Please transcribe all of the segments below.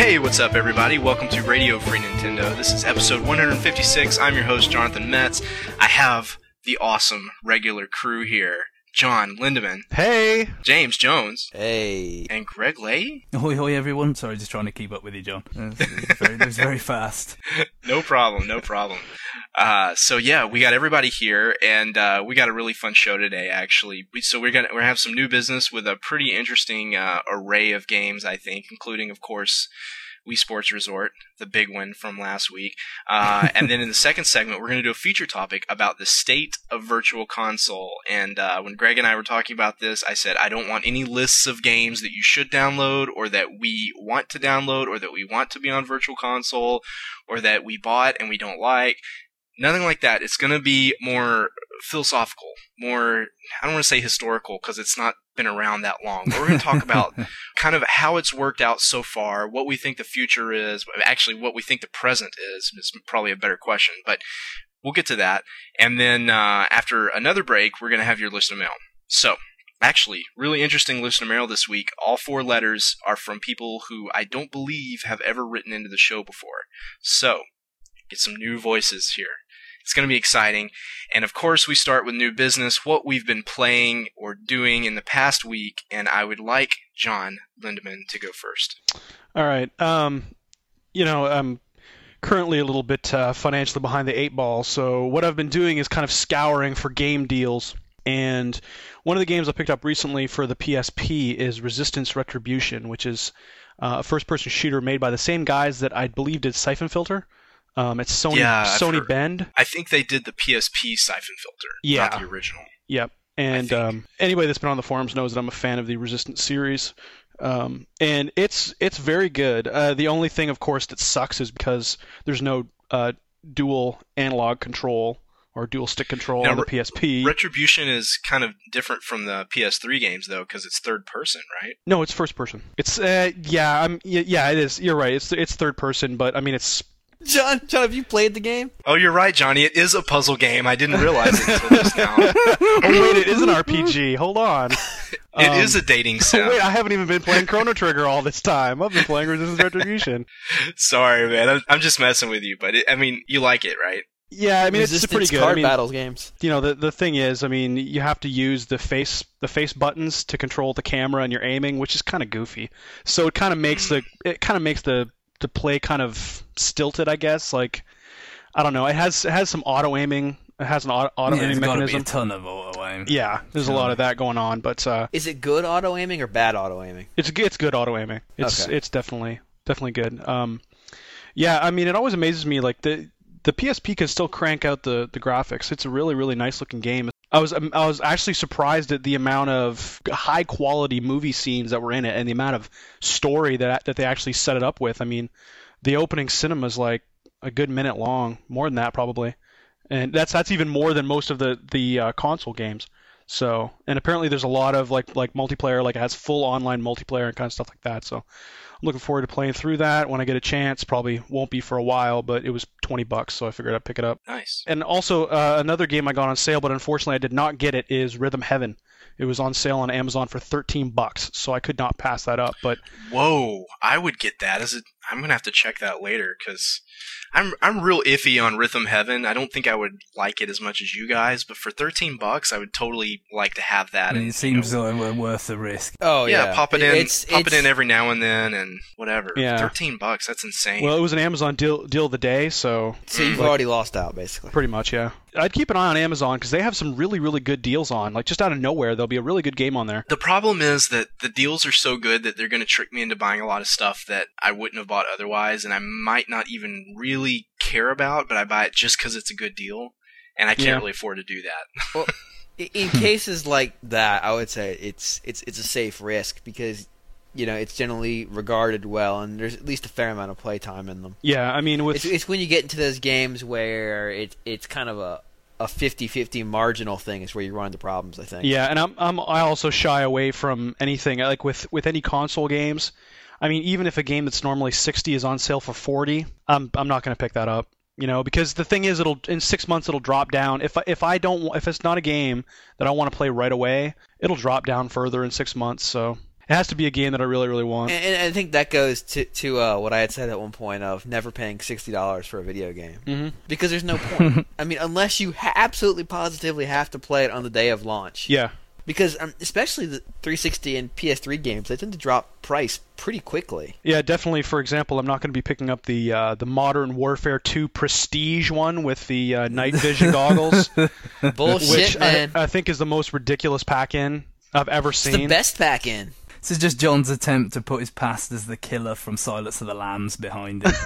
Hey, what's up, everybody? Welcome to Radio Free Nintendo. This is episode 156. I'm your host, Jonathan Metz. I have the awesome regular crew here. John Lindemann. Hey! James Jones. Hey! And Greg Lay. Hoi hoi everyone. Sorry, just trying to keep up with you, John. It was very fast. No problem. So yeah, we got everybody here, and we got a really fun show today, actually. We're gonna have some new business with a pretty interesting array of games, I think, including, of course, Wii Sports Resort, the big one from last week. And then in the second segment, we're going to do a feature topic about the state of Virtual Console. And when Greg and I were talking about this, I said, I don't want any lists of games that you should download, or that we want to download, or that we want to be on Virtual Console, or that we bought and we don't like. Nothing like that. It's going to be more philosophical, more, I don't want to say historical because it's not been around that long. But we're going to talk about kind of how it's worked out so far, what we think the future is, actually what we think the present is probably a better question, but we'll get to that. And then after another break, we're going to have your listener mail. So, actually, really interesting listener mail this week. All 4 letters are from people who I don't believe have ever written into the show before. So, get some new voices here. It's going to be exciting. And of course, we start with new business, what we've been playing or doing in the past week. And I would like John Lindemann to go first. All right. I'm currently a little bit financially behind the 8 ball. So what I've been doing is kind of scouring for game deals. And one of the games I picked up recently for the PSP is Resistance Retribution, which is a first-person shooter made by the same guys that I believe did Siphon Filter. It's Sony Bend. I think they did the PSP Siphon Filter, not the original. Yep. And anybody that's been on the forums knows that I'm a fan of the Resistance series. And it's very good. The only thing, of course, that sucks is because there's no dual analog control or dual stick control on the PSP. Retribution is kind of different from the PS3 games, though, because it's third person, right? No, it's first person. It's it is. You're right. It's third person, but I mean it's. John, have you played the game? Oh, you're right, Johnny. It is a puzzle game. I didn't realize it until just now. Oh, wait, it is an RPG. Hold on. It is a dating sim. Wait, I haven't even been playing Chrono Trigger all this time. I've been playing Resistance Retribution. Sorry, man. I'm just messing with you, but you like it, right? Yeah, I mean, it's pretty good. Card battles games. You know, the thing is, I mean, you have to use the face buttons to control the camera and your aiming, which is kind of goofy. So it kind of makes the play kind of stilted, I guess. Like, I don't know. It has some auto aiming. It has an auto aiming mechanism. There's got to be a ton of auto aim. Yeah, there's a lot of that going on. But is it good auto aiming or bad auto aiming? It's good auto aiming. It's definitely good. Yeah, I mean, it always amazes me. Like the PSP can still crank out the graphics. It's a really, really nice looking game. I was actually surprised at the amount of high quality movie scenes that were in it and the amount of story that they actually set it up with. I mean, the opening cinema is like a good minute long, more than that probably, and that's even more than most of the console games. So, and apparently there's a lot of like multiplayer, like it has full online multiplayer and kind of stuff like that. So, I'm looking forward to playing through that when I get a chance. Probably won't be for a while, but it was $20, so I figured I'd pick it up. Nice. And also another game I got on sale, but unfortunately I did not get it, is Rhythm Heaven. It was on sale on Amazon for $13, so I could not pass that up. But whoa, I would get that. I'm gonna have to check that later because I'm real iffy on Rhythm Heaven. I don't think I would like it as much as you guys, but for $13, I would totally like to have that. It seems worth the risk. Oh yeah, pop it in every now and then, and whatever. Yeah. $13, that's insane. Well, it was an Amazon deal of the day, so you've already lost out, basically. Pretty much, yeah. I'd keep an eye on Amazon because they have some really, really good deals on. Like just out of nowhere, there'll be a really good game on there. The problem is that the deals are so good that they're going to trick me into buying a lot of stuff that I wouldn't have bought otherwise, and I might not even really care about, but I buy it just because it's a good deal, and I can't really afford to do that. Well, in cases like that, I would say it's a safe risk because it's generally regarded well, and there's at least a fair amount of playtime in them. Yeah, I mean, it's when you get into those games where it's kind of a 50-50 marginal thing is where you run into problems, I think. Yeah, and I also shy away from anything like with any console games. I mean, even if a game that's normally $60 is on sale for $40, I'm not going to pick that up. Because the thing is, in 6 months it'll drop down. If it's not a game that I want to play right away, it'll drop down further in 6 months. So It has to be a game that I really, really want. And I think that goes to what I had said at one point of never paying $60 for a video game. Mm-hmm. Because there's no point. I mean, unless you absolutely positively have to play it on the day of launch. Yeah. Because especially the 360 and PS3 games, they tend to drop price pretty quickly. Yeah, definitely. For example, I'm not going to be picking up the Modern Warfare 2 Prestige one with the night vision goggles. Bullshit, which man. I think is the most ridiculous pack-in I've ever seen. It's the best pack-in. This is just John's attempt to put his past as the killer from Silence of the Lambs behind him.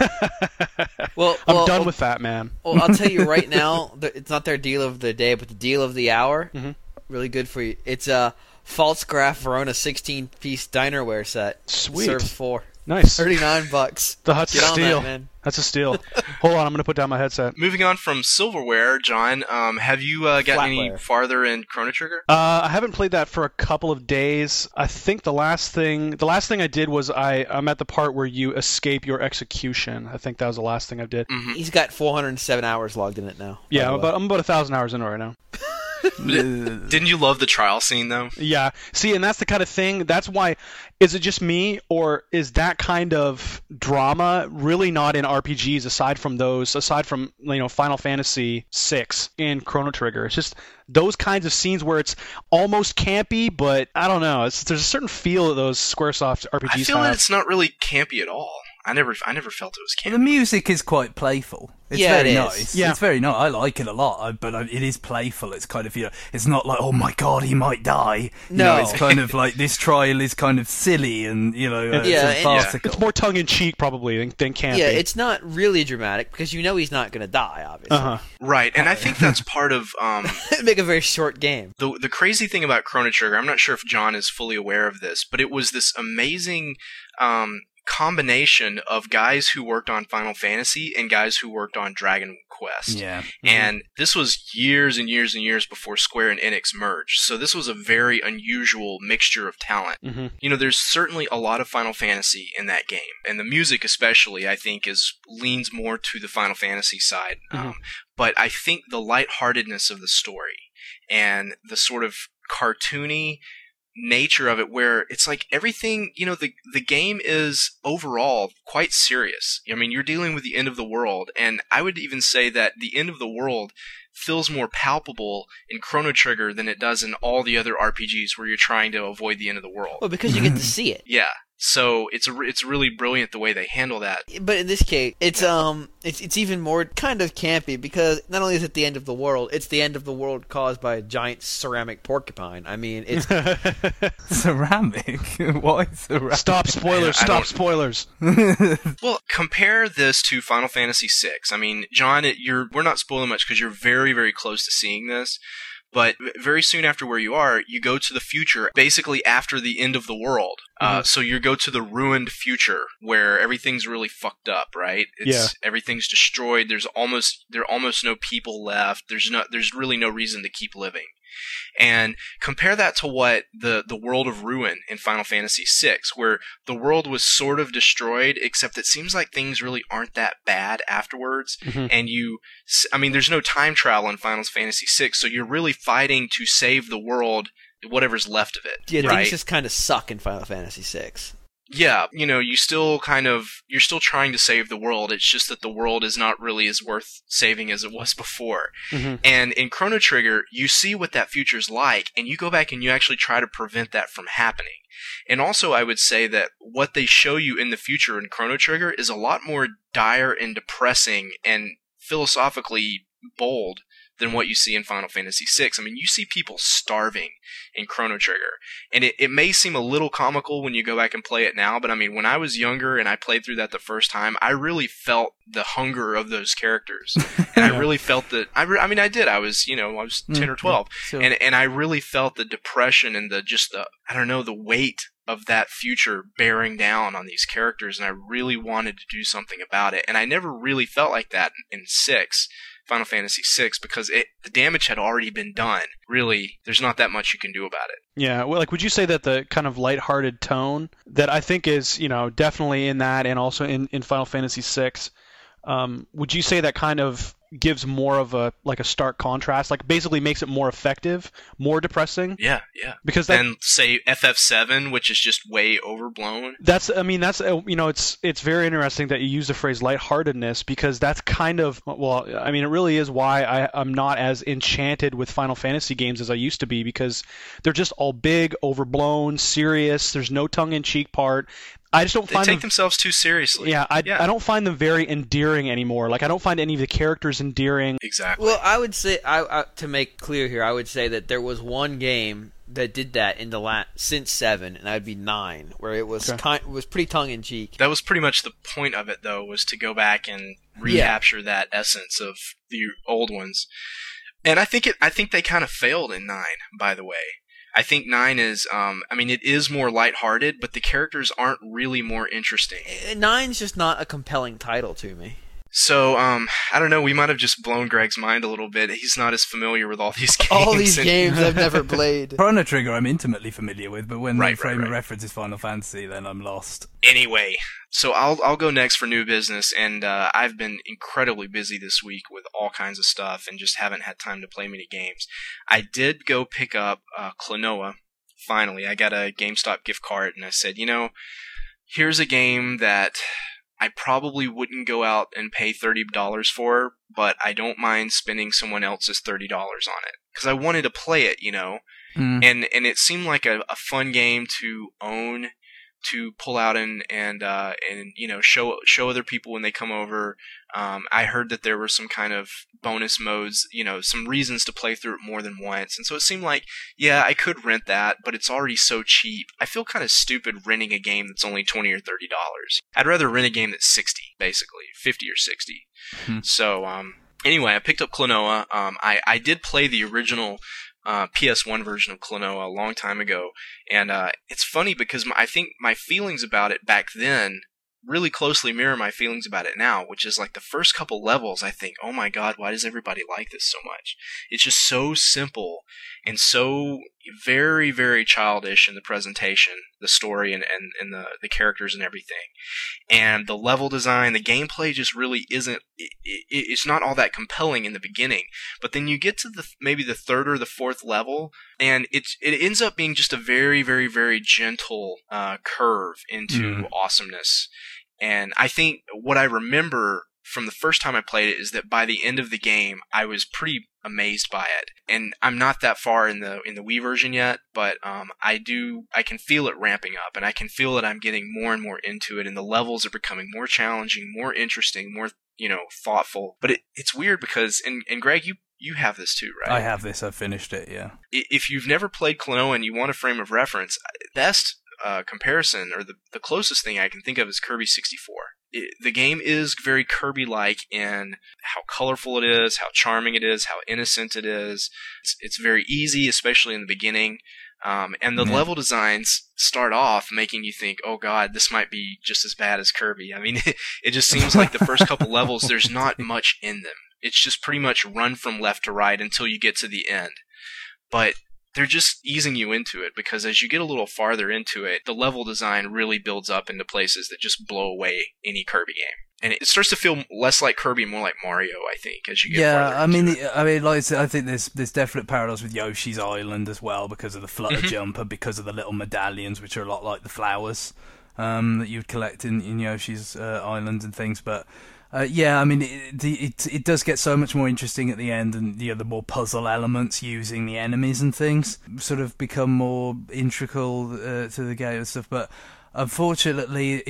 I'm done with that, man. Well, I'll tell you right now, it's not their deal of the day, but the deal of the hour. Mm-hmm. Really good for you. It's a False Graph Verona 16-piece dinerware set. Sweet. Serves 4. Nice. $39. That's Get a on steal. that, man. That's a steal. Hold on, I'm going to put down my headset. Moving on from silverware, John, have you gotten any Flatware. farther in Chrono Trigger? I haven't played that for a couple of days. I think the last thing I did was I'm at the part where you escape your execution. I think that was the last thing I did. Mm-hmm. He's got 407 hours logged in it now. Yeah, I'm about 1,000 hours in it right now. Didn't you love the trial scene, though? Yeah. See, and that's the kind of thing, that's why, is it just me, or is that kind of drama really not in RPGs aside from Final Fantasy VI and Chrono Trigger? It's just those kinds of scenes where it's almost campy, but I don't know. There's a certain feel that those Squaresoft RPGs I feel have. that it's not really campy at all. I never felt it was The campy. music is quite playful. It's Yeah, very it is. nice. Yeah. It's very nice. I like it a lot, but it is playful. It's kind of, it's not like, oh my god, he might die. No. It's kind of like this trial is kind of silly and, it's Yeah, a and- farcical. It's more tongue-in-cheek, probably, than campy. Yeah, it's not really dramatic because you know he's not going to die, obviously. Uh-huh. Right, and I think that's part of Make a very short game. the crazy thing about Chrono Trigger. I'm not sure if John is fully aware of this, but it was this amazing combination of guys who worked on Final Fantasy and guys who worked on Dragon Quest. Yeah. And this was years and years and years before Square and Enix merged. So this was a very unusual mixture of talent. Mm-hmm. There's certainly a lot of Final Fantasy in that game. And the music especially, I think, leans more to the Final Fantasy side. Mhm. But I think the lightheartedness of the story and the sort of cartoony nature of it, where it's like everything, the game is overall quite serious. I mean, you're dealing with the end of the world, and I would even say that the end of the world feels more palpable in Chrono Trigger than it does in all the other RPGs where you're trying to avoid the end of the world. Well, because you get to see it. Yeah. So it's really brilliant the way they handle that. But in this case, it's even more kind of campy because not only is it the end of the world, it's the end of the world caused by a giant ceramic porcupine. I mean, it's Ceramic? Why ceramic? Stop spoilers, stop spoilers. Well, compare this to Final Fantasy VI. I mean, John, we're not spoiling much because you're very, very close to seeing this. But very soon after where you are, you go to the future, basically after the end of the world. So you go to the ruined future where everything's really fucked up, right? Everything's destroyed. There are almost no people left. There's really no reason to keep living. And compare that to what the world of ruin in Final Fantasy VI, where the world was sort of destroyed, except it seems like things really aren't that bad afterwards. Mm-hmm. And there's no time travel in Final Fantasy VI, so you're really fighting to save the world, whatever's left of it. yeah, right? things just kind of suck in Final Fantasy VI. Yeah, you're still trying to save the world. It's just that the world is not really as worth saving as it was before. Mm-hmm. And in Chrono Trigger, you see what that future's like, and you go back and you actually try to prevent that from happening. And also, I would say that what they show you in the future in Chrono Trigger is a lot more dire and depressing and philosophically bold than what you see in Final Fantasy VI. I mean, you see people starving in Chrono Trigger. And it may seem a little comical when you go back and play it now, but I mean, when I was younger and I played through that the first time, I really felt the hunger of those characters. And I really felt that, I did. I was 10 or 12. Sure. And I really felt the depression and the weight of that future bearing down on these characters, and I really wanted to do something about it. And I never really felt like that in Final Fantasy VI, because the damage had already been done. Really, there's not that much you can do about it. Yeah, well, would you say that the kind of lighthearted tone that I think is, definitely in that and also in Final Fantasy VI, would you say that kind of gives more of a stark contrast, like basically makes it more effective, more depressing. Yeah. Because then say FF7, which is just way overblown. That's it's very interesting that you use the phrase lightheartedness, because that's kind of, it really is why I'm not as enchanted with Final Fantasy games as I used to be, because they're just all big, overblown, serious. There's no tongue-in-cheek part. I just don't find they take themselves too seriously. Yeah, I don't find them very endearing anymore. Like, I don't find any of the characters endearing. Exactly. Well, I would say, to make clear here, I would say that there was one game that did that in since 7, and that would be 9, where it was was pretty tongue in cheek. That was pretty much the point of it, though, was to go back and recapture that essence of the old ones. And I think they kind of failed in 9, by the way. I think 9 is, it is more lighthearted, but the characters aren't really more interesting. 9's just not a compelling title to me. So, I don't know, we might have just blown Greg's mind a little bit. He's not as familiar with all these games. All these games I've never played. Chrono Trigger I'm intimately familiar with, but when the frame of reference is Final Fantasy, then I'm lost. Anyway, so I'll go next for new business, and I've been incredibly busy this week with all kinds of stuff and just haven't had time to play many games. I did go pick up Klonoa, finally. I got a GameStop gift card, and I said, here's a game that I probably wouldn't go out and pay $30 for, but I don't mind spending someone else's $30 on it. Because I wanted to play it, And it seemed like a fun game to own, to pull out and show other people when they come over. I heard that there were some kind of bonus modes, some reasons to play through it more than once. And so it seemed like, yeah, I could rent that, but it's already so cheap. I feel kind of stupid renting a game that's only $20 or $30. I'd rather rent a game that's 60, basically, 50 or 60. So, anyway, I picked up Klonoa. I did play the original PS1 version of Klonoa a long time ago, and it's funny because I think my feelings about it back then really closely mirror my feelings about it now, which is like the first couple levels, I think, oh my god, why does everybody like this so much? It's just so simple and so very, very childish in the presentation, the story and the characters and everything. And the level design, the gameplay just really isn't, it's not all that compelling in the beginning. But then you get to maybe the third or the fourth level, and it ends up being just a very, very, very gentle curve into awesomeness. And I think what I remember from the first time I played it is that by the end of the game, I was pretty amazed by it. And I'm not that far in the Wii version yet, but I can feel it ramping up, and I can feel that I'm getting more and more into it, and the levels are becoming more challenging, more interesting, more thoughtful. But it's weird because, and Greg, you have this too, right? I have this. I've finished it. Yeah. If you've never played Klonoa and you want a frame of reference, best comparison, or the closest thing I can think of, is Kirby 64. The game is very Kirby-like in how colorful it is, how charming it is, how innocent it is. It's very easy, especially in the beginning. And the level designs start off making you think, oh god, this might be just as bad as Kirby. I mean, it just seems like the first couple levels, there's not much in them. It's just pretty much run from left to right until you get to the end. But they're just easing you into it, because as you get a little farther into it, the level design really builds up into places that just blow away any Kirby game. And it starts to feel less like Kirby and more like Mario, I think, as you get farther into it. Like I said, I think there's definite parallels with Yoshi's Island as well, because of the flutter jump and because of the little medallions, which are a lot like the flowers that you would collect in Yoshi's Island and things. But it does get so much more interesting at the end, and the more puzzle elements using the enemies and things sort of become more integral to the game and stuff. But unfortunately,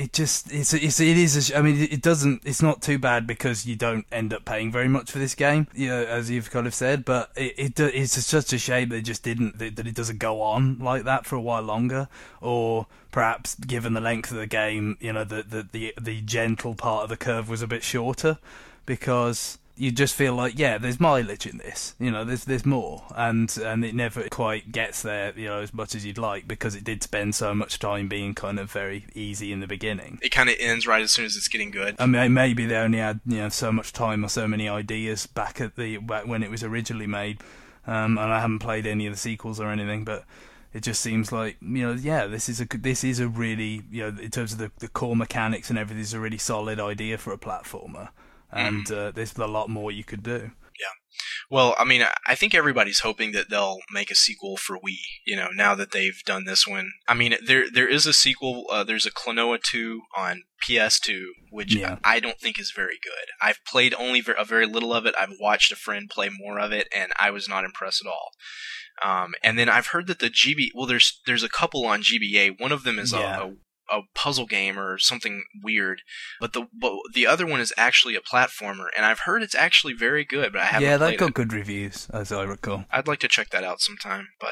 it's not too bad because you don't end up paying very much for this game, as you've kind of said. But it's such a shame that it doesn't go on like that for a while longer, or perhaps given the length of the game, the gentle part of the curve was a bit shorter, because you just feel like, there's mileage in this, there's more, and it never quite gets there, as much as you'd like, because it did spend so much time being kind of very easy in the beginning. It kind of ends right as soon as it's getting good. I mean, maybe they only had, so much time or so many ideas back when it was originally made, and I haven't played any of the sequels or anything, but it just seems like, this is a really, in terms of the core mechanics and everything, is a really solid idea for a platformer. and there's a lot more you could do. Well, I mean, I think everybody's hoping that they'll make a sequel for Wii, now that they've done this one. I mean, there is a sequel. There's a Klonoa 2 on PS2, which I don't think is very good. I've played only a very little of it. I've watched a friend play more of it, and I was not impressed at all. And then I've heard that the there's a couple on GBA. One of them is a puzzle game or something weird, but the other one is actually a platformer, and I've heard it's actually very good, but I haven't played it. Yeah, they've got good reviews, as I recall. I'd like to check that out sometime, but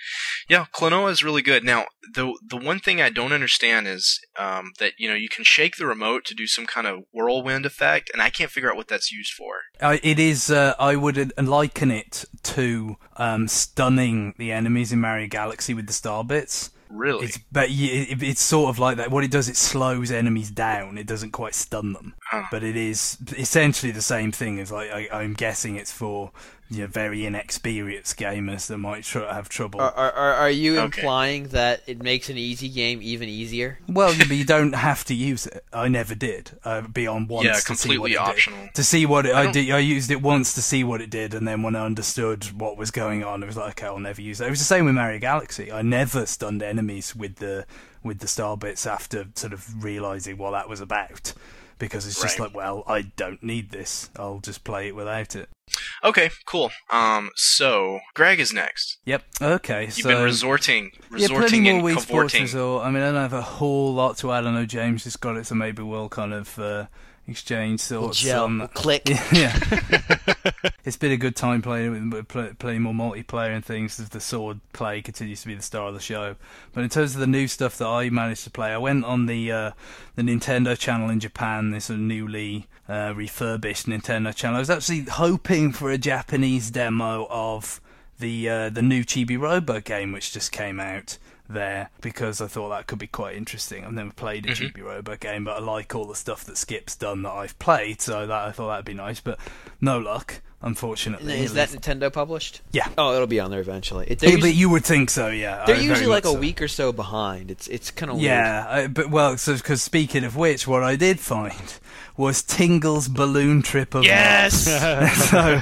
Klonoa is really good. Now, the one thing I don't understand is that you can shake the remote to do some kind of whirlwind effect, and I can't figure out what that's used for. It is. I would liken it to stunning the enemies in Mario Galaxy with the star bits. Really? It's sort of like that. What it does, it slows enemies down. It doesn't quite stun them. Huh. But it is essentially the same thing as I'm guessing it's for very inexperienced gamers that might have trouble. Are you implying that it makes an easy game even easier? Well, but you don't have to use it. I never did. Beyond once. Yeah, to see what completely it optional. Did. To see what I did, I used it once to see what it did, and then when I understood what was going on, it was like, okay, I'll never use it. It was the same with Mario Galaxy. I never stunned enemies with the star bits after sort of realizing what that was about. Because it's just like, well, I don't need this. I'll just play it without it. Okay, cool. So Greg is next. Yep. Okay. You've been resorting plenty more and Wii Sports cavorting. Resort. I mean, I don't have a whole lot to add. I know James has got it, so maybe we'll kind of exchange thoughts. We'll click. Yeah. It's been a good time playing more multiplayer and things. The sword play continues to be the star of the show. But in terms of the new stuff that I managed to play, I went on the Nintendo channel in Japan, this newly refurbished Nintendo channel. I was actually hoping for a Japanese demo of the new Chibi Robo game, which just came out there, because I thought that could be quite interesting. I've never played a Chibi Robo game, but I like all the stuff that Skip's done that I've played, so I thought that'd be nice, but no luck, unfortunately. Is that Nintendo published? Yeah. Oh, it'll be on there eventually. But you would think so, yeah. They're usually like a week or so behind. It's kind of weird. Yeah, because speaking of which, what I did find was Tingle's Balloon Trip of Yes! So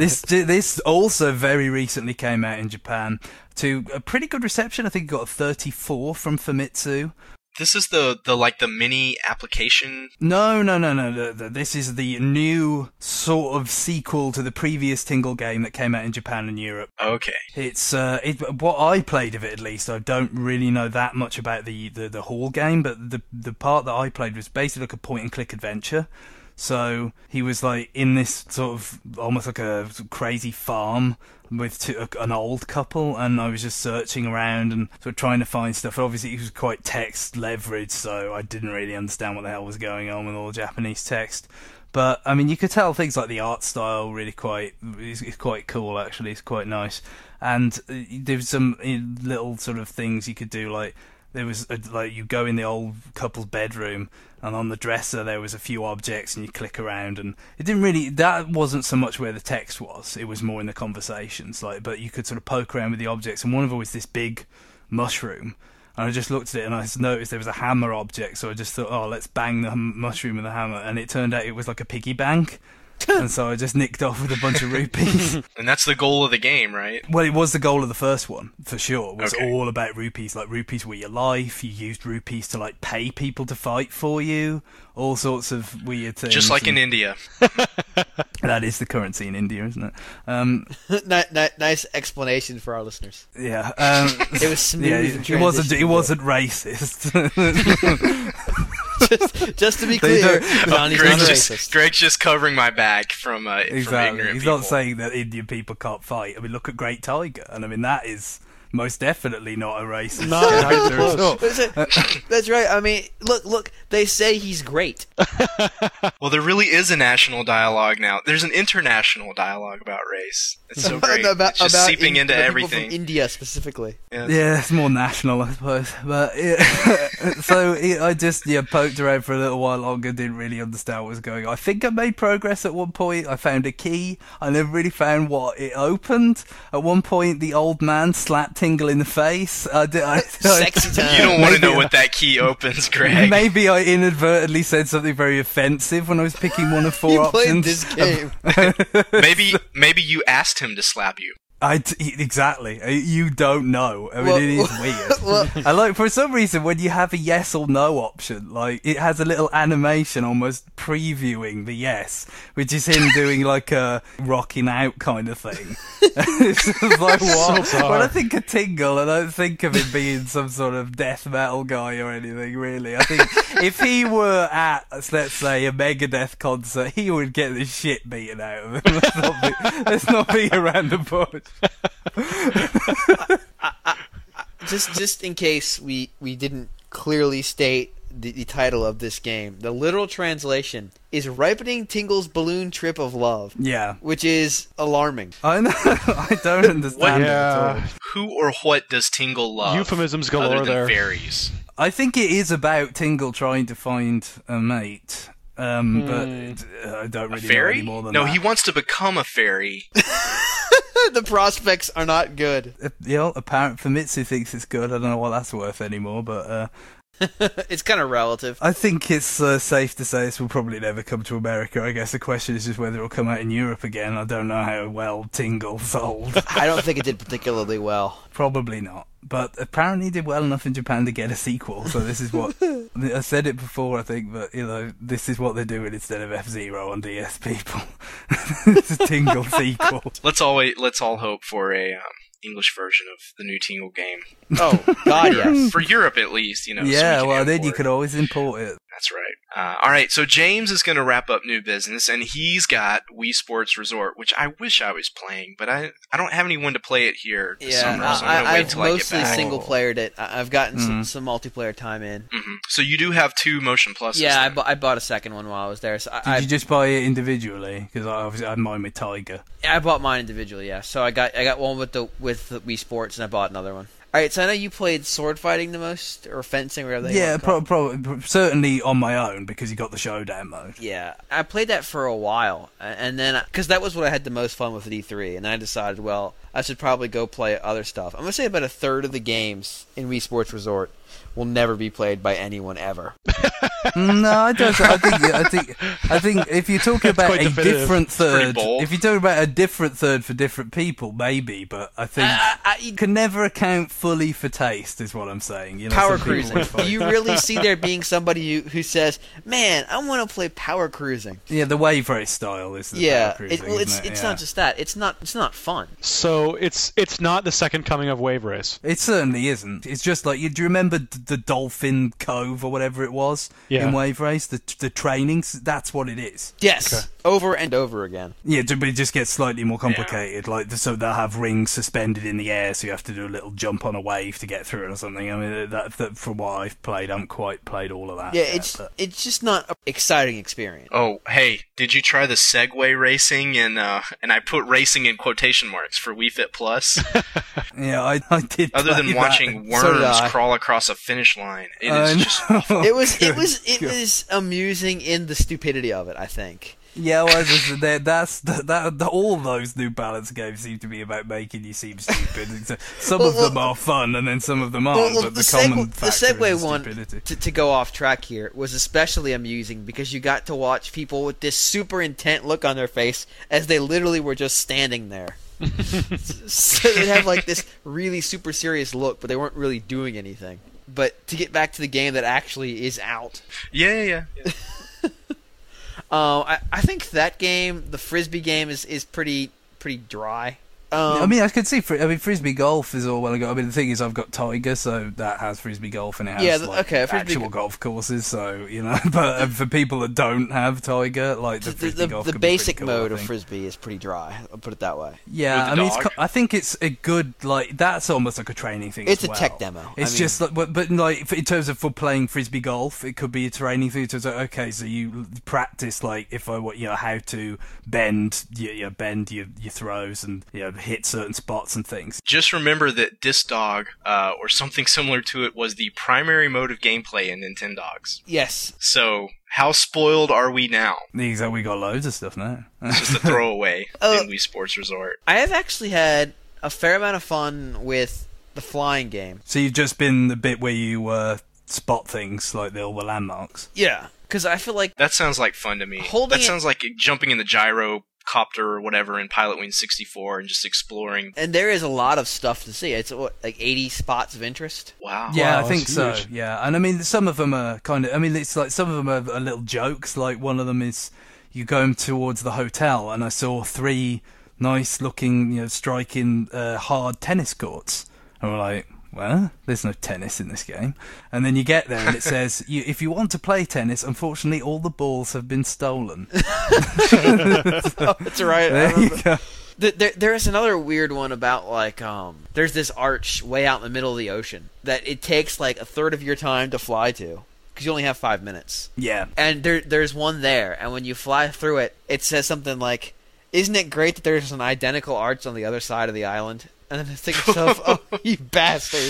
this also very recently came out in Japan to a pretty good reception. I think it got a 34 from Famitsu. This is the mini application. No. This is the new sort of sequel to the previous Tingle game that came out in Japan and Europe. Okay. It's what I played of it, at least. I don't really know that much about the whole game, but the part that I played was basically like a point and click adventure. So he was like in this sort of almost like a crazy farm with an old couple, and I was just searching around and sort of trying to find stuff. Obviously, it was quite text leveraged, so I didn't really understand what the hell was going on with all the Japanese text. But I mean, you could tell things like the art style really it's quite cool. Actually, it's quite nice, and there's some little sort of things you could do, like. There was you go in the old couple's bedroom, and on the dresser there was a few objects, and you click around, and that wasn't so much where the text was. It was more in the conversations, but you could sort of poke around with the objects, and one of them was this big mushroom. And I just looked at it, and I just noticed there was a hammer object, so I just thought, oh, let's bang the mushroom with a hammer, and it turned out it was like a piggy bank. And so I just nicked off with a bunch of rupees. And that's the goal of the game, right? Well, it was the goal of the first one, for sure. It was all about rupees. Like, rupees were your life. You used rupees to, pay people to fight for you. All sorts of weird things. Just like in India. That is the currency in India, isn't it? Nice explanation for our listeners. Yeah. It was smooth. Yeah, it wasn't racist. just to be clear, Johnny's not racist. Greg's just covering my back from exactly. from ignorant He's people. not saying that Indian people can't fight. I mean, look at Great Tiger, and I mean that is most definitely not a racist character at all. That's right. I mean, look. They say he's great. Well, there really is a national dialogue now. There's an international dialogue about race. It's so great. It's just seeping into everything. From India specifically. Yeah, it's more national, I suppose. But so I just poked around for a little while longer, didn't really understand what was going on. I think I made progress at one point. I found a key. I never really found what it opened. At one point, the old man slapped Tingle in the face. Sexy time. You don't want to know what that key opens, Greg. Maybe I inadvertently said something very offensive when I was picking one of 4 options. This game. Maybe you asked him to slap you. Exactly. You don't know. I mean, it is weird. And like, for some reason, when you have a yes or no option, like, it has a little animation almost previewing the yes, which is him doing like a rocking out kind of thing. It's just like, what? So when I think of Tingle, I don't think of him being some sort of death metal guy or anything, really. I think if he were at, let's say, a Megadeth concert, he would get the shit beaten out of him. Let's not be around the bush. Just in case we didn't clearly state the title of this game, the literal translation is Ripening Tingle's Balloon Trip of Love. Yeah. Which is alarming. I know. I don't understand it at all. Who or what does Tingle love? Euphemisms galore other than there. Fairies. I think it is about Tingle trying to find a mate. But I don't really know any more than that. No, he wants to become a fairy. The prospects are not good. Apparent Famitsu thinks it's good. I don't know what that's worth anymore, but it's kind of relative. I think it's safe to say this will probably never come to America. I guess the question is just whether it'll come out in Europe again. I don't know how well Tingle sold. I don't think it did particularly well. Probably not. But apparently did well enough in Japan to get a sequel. So this is what I said it before, I think, but this is what they're doing instead of F-Zero on DS, people. It's a Tingle sequel. Let's all hope for a English version of the new Tingle game. Oh God, yes. For Europe, at least, Yeah, so well, then you could always import it. That's right. All right, so James is going to wrap up new business, and he's got Wii Sports Resort, which I wish I was playing, but I don't have anyone to play it here this summer, so I'm going to wait till I get back. I've mostly single-playered it. I've gotten some multiplayer time in. Mm-hmm. So you do have 2 Motion Pluses. Yeah, I bought a second one while I was there. So Did you just buy it individually? Because obviously I had mine with Tiger. Yeah, I bought mine individually, yeah. So I got one with the Wii Sports, and I bought another one. All right, so I know you played sword fighting the most, or fencing, whatever they certainly on my own, because you got the showdown mode. Yeah, I played that for a while, and then, because that was what I had the most fun with at E3, and then I decided, well, I should probably go play other stuff. I'm going to say about a third of the games in Wii Sports Resort will never be played by anyone ever. No, I don't. I think if you're talking about a different third, if you're talking about a different third for different people, maybe. But I think you can never account fully for taste, is what I'm saying. Power cruising. Do you really see there being somebody who says, "Man, I want to play power cruising"? Yeah, the wave race style is. Power cruising, it's not just that. It's not fun. So it's not the second coming of Wave Race. It certainly isn't. It's just like, do you remember the Dolphin Cove or whatever it was in Wave Race? The trainings, that's what it is. Yes, okay. Over and over again. Yeah, but it just gets slightly more complicated. Like, so they'll have rings suspended in the air, so you have to do a little jump on a wave to get through it or something. I mean, that from what I've played, I haven't quite played all of that. Yeah, it's just not an exciting experience. Oh, hey, did you try the Segway racing? And I put racing in quotation marks for Wii Fit Plus. Yeah, I did. Other than watching worms crawl across a finish line, it is just awful. It was amusing in the stupidity of it, I think. Yeah, well, all those New Balance games seem to be about making you seem stupid. Some of them are fun, and then some of them aren't. But the common factor Segway is one, stupidity. to go off track here, was especially amusing because you got to watch people with this super intent look on their face as they literally were just standing there. So they'd have like this really super serious look, but they weren't really doing anything. But to get back to the game that actually is out. Yeah. I think that game, the Frisbee game, is pretty dry. I mean, I could see. Frisbee golf is all well and good. I mean, the thing is, I've got Tiger, so that has frisbee golf, and it has actual golf courses. So but for people that don't have Tiger, like the frisbee golf, the basic mode of frisbee is pretty dry. I'll put it that way. Yeah, I mean, I think it's a good that's almost like a training thing. It's a tech demo. It's just like, but like in terms of for playing frisbee golf, it could be a training thing. So okay, so you practice like if I how to bend your throws and hit certain spots and things. Just remember that Disc Dog, or something similar to it, was the primary mode of gameplay in Nintendogs. Yes. So, how spoiled are we now? We got loads of stuff now. It's just a throwaway in Wii Sports Resort. I have actually had a fair amount of fun with the flying game. So you've just been the bit where you spot things, like all the landmarks? Yeah, because I feel like... That sounds like fun to me. That sounds like jumping in the gyro copter or whatever in Pilotwings 64 and just exploring. And there is a lot of stuff to see. It's like 80 spots of interest. Wow. Yeah, wow, I think so. Yeah, and I mean some of them are kind of. I mean, it's like some of them are little jokes. Like one of them is you going towards the hotel, and I saw 3 nice-looking, striking, hard tennis courts, and we're like, well, there's no tennis in this game. And then you get there and it says, if you want to play tennis, unfortunately all the balls have been stolen. That's right. There you go. There's another weird one about like there's this arch way out in the middle of the ocean that it takes like a third of your time to fly to because you only have 5 minutes. Yeah. And there's one there, and when you fly through it, it says something like, "Isn't it great that there's an identical arch on the other side of the island?" And then I think to myself, "Oh, you bastard!"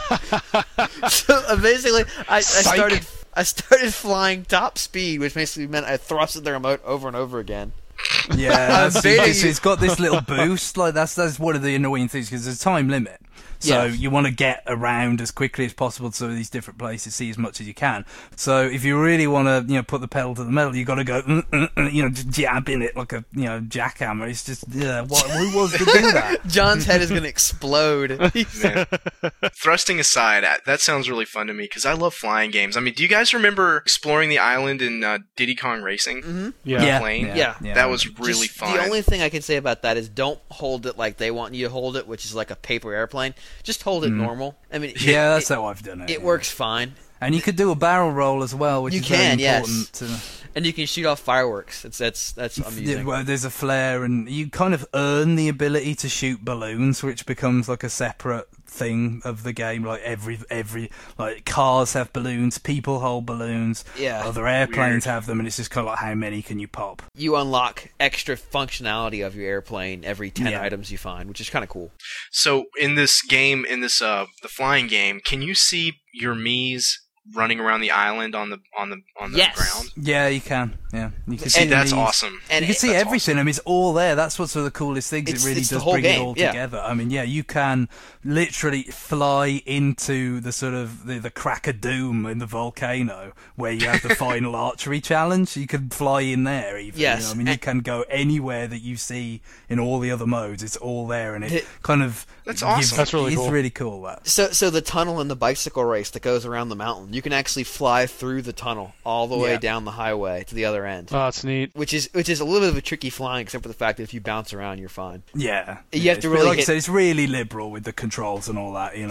So basically, I started flying top speed, which basically meant I thrusted the remote over and over again. Yeah, it's got this little boost. Like that's one of the annoying things because there's a time limit. So you want to get around as quickly as possible to these different places, see as much as you can. So if you really want to, put the pedal to the metal, you got to go, just jab in it like a, jackhammer. It's just, who wants to do that? John's head is going to explode. Thrusting aside, that sounds really fun to me because I love flying games. I mean, do you guys remember exploring the island in Diddy Kong Racing? Mm-hmm. Yeah. Plane? Yeah. That was really fun. The only thing I can say about that is don't hold it like they want you to hold it, which is like a paper airplane. Just hold it normal. I mean, that's how I've done it. It works fine. And you could do a barrel roll as well, which is very important. And you can shoot off fireworks. That's amusing. Well, there's a flare, and you kind of earn the ability to shoot balloons, which becomes like a separate thing of the game. Like every like cars have balloons, people hold balloons, other airplanes have them, and it's just kind of like how many can you pop? You unlock extra functionality of your airplane every 10 items you find, which is kind of cool. So in this game, the flying game, can you see your Mii's running around the island on the ground? Yeah, you can. Yeah, you can see that's awesome. And you can see everything. Awesome. I mean, it's all there. That's what's one of the coolest things. It really does bring it all together. I mean, you can literally fly into the sort of the crack of doom in the volcano where you have the final archery challenge. You can fly in there even. Yes. I mean, you can go anywhere that you see in all the other modes. It's all there, and it kind of that's awesome. That's really cool. It's really cool. That. So the tunnel in the bicycle race that goes around the mountain, you can actually fly through the tunnel all the way down the highway to the other end. Oh, that's neat. Which is a little bit of a tricky flying, except for the fact that if you bounce around, you're fine. Yeah, you have to really. Like I said, it's really liberal with the controls and all that.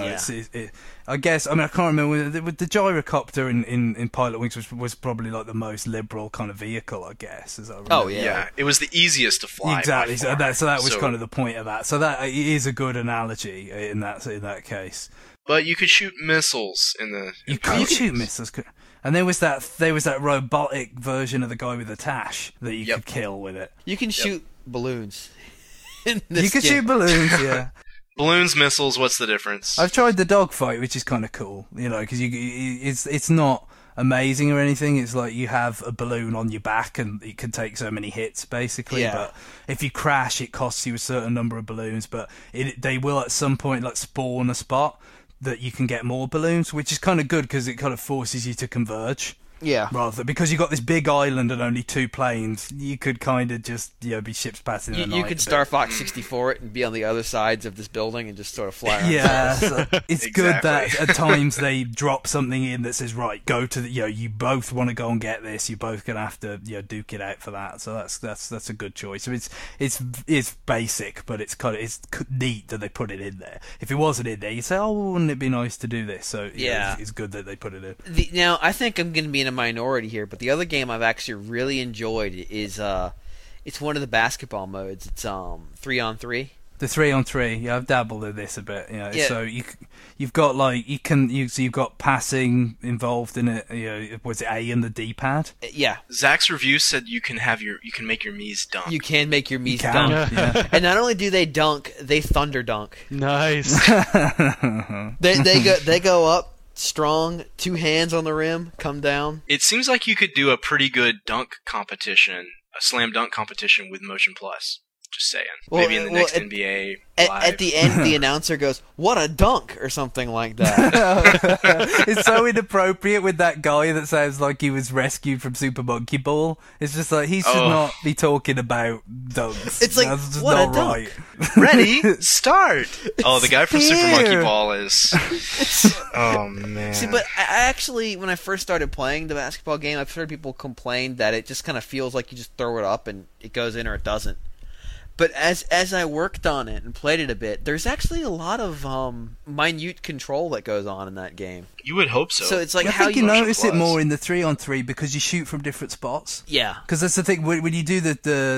I guess. I mean, I can't remember with the gyrocopter in Pilotwings was probably like the most liberal kind of vehicle, I guess. As I remember. Oh yeah, it was the easiest to fly. Exactly. So that was kind of the point of that. So that is a good analogy in that case. But you could shoot missiles in the. You could shoot missiles. And there was that robotic version of the guy with the tash that you could kill with it. You can shoot balloons. You can shoot balloons, yeah. Balloons, missiles. What's the difference? I've tried the dogfight, which is kind of cool, because it's not amazing or anything. It's like you have a balloon on your back and it can take so many hits, basically. Yeah. But if you crash, it costs you a certain number of balloons. But they will at some point like spawn a spot that you can get more balloons, which is kind of good because it kind of forces you to converge. Yeah. Rather, because you got this big island and only 2 planes, you could kind of just be ships passing in the night. You could Star Fox 64 it and be on the other sides of this building and just sort of fly around. Yeah, so it's Exactly. good that at times they drop something in that says, right, go to the, you both want to go and get this, you're both gonna have to duke it out for that. So that's a good choice. So it's basic, but it's neat that they put it in there. If it wasn't in there, you say, oh, wouldn't it be nice to do this? So Yeah. it's good that they put it in. Now, I think I'm going to be in a minority here, but the other game I've actually really enjoyed is it's one of the basketball modes. It's 3-on-3. The 3-on-3, yeah, I've dabbled in this a bit. Yeah. So you've got you've got passing involved in it. Was it A and the D-pad? Yeah, Zach's review said you can make your Mii's dunk. you can make your Mii's You dunk. can, yeah. And not only do they dunk, they thunder dunk. Nice. They go up strong, 2 hands on the rim, come down. It seems like you could do a pretty good dunk competition, a slam dunk competition with Motion Plus. Just saying. Well, Maybe in the next NBA Live. At the end, the announcer goes, "What a dunk!" or something like that. It's so inappropriate with that guy that sounds like he was rescued from Super Monkey Ball. It's just like he should not be talking about dunks. It's like, that's just what a not dunk. right. Ready, start. Oh, the guy from Super Here. Monkey Ball is. Oh man. See, but I actually, when I first started playing the basketball game, I've heard people complain that it just kind of feels like you just throw it up and it goes in or it doesn't. But as I worked on it and played it a bit, there's actually a lot of minute control that goes on in that game. You would hope so. So it's like I how think you you notice it more in the 3-on-3 because you shoot from different spots. Yeah. Because that's the thing when you do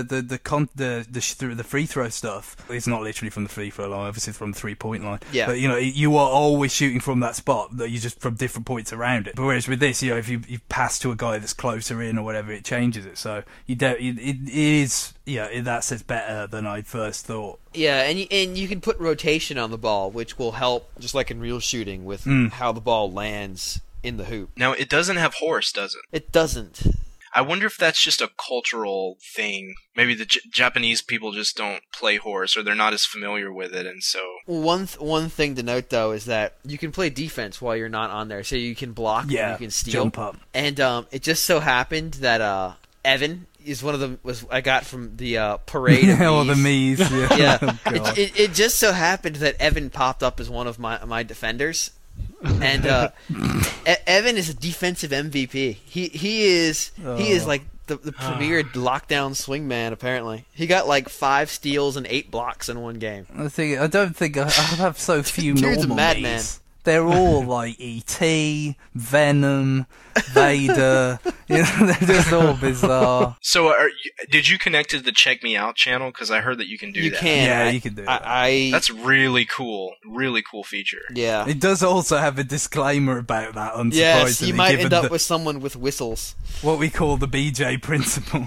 the free throw stuff. It's not literally from the free throw line, obviously it's from the 3-point line. Yeah. But you are always shooting from that spot. That you just from different points around it. But whereas with this, if you pass to a guy that's closer in or whatever, it changes it. So it is in that sense better than I first thought. Yeah, and you can put rotation on the ball, which will help, just like in real shooting, with how the ball lands in the hoop. Now, it doesn't have horse, does it? It doesn't. I wonder if that's just a cultural thing. Maybe the Japanese people just don't play horse, or they're not as familiar with it, and so... One thing to note, though, is that you can play defense while you're not on there. So you can block, and you can steal. Jump up. And it just so happened that Evan is one of them. Was I got from the parade of All the Miis. Mii's. Yeah. Yeah, Oh, God. it just so happened that Evan popped up as one of my defenders, and Evan is a defensive MVP. He is like the premier lockdown swingman. Apparently, he got like 5 steals and 8 blocks in one game. I don't think I have so few Dude's a normal madman. Mii's. They're all like E.T., Venom, Vader. They're just all bizarre. So, did you connect to the Check Me Out channel? Because I heard that you can do You that. can. Yeah, you can do that. That's really cool. Really cool feature. Yeah. It does also have a disclaimer about that, unsurprisingly. Yes, you might given end up with someone with whistles. what we call the BJ principle.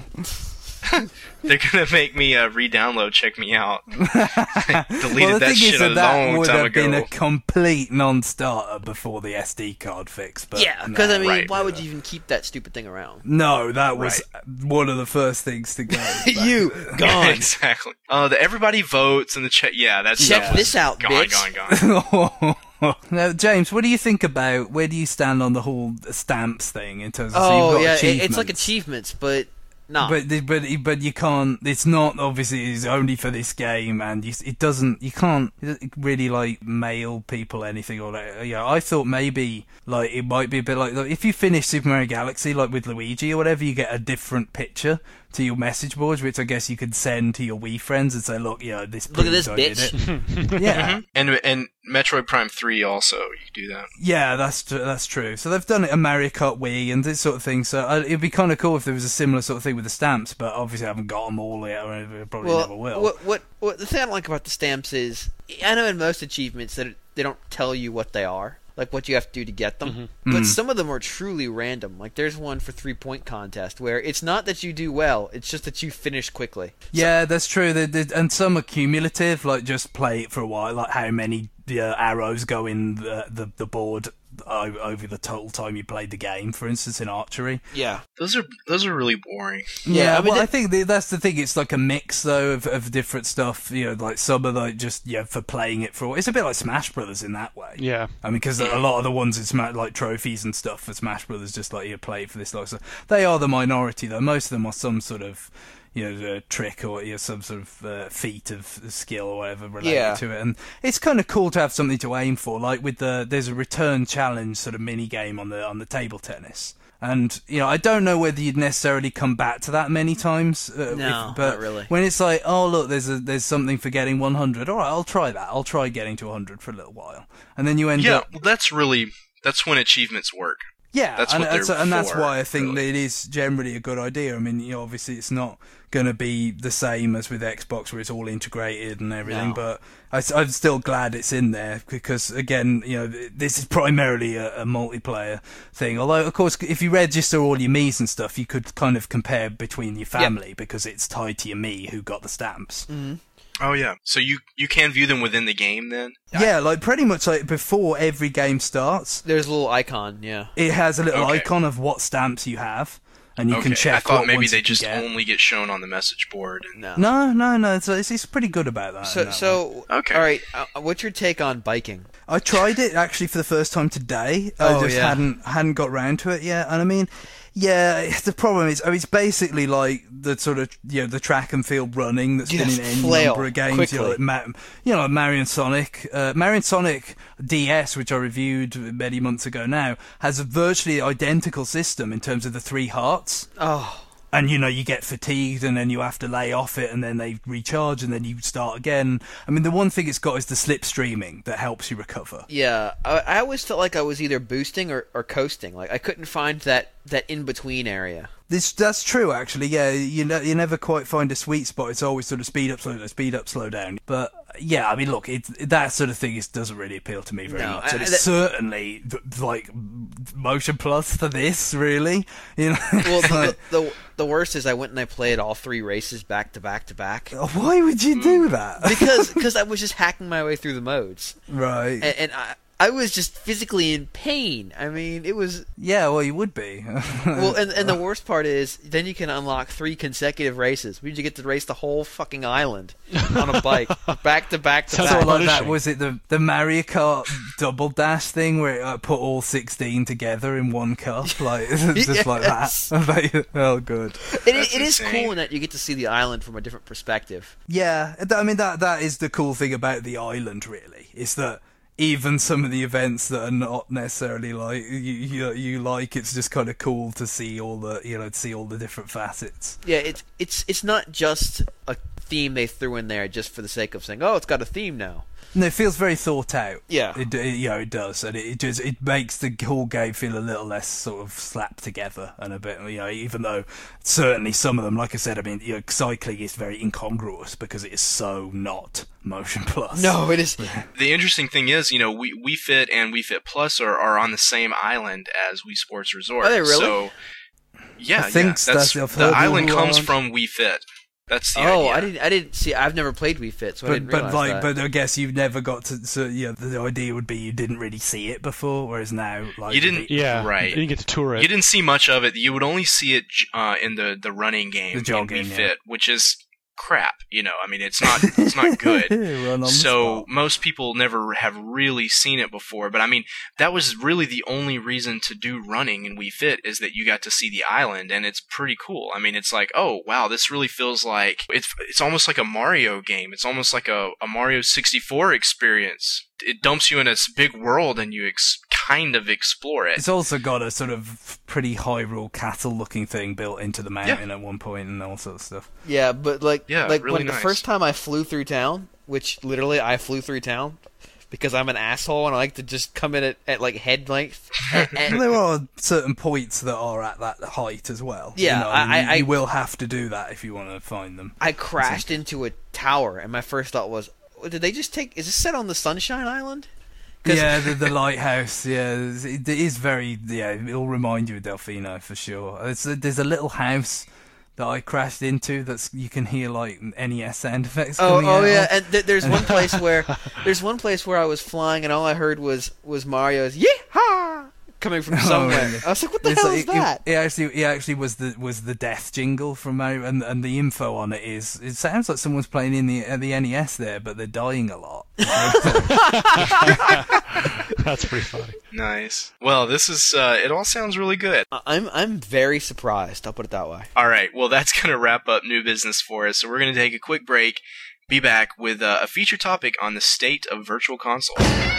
They're gonna make me re-download Check Me Out. I deleted Well, the that thing shit is a that long would time have ago. been a complete non-starter before the SD card fix. But Yeah, because I mean, right. why would you even keep that stupid thing around? no, that was one of the first things to go. You gone. Exactly. The everybody votes and the check. Yeah, that's Check this out, gone, bitch. gone. Now, James, what do you think about where do you stand on the whole stamps thing in terms of so Oh you've got yeah, achievements. it's like achievements, but no. But you can't. It's not obviously. It's only for this game, and it doesn't. You can't really like mail people anything or like. Yeah, I thought maybe like it might be a bit like if you finish Super Mario Galaxy like with Luigi or whatever, you get a different picture to your message boards, which I guess you could send to your Wii friends and say, look, this. Look at this, proves I did bitch. it. Yeah. And Metroid Prime 3 also, you can do that. Yeah, that's true. So they've done it in Mario Kart Wii and this sort of thing. So it'd be kind of cool if there was a similar sort of thing with the stamps, but obviously I haven't got them all yet, or probably never will. What the thing I like about the stamps is, I know in most achievements that they don't tell you what they are, like what you have to do to get them. But some of them are truly random. Like there's one for 3-point contest where it's not that you do well, it's just that you finish quickly. Yeah, that's true. And some are cumulative, like just play it for a while, like how many arrows go in the board over the total time you played the game. For instance, in archery. Yeah, those are really boring. Yeah, I think that's the thing. It's like a mix though of different stuff. Like some are like just for playing it for. It's a bit like Smash Brothers in that way. Yeah, I mean, because a lot of the ones in like trophies and stuff for Smash Brothers, just like you play for this. Like, so they are the minority though. Most of them are some sort of trick or some sort of feat of skill or whatever related to it, and it's kind of cool to have something to aim for. Like with there's a return challenge sort of mini game on the table tennis, and I don't know whether you'd necessarily come back to that many times. But not really. When it's like, oh look, there's something for getting 100. All right, I'll try that. I'll try getting to 100 for a little while, and then you end up. Yeah, that's when achievements work. Yeah, that's why I think really. that it is generally a good idea. I mean, obviously it's not going to be the same as with Xbox where it's all integrated and everything, but I'm still glad it's in there because, again, this is primarily a multiplayer thing. Although, of course, if you register all your Miis and stuff, you could kind of compare between your family because it's tied to your Mii who got the stamps. Mm-hmm. Oh yeah, so you can view them within the game then? Yeah, like pretty much like before every game starts. There's a little icon, yeah. It has a little icon of what stamps you have, and you can check. I thought what maybe they just get. only get shown on the message board. No. It's pretty good about that. So okay. All right. What's your take on biking? I tried it actually for the first time today. I just hadn't got round to it yet, and I mean. Yeah, the problem is, it's basically like the sort of the track and field running that's been in any number of games. Like Mario and Sonic. Mario and Sonic DS, which I reviewed many months ago now, has a virtually identical system in terms of the 3 hearts. Oh. And, you get fatigued and then you have to lay off it and then they recharge and then you start again. I mean, the one thing it's got is the slipstreaming that helps you recover. Yeah, I always felt like I was either boosting or coasting. Like, I couldn't find that in-between area. That's true, actually. Yeah, you never quite find a sweet spot. It's always sort of speed up, slow down. But yeah, I mean, look, that sort of thing doesn't really appeal to me very much. And it's certainly like Motion Plus for this, really. Well, the worst is I went and I played all 3 races back to back to back. Why would you do that? Because I was just hacking my way through the modes. Right. And I was just physically in pain. I mean, it was... Yeah, well, you would be. Well, and the worst part is, then you can unlock 3 consecutive races. We get to race the whole fucking island on a bike, back to back to back. Sort of like that, was it the Mario Kart Double Dash thing, where it put all 16 together in one cup? Like, just like that. Oh, good. It is cool in that you get to see the island from a different perspective. Yeah, I mean, that is the cool thing about the island, really, is that even some of the events that are not necessarily like you like, it's just kind of cool to see all the different facets. Yeah, it's not just a theme they threw in there just for the sake of saying, oh, it's got a theme now. No, it feels very thought out. Yeah, it does, and it makes the whole game feel a little less sort of slapped together and a bit, even though certainly some of them, like I said, I mean, cycling is very incongruous because it is so not Motion Plus. No, it is. The interesting thing is, Wii Fit and Wii Fit Plus are on the same island as Wii Sports Resort. Are they really? So, yeah, I think the island comes from Wii Fit. That's the idea. I didn't see. I've never played Wii Fit, so I didn't realize that. But I guess you've never got to. So the idea would be you didn't really see it before, whereas now, like you didn't. Right. You didn't get to tour it. You didn't see much of it. You would only see it in the running game, the jogging, in Wii Fit, which is crap. I mean, it's not good. So most people never have really seen it before. But I mean, that was really the only reason to do running in Wii Fit, is that you got to see the island, and it's pretty cool. I mean, it's like, oh wow, this really feels like it's almost like a Mario game. It's almost like a Mario 64 experience. It dumps you in a big world, and you kind of explore it. It's also got a sort of pretty Hyrule Castle-looking thing built into the mountain at one point, and all sorts of stuff. Yeah, but really when nice. The first time I flew through town, which literally I flew through town because I'm an asshole and I like to just come in at like head length. And there are certain points that are at that height as well. Yeah, you will have to do that if you want to find them. I crashed into a tower, and my first thought was, did they just take... Is this set on the Sunshine Island? Yeah, the lighthouse. Yeah, it is very... Yeah, it'll remind you of Delfino for sure. There's a little house that I crashed into that's you can hear like NES sound effects coming out. Oh yeah, and there's one place where I was flying and all I heard was Mario's "Yeehaw!" coming from somewhere. I was like, what the hell is that? It actually was the death jingle from Mario, and the info on it sounds like someone's playing in the NES there, but they're dying a lot. That's pretty funny. Nice. Well, this is it all sounds really good. I'm very surprised. I'll put it that way. All right. Well, that's going to wrap up new business for us. So we're going to take a quick break. Be back with a feature topic on the state of Virtual Console.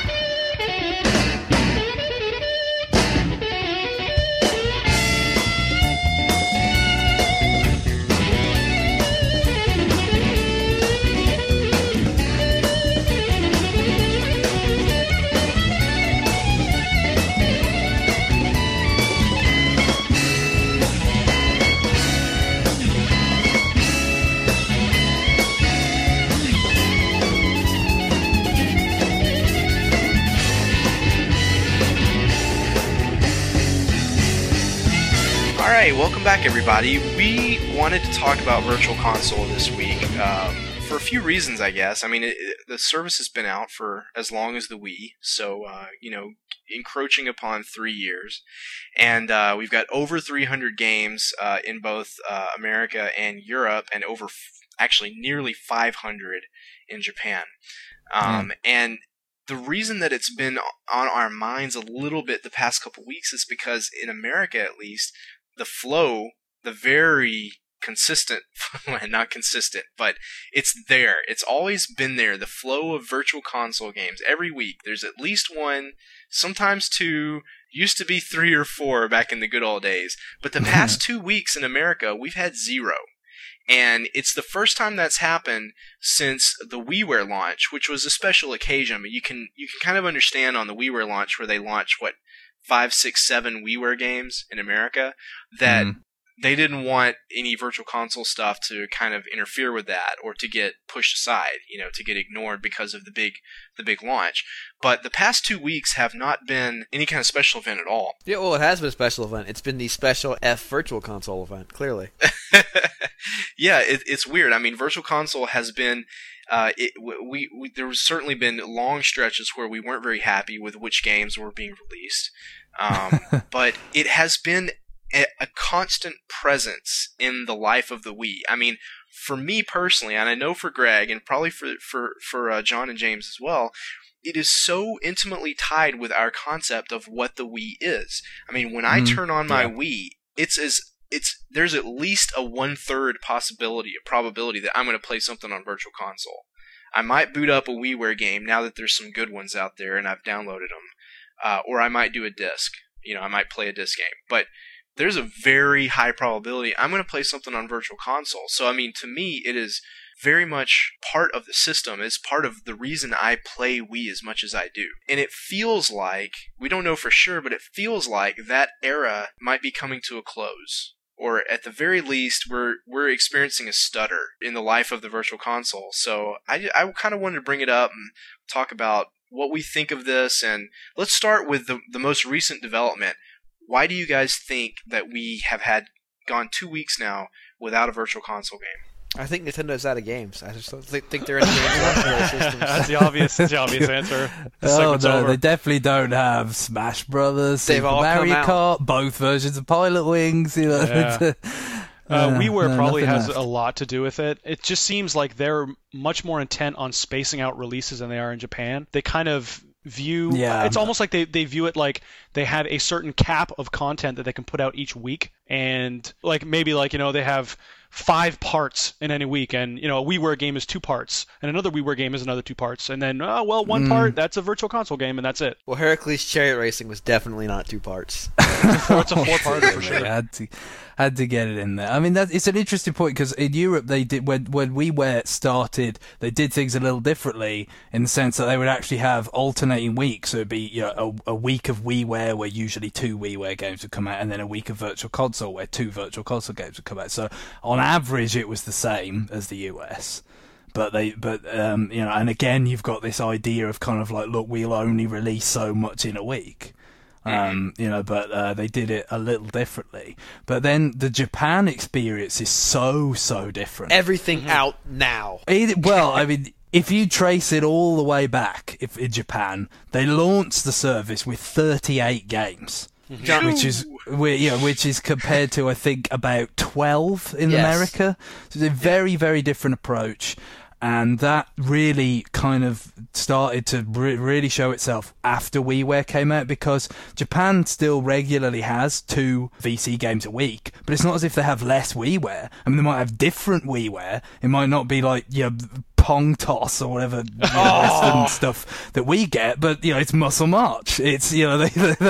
Alright, welcome back everybody. We wanted to talk about Virtual Console this week for a few reasons, I guess. I mean, the service has been out for as long as the Wii, so, encroaching upon 3 years. And we've got over 300 games in both America and Europe, and actually nearly 500 in Japan. And the reason that it's been on our minds a little bit the past couple weeks is because in America, at least, the flow, the very consistent, not consistent, but it's there. It's always been there. The flow of Virtual Console games. Every week, there's at least one, sometimes two, used to be 3 or 4 back in the good old days. But the past 2 weeks in America, we've had 0. And it's the first time that's happened since the WiiWare launch, which was a special occasion. I mean, you can kind of understand on the WiiWare launch where they launched, 5, 6, 7 WiiWare games in America, that they didn't want any Virtual Console stuff to kind of interfere with that or to get pushed aside, to get ignored because of the big launch. But the past 2 weeks have not been any kind of special event at all. Yeah, well, it has been a special event. It's been the special F Virtual Console event, clearly. Yeah, it's weird. I mean, Virtual Console has been... There's certainly been long stretches where we weren't very happy with which games were being released, but it has been a constant presence in the life of the Wii. I mean, for me personally, and I know for Greg, and probably for John and James as well, it is so intimately tied with our concept of what the Wii is. I mean, when I turn on my Wii, there's at least a 1/3 probability that I'm going to play something on Virtual Console. I might boot up a WiiWare game now that there's some good ones out there and I've downloaded them, or I might do a disc. I might play a disc game, but there's a very high probability I'm going to play something on Virtual Console. So I mean, to me, it is very much part of the system. It's part of the reason I play Wii as much as I do. And it feels like, we don't know for sure, but it feels like that era might be coming to a close. Or at the very least, we're experiencing a stutter in the life of the Virtual Console. So I kind of wanted to bring it up and talk about what we think of this. And let's start with the most recent development. Why do you guys think that we have gone 2 weeks now without a Virtual Console game? I think Nintendo's out of games. I just don't think they're in the systems. That's the obvious answer. They definitely don't have Smash Brothers, Super Mario Kart, both versions of Pilot Wings. Yeah. WiiWare probably has a lot to do with it. It just seems like they're much more intent on spacing out releases than they are in Japan. They kind of view it's almost like they view it like they have a certain cap of content that they can put out each week, and maybe they have 5 parts in any week, and a WiiWare game is 2 parts, and another WiiWare game is another 2 parts, and then one part, that's a Virtual Console game, and that's it. Well, Heracles Chariot Racing was definitely not 2 parts. It's a 4-parter for sure. Had to get it in there. I mean, it's an interesting point because in Europe they did when WiiWare started, they did things a little differently in the sense that they would actually have alternating weeks. So it'd be a week of WiiWare where usually 2 WiiWare games would come out, and then a week of Virtual Console where 2 Virtual Console games would come out. So on average, it was the same as the US. And again, you've got this idea of kind of like, look, we'll only release so much in a week. But they did it a little differently. But then the Japan experience is so different. Everything out now. if you trace it all the way back, if in Japan, they launched the service with 38 games. Which is compared to, I think, about 12 in America. So it's a very, very different approach. And that really kind of started to really show itself after WiiWare came out, because Japan still regularly has 2 VC games a week, but it's not as if they have less WiiWare. I mean, they might have different WiiWare. It might not be like, Pong Toss or whatever Western stuff that we get, but it's Muscle March. It's they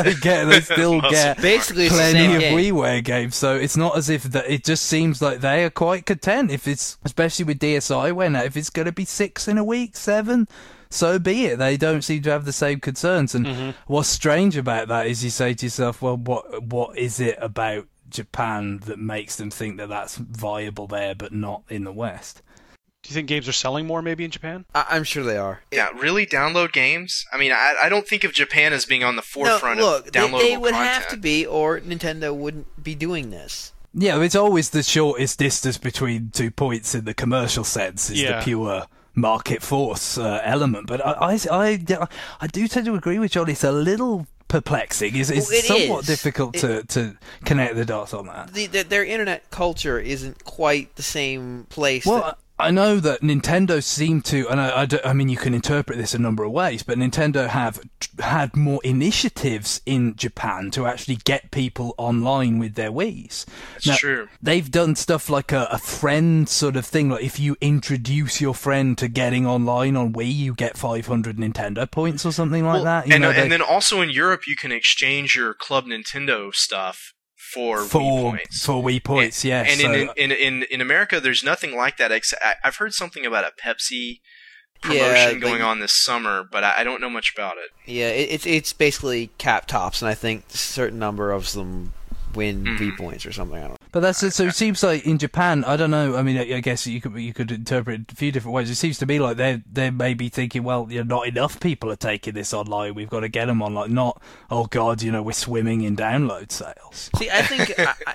still get basically plenty of game. WiiWare games. So it's not as if that. It just seems like they are quite content if it's, especially with DSi when if it's going to be 6 in a week, 7. So be it. They don't seem to have the same concerns. And what's strange about that is you say to yourself, well, what is it about Japan that makes them think that that's viable there but not in the West? Do you think games are selling more maybe in Japan? I'm sure they are. Yeah, really? Download games? I mean, I don't think of Japan as being on the forefront of downloadable they would content. have to be, or Nintendo wouldn't be doing this. Yeah, it's always the shortest distance between 2 points in the commercial sense is the pure market force element. But I do tend to agree with John. It's a little perplexing. It's somewhat difficult to connect the dots on that. Their internet culture isn't quite the same place. Well, I know that Nintendo seem to, and I mean, you can interpret this a number of ways, but Nintendo have had more initiatives in Japan to actually get people online with their Wiis. That's true. They've done stuff like a friend sort of thing, like if you introduce your friend to getting online on Wii, you get 500 Nintendo points or something like that. And then also in Europe, you can exchange your Club Nintendo stuff for Wii points. For Wii points, yes. And in America, there's nothing like that. I've heard something about a Pepsi promotion going on this summer, but I don't know much about it. Yeah, it's basically cap tops, and I think a certain number of them win Wii points or something. I don't know. But that's it. So it seems like in Japan, I don't know. I mean, I guess you could interpret it a few different ways. It seems to me like they may be thinking, well, not enough people are taking this online. We've got to get them online. Not, oh God, we're swimming in download sales. See, I think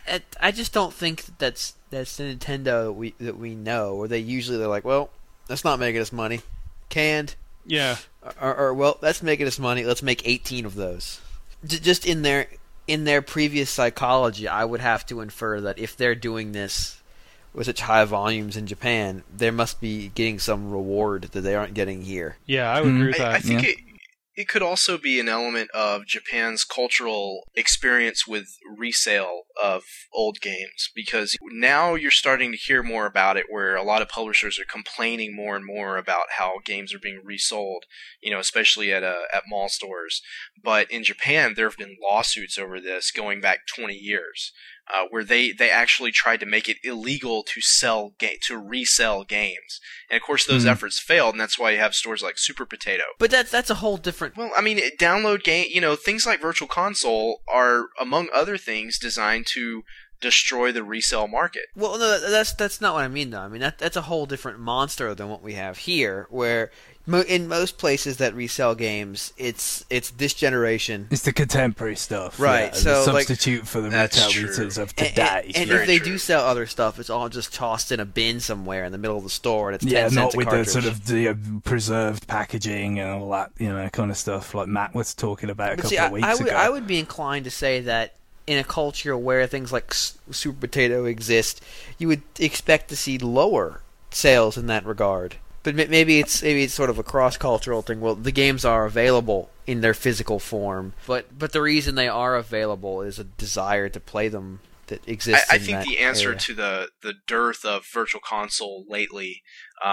I just don't think that's the Nintendo that we know. Where they're like, well, that's not making us money. Canned. Yeah. Or well, that's making us money. Let's make 18 of those. Just in their previous psychology, I would have to infer that if they're doing this with such high volumes in Japan, they must be getting some reward that they aren't getting here. Yeah, I would agree with that. I think it could also be an element of Japan's cultural experience with resale of old games, because now you're starting to hear more about it, where a lot of publishers are complaining more and more about how games are being resold, especially at mall stores. But in Japan, there have been lawsuits over this going back 20 years. Where they actually tried to make it illegal to resell games, and of course those efforts failed, and that's why you have stores like Super Potato. But that's a whole different. Well, I mean, download game. Things like Virtual Console are, among other things, designed to destroy the resale market. Well, no, that's not what I mean, though. I mean that's a whole different monster than what we have here, where in most places that resell games, it's this generation. It's the contemporary stuff, right? Yeah, so the substitute for the retail retailers of today. And if they do sell other stuff, it's all just tossed in a bin somewhere in the middle of the store, and it's 10 cents not a with cartridge. the sort of the preserved packaging and all that, kind of stuff like Matt was talking about a couple of weeks ago. I would be inclined to say that in a culture where things like Super Potato exist, you would expect to see lower sales in that regard. But maybe it's sort of a cross-cultural thing. Well, the games are available in their physical form, but the reason they are available is a desire to play them that exists. I think the answer to the dearth of Virtual Console lately,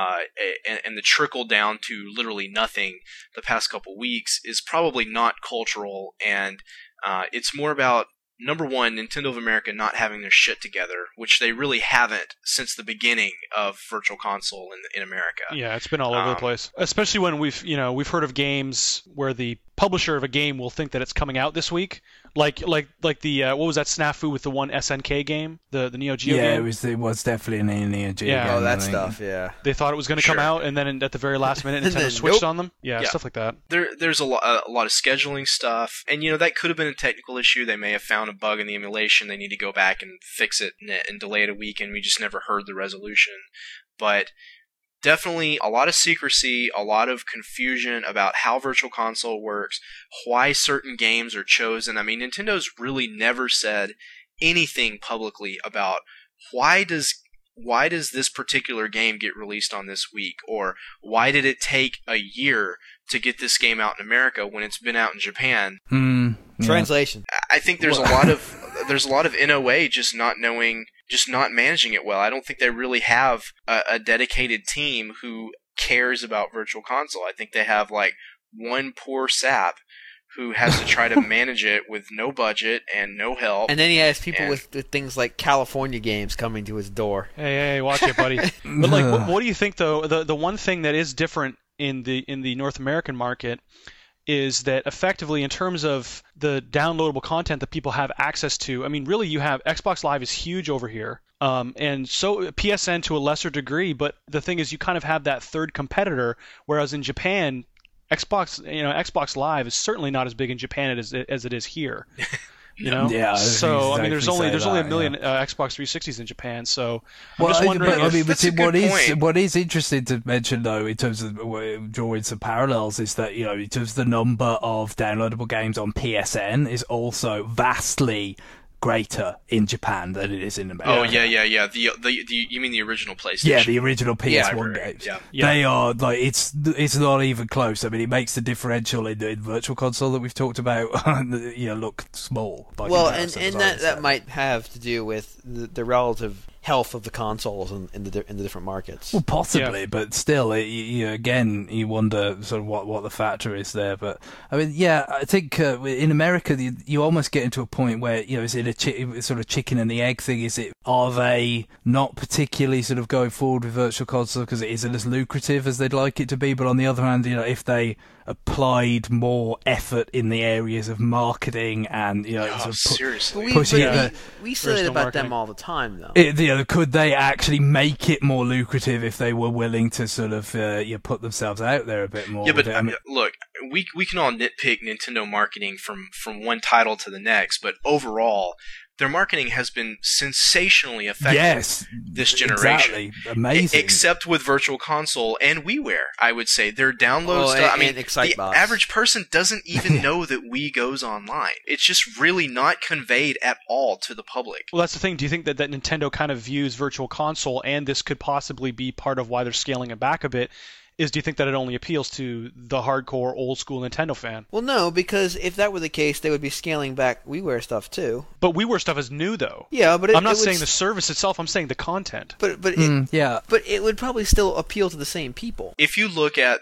and the trickle down to literally nothing the past couple weeks, is probably not cultural, and it's more about, number one, Nintendo of America not having their shit together, which they really haven't since the beginning of Virtual Console in America. Yeah, it's been all over the place. Especially when we've heard of games where the publisher of a game will think that it's coming out this week, like the what was that snafu with the one SNK game, the Neo Geo game? Yeah, it was definitely a Neo Geo game. Oh, that stuff, yeah. They thought it was going to come out, and then at the very last minute, Nintendo switched on them. Yeah, stuff like that. There's a lot of scheduling stuff, and that could have been a technical issue. They may have found a bug in the emulation. They need to go back and fix it and delay it a week, and we just never heard the resolution. But definitely a lot of secrecy, a lot of confusion about how Virtual Console works, why certain games are chosen. I mean, Nintendo's really never said anything publicly about why does this particular game get released on this week, or why did it take a year to get this game out in America when it's been out in Japan. Translation. I think there's a lot of NOA just not knowing, just not managing it well. I don't think they really have a dedicated team who cares about Virtual Console. I think they have like one poor sap who has to try to manage it with no budget and no help. And then he has people with things like California games coming to his door. Hey, watch it, buddy. But like, what do you think though? The one thing that is different in the North American market is that effectively, in terms of the downloadable content that people have access to, I mean, really, you have Xbox Live is huge over here, and so PSN to a lesser degree. But the thing is, you kind of have that third competitor, whereas in Japan, Xbox Live is certainly not as big in Japan as it is here. Yeah. So I mean, there's only a million Xbox 360s in Japan. So I'm just wondering. What is interesting to mention though, in terms of drawing some parallels, is that in terms of the number of downloadable games on PSN is also vastly greater in Japan than it is in America. Oh yeah. The you mean the original PlayStation? Yeah, the original PS1 games. Yeah. They are like it's not even close. I mean, it makes the differential in Virtual Console that we've talked about, look small. Well, and that might have to do with the relative health of the consoles in the different markets. Well, possibly, but still, you wonder sort of what the factor is there. But I mean, I think in America, you almost get into a point where is it a sort of chicken and the egg thing? Are they not particularly sort of going forward with Virtual Console because it isn't as lucrative as they'd like it to be? But on the other hand, if they applied more effort in the areas of marketing and seriously, pushing it. We say it about them all the time, though. Could they actually make it more lucrative if they were willing to sort of put themselves out there a bit more? Yeah, but look, we can all nitpick Nintendo marketing from one title to the next, but overall, their marketing has been sensationally effective this generation. Exactly. Amazing. Except with Virtual Console and WiiWare, I would say. Their downloads... the average person doesn't even know that Wii goes online. It's just really not conveyed at all to the public. Well, that's the thing. Do you think that Nintendo kind of views Virtual Console, and this could possibly be part of why they're scaling it back a bit, do you think that it only appeals to the hardcore old-school Nintendo fan? Well, no, because if that were the case, they would be scaling back WiiWare stuff, too. But WiiWare stuff is new, though. Yeah, but I'm not saying the service itself, I'm saying the content. But it would probably still appeal to the same people. If you look at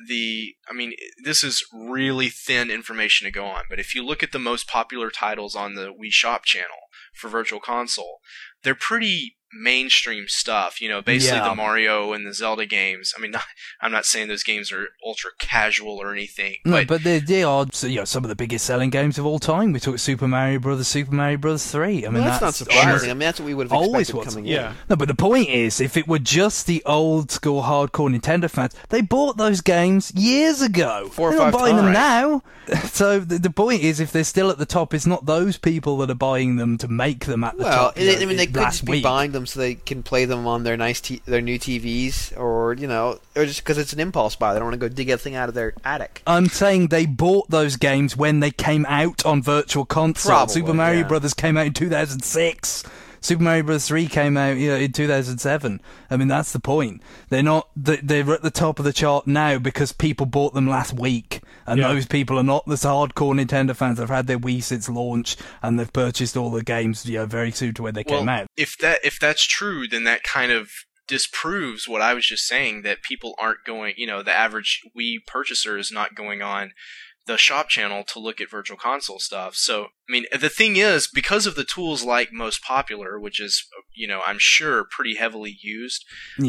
this is really thin information to go on, but if you look at the most popular titles on the Wii Shop channel for Virtual Console, they're pretty mainstream stuff, basically the Mario and the Zelda games. I mean, I'm not saying those games are ultra casual or anything. But they are some of the biggest selling games of all time. We talk Super Mario Brothers, Super Mario Brothers 3. I mean, that's not surprising. I mean, that's what we would have expected coming in. No, but the point is, if it were just the old school hardcore Nintendo fans, they bought those games years ago. 4 or 5 times. They're not buying them now. So the point is, if they're still at the top, it's not those people that are buying them to make them at the top. Well, I mean, they could just be buying them so they can play them on their their new TVs, or just because it's an impulse buy. They don't want to go dig everything out of their attic. I'm saying they bought those games when they came out on Virtual Console. Probably, Super Mario Brothers came out in 2006. Super Mario Bros. 3 came out in 2007. I mean, that's the point. They're at the top of the chart now because people bought them last week. And those people are not the hardcore Nintendo fans. They've had their Wii since launch, and they've purchased all the games very soon to when they came out. If that's true, then that kind of disproves what I was just saying, that people aren't going, the average Wii purchaser is not going on the shop channel to look at Virtual Console stuff. So, I mean, the thing is, because of the tools like Most Popular, which is, I'm sure pretty heavily used,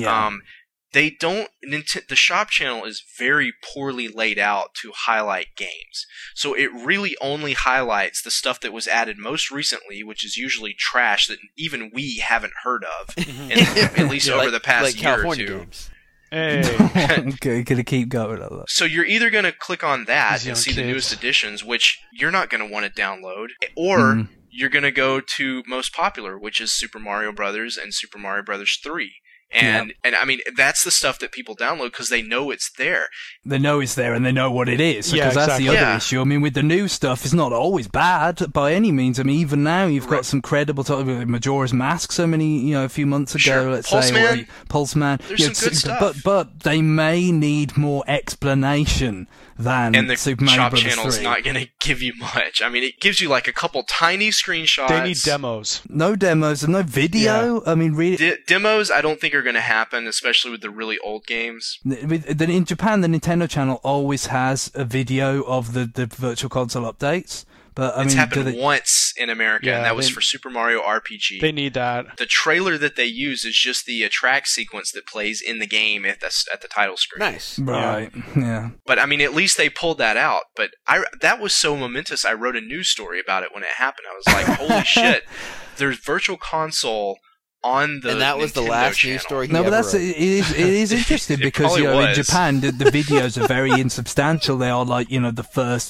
the shop channel is very poorly laid out to highlight games. So it really only highlights the stuff that was added most recently, which is usually trash that even we haven't heard of, at least over the past year California or two. Games. Hey. Okay, gonna keep going on that. So you're either going to click on that and see the newest editions, which you're not going to want to download, or you're going to go to Most Popular, which is Super Mario Brothers and Super Mario Brothers 3. And I mean, that's the stuff that people download because they know it's there. They know it's there and they know what it is. Yeah, Because that's the other Yeah. issue. I mean, with the new stuff, it's not always bad by any means. I mean, even now, you've got some credible Majora's Mask a few months ago, Sure. let's Pulse say. Man? Or Pulse Man. There's some good stuff. But they may need more explanation than And the Super Mario shop Bros. channel's 3. not going to give you much. I mean, it gives you like a couple tiny screenshots. They need demos. No demos and no video. I mean, really. Demos, I don't think are going to happen, especially with the really old games. In Japan, the Nintendo channel always has a video of the Virtual Console updates. But I It's mean, happened once in America, Yeah, and that was for Super Mario RPG. They need that. The trailer that they use is just the track sequence that plays in the game at the title screen. Nice. Right? Yeah. But I mean, at least they pulled that out. But that was so momentous. I wrote a news story about it when it happened. I was like, "Holy shit!" There's Virtual Console on the And that was the Nintendo last channel. news story he No, but ever that's wrote. it is interesting It because probably in was. Japan the videos are very insubstantial. They are like the first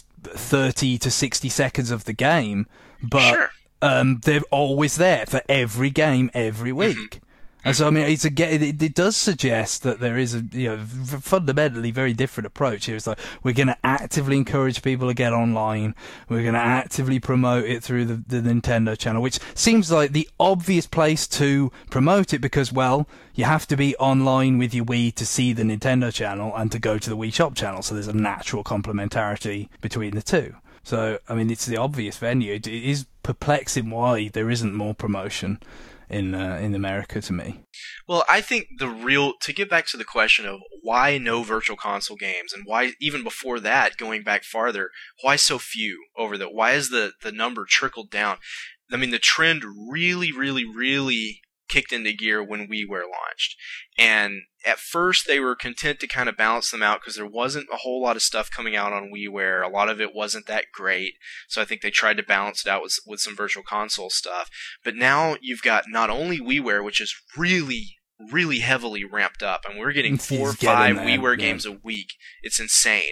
30 to 60 seconds of the game, but Sure. they're always there for every game every week. And so I mean, it does suggest that there is a fundamentally very different approach here. It's like we're going to actively encourage people to get online. We're going to actively promote it through the Nintendo channel, which seems like the obvious place to promote it because, well, you have to be online with your Wii to see the Nintendo channel and to go to the Wii Shop channel. So there's a natural complementarity between the two. So I mean, it's the obvious venue. It is perplexing why there isn't more promotion in America to me. Well, I think to get back to the question of why no Virtual Console games, and why even before that, going back farther, why so few why is the number trickled down? I mean, the trend really, really, really kicked into gear when WiiWare launched. And at first they were content to kind of balance them out because there wasn't a whole lot of stuff coming out on WiiWare. A lot of it wasn't that great. So I think they tried to balance it out with some Virtual Console stuff. But now you've got not only WiiWare, which is really, really heavily ramped up, and we're getting 4 or 5 WiiWare games a week. It's insane.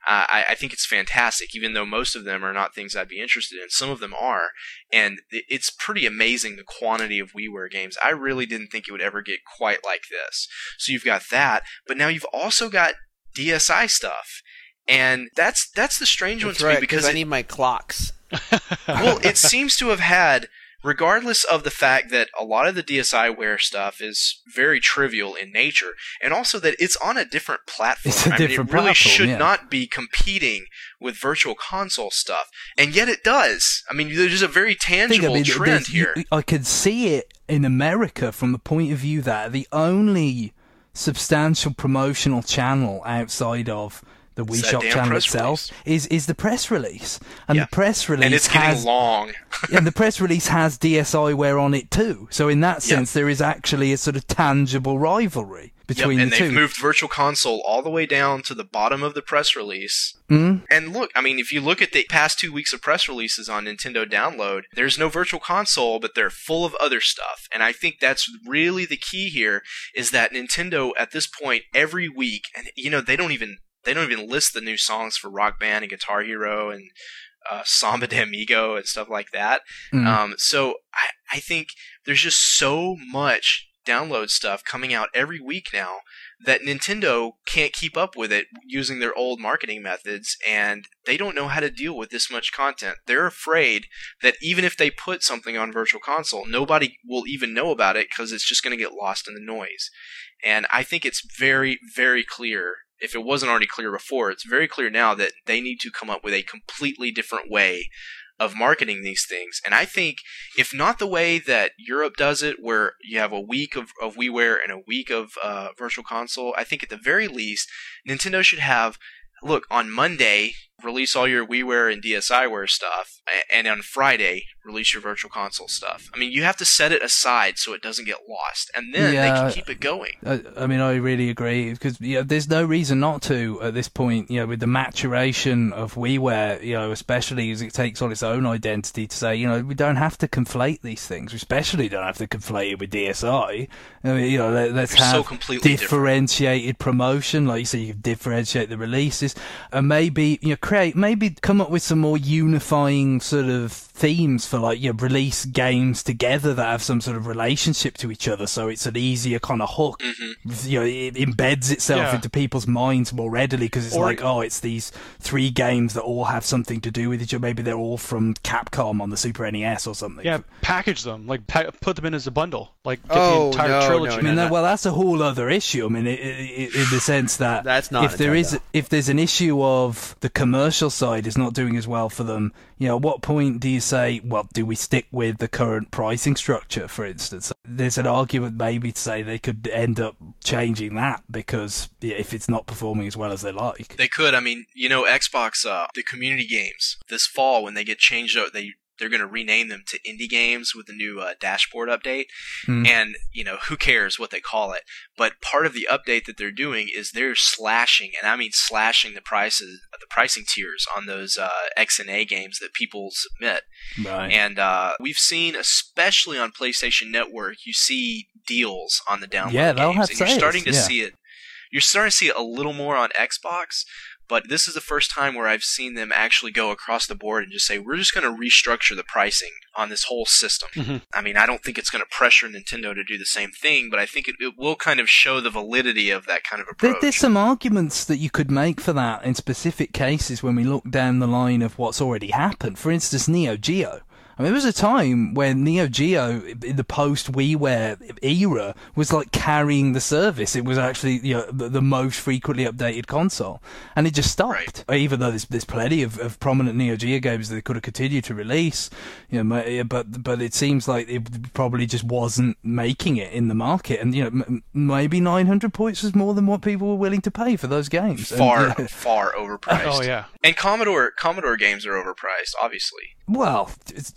I think it's fantastic, even though most of them are not things I'd be interested in. Some of them are, and it's pretty amazing the quantity of WiiWare games. I really didn't think it would ever get quite like this. So you've got that, but now you've also got DSi stuff, and that's the strange one to me because I need my clocks. Well, it seems to have had, regardless of the fact that a lot of the DSiWare stuff is very trivial in nature, and also that it's on a different platform. It's a different it really platform, should yeah. not be competing with Virtual Console stuff, and yet it does. I mean, there's a very tangible trend here. I could see it in America from the point of view that the only substantial promotional channel outside of the Wii that Shop damn channel press itself is the press release, and the press release and it's getting long. and the press release has DSiWare on it too. So in that sense, there is actually a sort of tangible rivalry between and the two. they've moved Virtual Console all the way down to the bottom of the press release. And look, I mean, if you look at the past 2 weeks of press releases on Nintendo Download, there's no Virtual Console, but they're full of other stuff. And I think that's really the key here, is that Nintendo at this point every week, and they don't even list the new songs for Rock Band and Guitar Hero and Samba de Amigo and stuff like that. So I think there's just so much download stuff coming out every week now that Nintendo can't keep up with it using their old marketing methods, and they don't know how to deal with this much content. They're afraid that even if they put something on Virtual Console, nobody will even know about it because it's just going to get lost in the noise. And I think it's very, very clear, if it wasn't already clear before, it's very clear now that they need to come up with a completely different way of marketing these things. And I think, if not the way that Europe does it, where you have a week of WiiWare and a week of Virtual Console, I think at the very least, Nintendo should have, look, on Monday, release all your WiiWare and DSiWare stuff, and on Friday, release your Virtual Console stuff. I mean, you have to set it aside so it doesn't get lost, and then they can keep it going. I mean, I really agree, because there's no reason not to at this point, with the maturation of WiiWare, especially as it takes on its own identity, to say, we don't have to conflate these things. We especially don't have to conflate it with DSi. I mean, let's They're have so completely differentiated promotion, like you say, you can differentiate the releases, and maybe, maybe come up with some more unifying sort of themes for like release games together that have some sort of relationship to each other, so it's an easier kind of hook. It embeds itself into people's minds more readily because it's it's these 3 games that all have something to do with each other. Maybe they're all from Capcom on the Super NES or something. Yeah, package them, like put them in as a bundle, like get the entire trilogy. Well, that's a whole other issue. I mean, in the sense that that's not if there's an issue of the commercial side is not doing as well for them, at what point do you say, well, do we stick with the current pricing structure, for instance? There's an argument maybe to say they could end up changing that because if it's not performing as well as they like. They could. I mean, Xbox, the community games this fall when they get changed out, they're going to rename them to indie games with the new dashboard update. And, who cares what they call it? But part of the update that they're doing is they're slashing, and I mean slashing the pricing tiers on those X and A games that people submit. Right. And we've seen, especially on PlayStation Network, you see deals on the download games. They'll have and you're starting to see it. You're starting to see it a little more on Xbox. But this is the first time where I've seen them actually go across the board and just say, we're just going to restructure the pricing on this whole system. I mean, I don't think it's going to pressure Nintendo to do the same thing, but I think it will kind of show the validity of that kind of approach. There's some arguments that you could make for that in specific cases when we look down the line of what's already happened. For instance, Neo Geo. I mean, there was a time when Neo Geo, in the post-WiiWare era, was like carrying the service. It was actually the most frequently updated console, and it just stopped. Right. Even though there's plenty of prominent Neo Geo games that they could have continued to release, but it seems like it probably just wasn't making it in the market. And maybe 900 points was more than what people were willing to pay for those games. Far overpriced. Oh yeah. And Commodore games are overpriced, obviously. Well,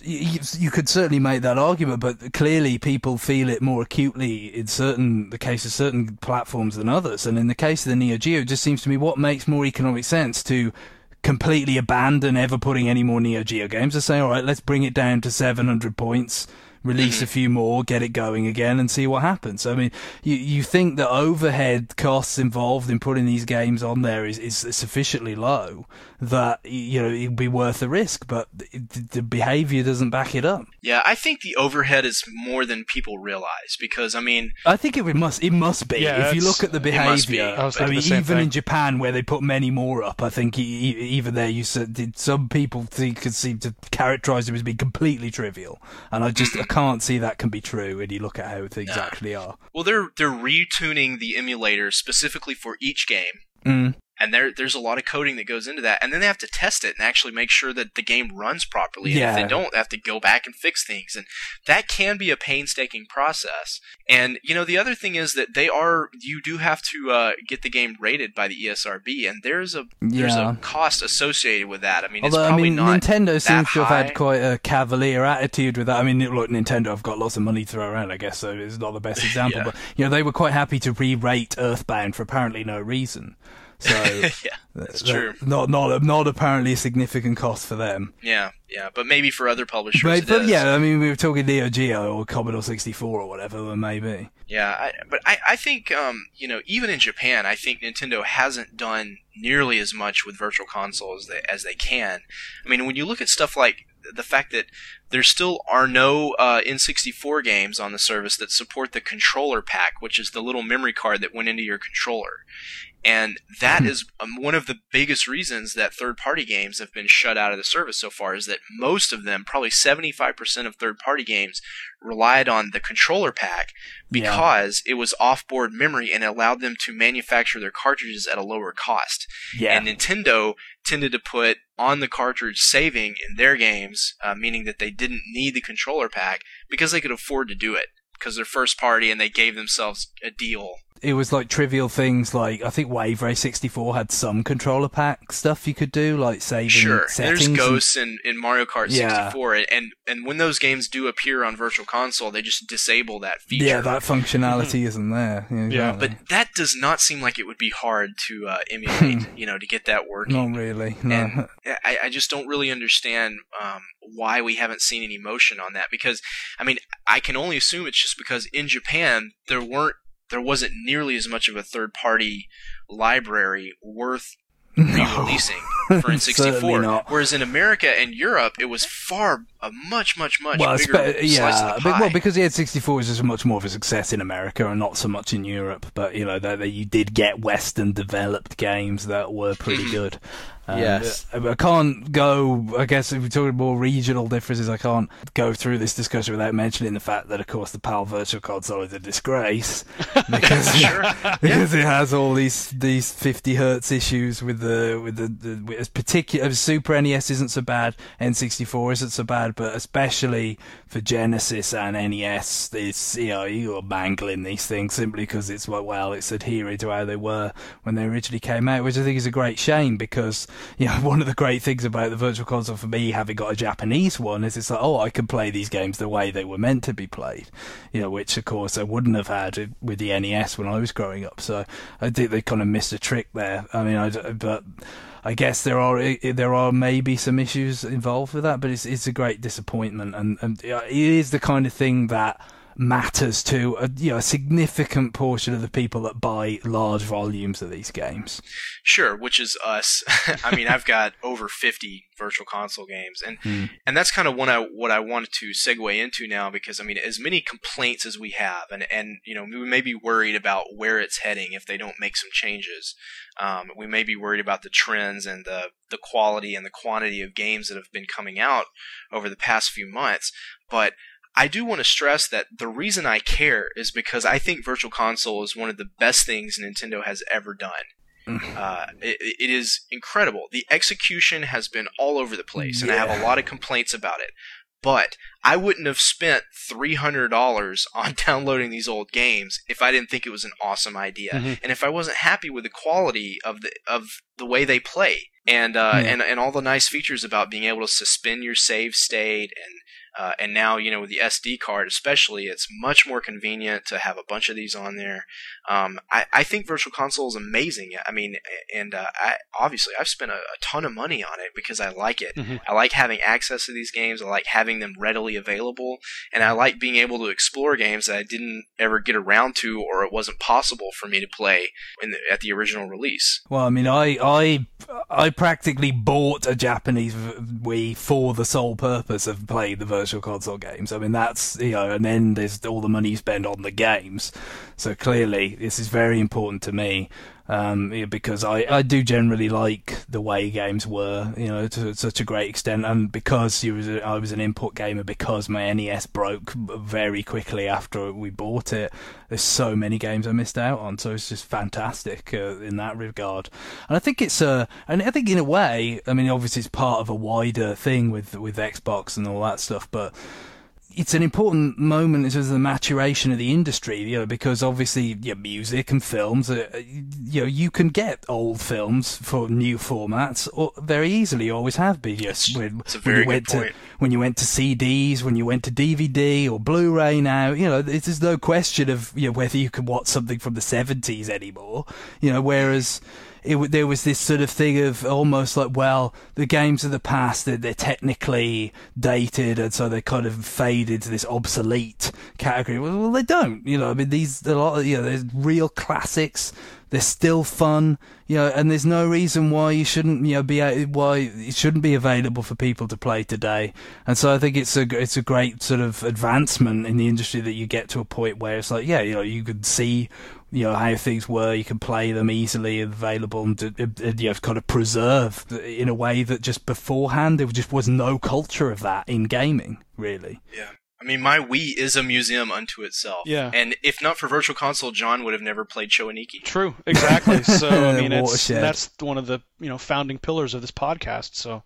you could certainly make that argument, but clearly people feel it more acutely in the case of certain platforms than others. And in the case of the Neo Geo, it just seems to me what makes more economic sense to completely abandon ever putting any more Neo Geo games and say, all right, let's bring it down to 700 points. Release a few more, get it going again, and see what happens. I mean, you think the overhead costs involved in putting these games on there is sufficiently low that it'd be worth the risk, but the behavior doesn't back it up. Yeah, I think the overhead is more than people realize because I think it must be. Yeah, if you look at the behavior, even in Japan where they put many more up, I think even there you said some people could seem to characterize them as being completely trivial, and I can't see that can be true when you look at how things actually are. Well, they're retuning the emulator specifically for each game. And there's a lot of coding that goes into that. And then they have to test it and actually make sure that the game runs properly. And if they don't, they have to go back and fix things. And that can be a painstaking process. And, the other thing is that you do have to get the game rated by the ESRB. And there's a cost associated with that. I mean, not Nintendo seems to have high. had quite a cavalier attitude with that. I mean, look, Nintendo have got lots of money to throw around, I guess, so it's not the best example. But, they were quite happy to re-rate Earthbound for apparently no reason. So yeah, that's true. Not apparently a significant cost for them. Yeah, but maybe for other publishers it is. Yeah, I mean, we were talking Neo Geo or Commodore 64 or whatever, then maybe. Yeah, I think even in Japan, I think Nintendo hasn't done nearly as much with Virtual Console as they can. I mean, when you look at stuff like the fact that there still are no N64 games on the service that support the controller pack, which is the little memory card that went into your controller. And that is one of the biggest reasons that third-party games have been shut out of the service so far, is that most of them, probably 75% of third-party games, relied on the controller pack because it was off-board memory and allowed them to manufacture their cartridges at a lower cost. Yeah. And Nintendo tended to put on the cartridge saving in their games, meaning that they didn't need the controller pack because they could afford to do it because they're first party and they gave themselves a deal. It was like trivial things like, I think Wave Race 64 had some controller pack stuff you could do, like saving settings. There's ghosts in Mario Kart 64, and when those games do appear on Virtual Console, they just disable that feature. Yeah, that functionality isn't there. Yeah, exactly. Yeah, but that does not seem like it would be hard to emulate, to get that working. Not really, no. And I just don't really understand why we haven't seen any motion on that, because, I mean, I can only assume it's just because in Japan, there wasn't nearly as much of a third-party library worth re-releasing. for N64. Whereas in America and Europe, it was much bigger slice of the pie. Because the N64 was just much more of a success in America and not so much in Europe. But you did get Western developed games that were pretty good. Yes. I can't go, I guess if we're talking more regional differences, I can't go through this discussion without mentioning the fact that, of course, the PAL Virtual Console is a disgrace. Because, because it has all these 50 hertz issues with the particular Super NES isn't so bad, N64 isn't so bad, but especially for Genesis and NES, it's, you're mangling these things simply because it's adhering to how they were when they originally came out, which I think is a great shame because one of the great things about the Virtual Console for me, having got a Japanese one, is it's like, I can play these games the way they were meant to be played, which of course I wouldn't have had with the NES when I was growing up. So I think they kind of missed a trick there. I mean, but I guess there are maybe some issues involved with that, but it's a great disappointment, and it is the kind of thing that matters to a significant portion of the people that buy large volumes of these games. Sure, which is us. I mean, I've got over 50 Virtual Console games, and that's kind of what I wanted to segue into now, because I mean, as many complaints as we have, and we may be worried about where it's heading if they don't make some changes. We may be worried about the trends and the quality and the quantity of games that have been coming out over the past few months, but I do want to stress that the reason I care is because I think Virtual Console is one of the best things Nintendo has ever done. It is incredible. The execution has been all over the place, and I have a lot of complaints about it. But I wouldn't have spent $300 on downloading these old games if I didn't think it was an awesome idea, and if I wasn't happy with the quality of the way they play, and all the nice features about being able to suspend your save state, and now, with the SD card especially, it's much more convenient to have a bunch of these on there. I think Virtual Console is amazing. I mean, and I've spent a ton of money on it because I like it. I like having access to these games. I like having them readily available, and I like being able to explore games that I didn't ever get around to, or it wasn't possible for me to play at the original release. Well, I mean, I practically bought a Japanese Wii for the sole purpose of playing the Virtual Console games. I mean, that's, and then there's all the money you spend on the games. So clearly, this is very important to me, because I do generally like the way games were, to such a great extent, and because I was an input gamer, because my NES broke very quickly after we bought it, there's so many games I missed out on, so it's just fantastic in that regard. And I think and I think in a way, I mean, obviously it's part of a wider thing with Xbox and all that stuff, but it's an important moment in terms of the maturation of the industry, because obviously, music and films, you can get old films for new formats very easily. You always have been. It's a very good point. When you went to CDs, when you went to DVD or Blu-ray now, there's no question of whether you can watch something from the 70s anymore. Whereas there was this sort of thing of almost like, well, the games of the past, they're technically dated, and so they kind of fade into this obsolete category. Well, they don't. I mean, there's real classics. They're still fun, and there's no reason why you shouldn't, why it shouldn't be available for people to play today. And so I think it's a great sort of advancement in the industry that you get to a point where it's like, you could see, how things were, you can play them easily available, and kind of preserve in a way that just beforehand there just was no culture of that in gaming, really. Yeah. I mean, my Wii is a museum unto itself. Yeah. And if not for Virtual Console, John would have never played Showa-Nikki. True, exactly. So, I mean, that's one of the founding pillars of this podcast. So,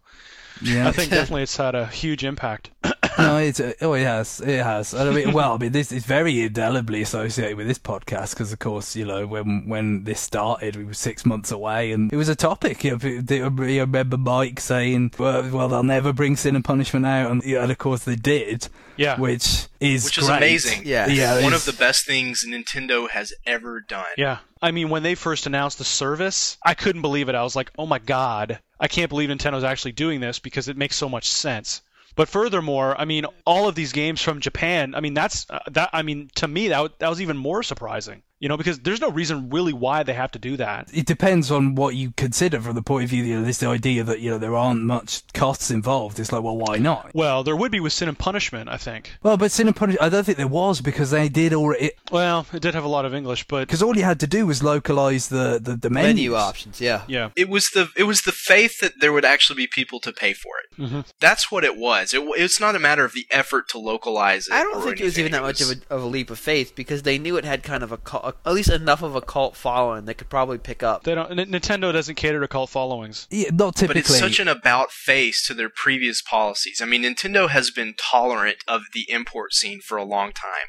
I think definitely it's had a huge impact. No, it has. I mean, this is very indelibly associated with this podcast because, of course, when this started, we were 6 months away, and it was a topic. I remember Mike saying, "Well, they'll never bring Sin and Punishment out," and of course they did. Yeah, which is great. Amazing. Yeah, one of the best things Nintendo has ever done. Yeah, I mean, when they first announced the service, I couldn't believe it. I was like, "Oh my god, I can't believe Nintendo's actually doing this," because it makes so much sense. But furthermore, I mean, all of these games from Japan, I mean, to me, that was even more surprising. because there's no reason really why they have to do that. It depends on what you consider from the point of view, this idea that, there aren't much costs involved. It's like, well, why not? Well, there would be with Sin and Punishment, I think. Well, but Sin and Punishment, I don't think there was, because they did already... Well, it did have a lot of English, but... Because all you had to do was localize the menu options, yeah. Yeah. It was the faith that there would actually be people to pay for it. Mm-hmm. That's what it was. It's not a matter of the effort to localize it. I don't think it was even that much of a leap of faith, because they knew it had kind of at least enough of a cult following they could probably pick up. Nintendo doesn't cater to cult followings. Yeah, not typically. But it's such an about-face to their previous policies. I mean, Nintendo has been tolerant of the import scene for a long time.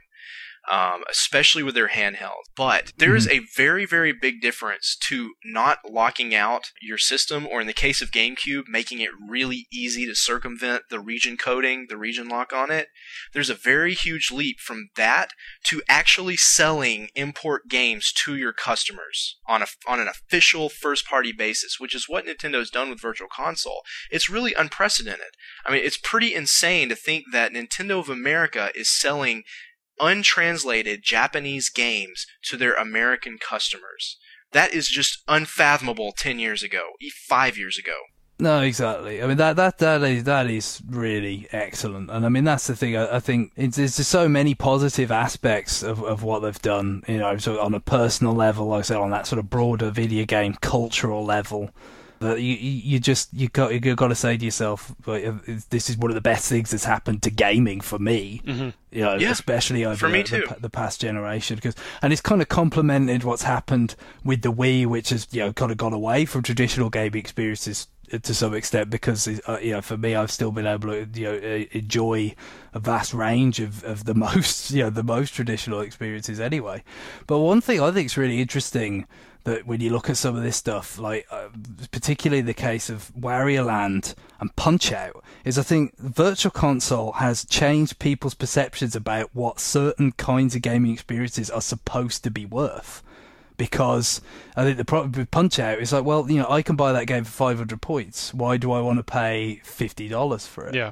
Especially with their handheld. But there is a very, very big difference to not locking out your system, or in the case of GameCube, making it really easy to circumvent the region coding, the region lock on it. There's a very huge leap from that to actually selling import games to your customers on an official first-party basis, which is what Nintendo's done with Virtual Console. It's really unprecedented. I mean, it's pretty insane to think that Nintendo of America is selling untranslated Japanese games to their American customers. That is just unfathomable 10 years ago, 5 years ago. No, exactly. I mean, that is really excellent. And I mean, that's the thing. I think there's just so many positive aspects of what they've done, sort of on a personal level, like I said, on that sort of broader video game cultural level. That you got to say to yourself, this is one of the best things that's happened to gaming for me. Mm-hmm. Especially over the past generation, and it's kind of complemented what's happened with the Wii, which has kind of gone away from traditional gaming experiences to some extent, because for me, I've still been able to enjoy a vast range of the most the most traditional experiences anyway. But one thing I think is really interesting, that when you look at some of this stuff, like particularly the case of Wario Land and Punch-Out, is I think Virtual Console has changed people's perceptions about what certain kinds of gaming experiences are supposed to be worth. Because I think the problem with Punch-Out is like, well, I can buy that game for 500 points. Why do I want to pay $50 for it?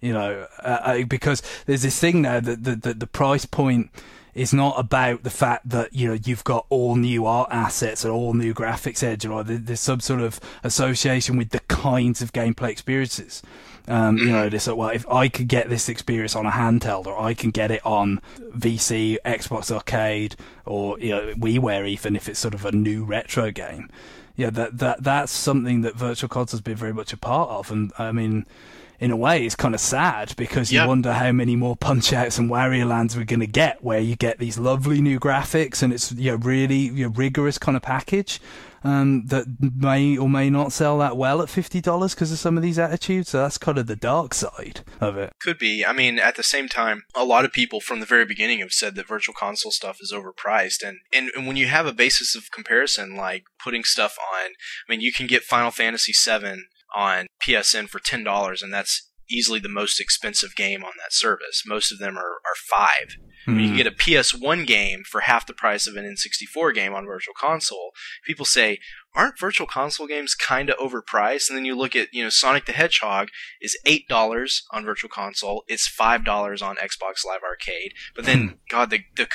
Yeah. Because there's this thing now that the price point is not about the fact that you've got all new art assets and all new graphics engine, or there's some sort of association with the kinds of gameplay experiences. This well, if I could get this experience on a handheld, or I can get it on VC, Xbox Arcade, or WiiWare, even if it's sort of a new retro game. That's something that Virtual Console's been very much a part of, and I mean, in a way, it's kind of sad, because you wonder how many more Punch-Outs and Wario Lands we're going to get, where you get these lovely new graphics and it's really rigorous kind of package that may or may not sell that well at $50 because of some of these attitudes. So that's kind of the dark side of it. Could be. I mean, at the same time, a lot of people from the very beginning have said that Virtual Console stuff is overpriced. And when you have a basis of comparison, like putting stuff on, I mean, you can get Final Fantasy VII on PSN for $10, and that's easily the most expensive game on that service. Most of them are $5. When you can get a PS1 game for half the price of an N64 game on Virtual Console, people say, aren't Virtual Console games kind of overpriced? And then you look at, Sonic the Hedgehog is $8 on Virtual Console. It's $5 on Xbox Live Arcade. But then, God,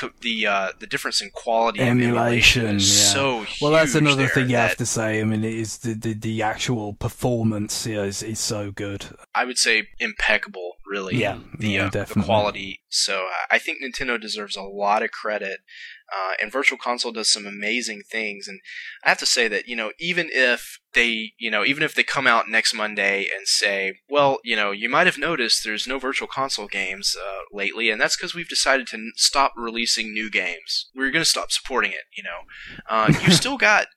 the difference in quality emulation is so huge. Well, that's another thing you have to say. I mean, it is the actual performance is so good. I would say impeccable, really. Yeah, the quality. So I think Nintendo deserves a lot of credit. And Virtual Console does some amazing things, and I have to say that even if they come out next Monday and say, well, you might have noticed there's no Virtual Console games lately, and that's because we've decided to stop releasing new games. We're going to stop supporting it. You still got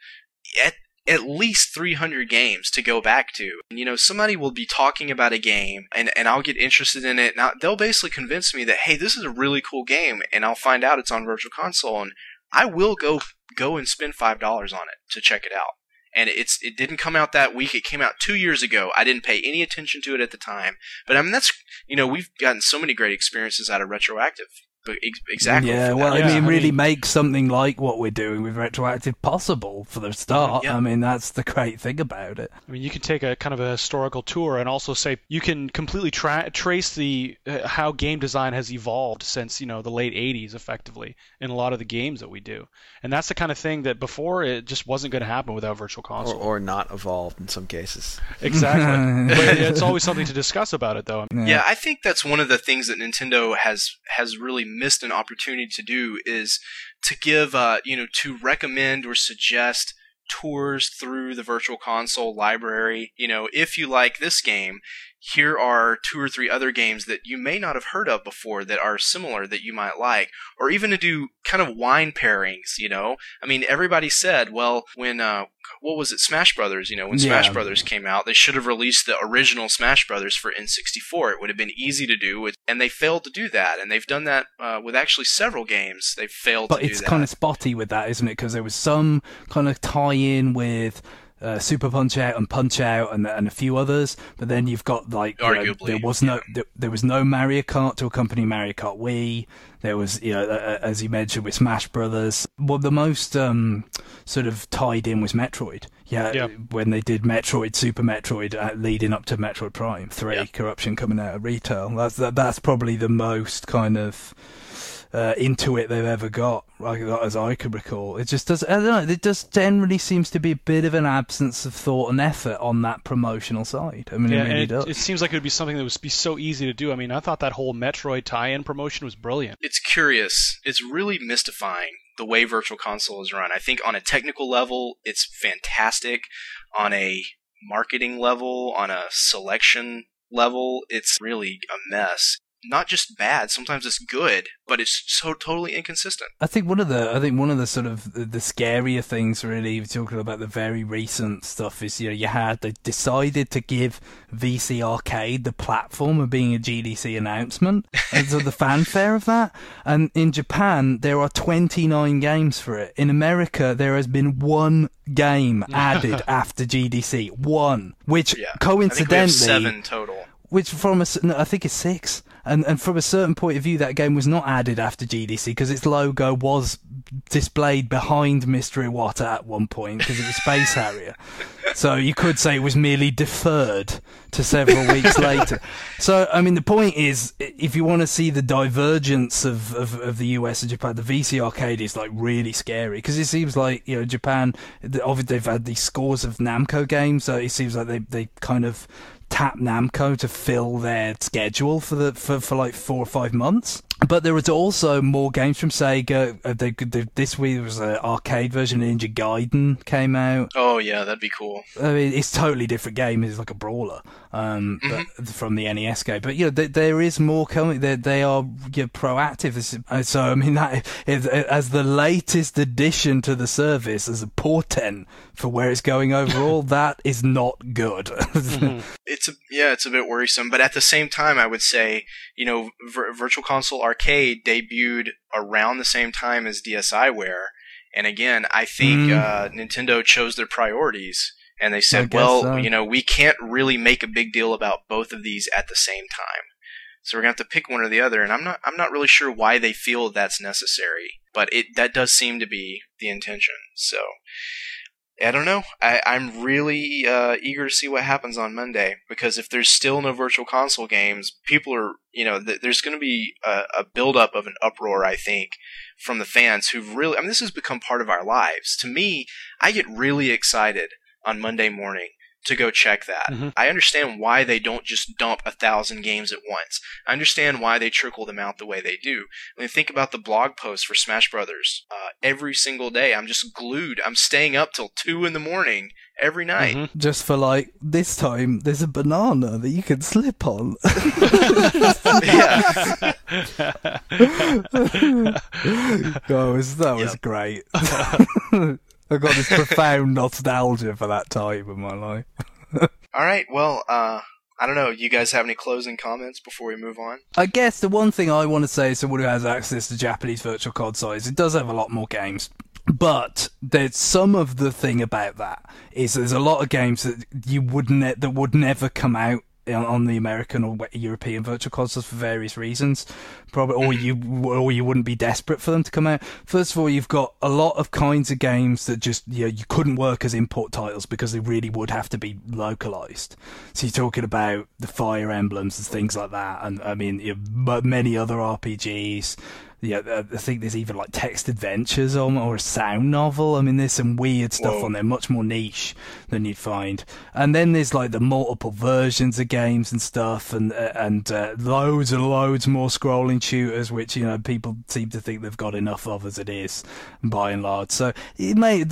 at least 300 games to go back to. And, somebody will be talking about a game, and I'll get interested in it, and they'll basically convince me that, hey, this is a really cool game, and I'll find out it's on Virtual Console, and I will go and spend $5 on it to check it out. And it didn't come out that week. It came out 2 years ago. I didn't pay any attention to it at the time. But I mean, that's, we've gotten so many great experiences out of Retroactive. Exactly. Yeah, well, I mean, really make something like what we're doing with Retroactive possible for the start. Yeah. I mean, that's the great thing about it. I mean, you can take a kind of a historical tour and also say you can completely trace the how game design has evolved since the late 80s, effectively, in a lot of the games that we do. And that's the kind of thing that before it just wasn't going to happen without Virtual Console. Or not evolved in some cases. Exactly. But it's always something to discuss about it, though. Yeah, I think that's one of the things that Nintendo has really missed an opportunity to do is to give, to recommend or suggest tours through the Virtual Console library. If you like this game, here are 2 or 3 other games that you may not have heard of before that are similar that you might like. Or even to do kind of wine pairings, I mean, everybody said, well, when, what was it, Smash Brothers, when Smash Brothers came out, they should have released the original Smash Brothers for N64. It would have been easy to do, and they failed to do that. And they've done that with actually several games. They've failed to do that. But it's kind of spotty with that, isn't it? Because there was some kind of tie-in with Super Punch-Out and Punch-Out and a few others, but then you've got arguably there was no Mario Kart to accompany Mario Kart Wii. There was, as you mentioned, with Smash Brothers. Well, the most sort of tied in was Metroid. Yeah, when they did Metroid, Super Metroid, leading up to Metroid Prime 3, Corruption coming out of retail. That's probably the most kind of into it they've ever got, as I could recall. It just does. I don't know. It just generally seems to be a bit of an absence of thought and effort on that promotional side. I mean, it really does. It seems like it would be something that would be so easy to do. I mean, I thought that whole Metroid tie-in promotion was brilliant. It's curious. It's really mystifying the way Virtual Console is run. I think on a technical level, it's fantastic. On a marketing level, on a selection level, it's really a mess. Not just bad, sometimes it's good, but it's so totally inconsistent. I think one of the sort of the scarier things, really, talking about the very recent stuff, is they decided to give VC Arcade the platform of being a GDC announcement, and so the fanfare of that. And in Japan, there are 29 games for it. In America, there has been 1 game added after GDC, 1, which coincidentally, I think we have 7 total. Which I think it's 6. And from a certain point of view, that game was not added after GDC because its logo was displayed behind Mr. Iwata at one point because it was Space Harrier. So you could say it was merely deferred to several weeks later. So, I mean, the point is, if you want to see the divergence of the US and Japan, the VC Arcade is really scary because it seems like, Japan, obviously they've had these scores of Namco games, so it seems like they kind of tap Namco to fill their schedule for like 4 or 5 months. But there was also more games from Sega. This week there was an arcade version of Ninja Gaiden came out. Oh yeah, that'd be cool. I mean, it's a totally different game. It's like a brawler but from the NES game. But there is more coming. They are proactive. So I mean, that as the latest addition to the service, as a portent for where it's going overall, that is not good. It's a bit worrisome. But at the same time, I would say, Virtual Console Arcade debuted around the same time as DSiWare, and again, I think Nintendo chose their priorities, and they said, we can't really make a big deal about both of these at the same time, so we're gonna have to pick one or the other. And I'm not really sure why they feel that's necessary, but that does seem to be the intention. So I don't know. I'm really eager to see what happens on Monday, because if there's still no Virtual Console games, people are, there's going to be a buildup of an uproar, I think, from the fans who've really, I mean, this has become part of our lives. To me, I get really excited on Monday morning to go check that. Mm-hmm. I understand why they don't just dump 1,000 games at once. I understand why they trickle them out the way they do. I mean, think about the blog posts for Smash Brothers. Every single day, I'm just glued. I'm staying up till 2 a.m. every night. Mm-hmm. Just for this time, there's a banana that you can slip on. Yeah. That was great. I've got this profound nostalgia for that time in my life. All right, well, I don't know. You guys have any closing comments before we move on? I guess the one thing I want to say is someone who has access to Japanese Virtual Console is it does have a lot more games. But there's some of the thing about that is there's a lot of games that that would never come out on the American or European virtual consoles for various reasons, probably, or you wouldn't be desperate for them to come out. First of all, you've got a lot of kinds of games that just you couldn't work as import titles because they really would have to be localized. So you're talking about the Fire Emblems and things like that, and I mean many other RPGs. Yeah, I think there's even like text adventures or a sound novel. I mean, there's some weird stuff on there, much more niche than you'd find. And then there's like the multiple versions of games and stuff, and loads and loads more scrolling shooters, which people seem to think they've got enough of as it is, by and large. So it may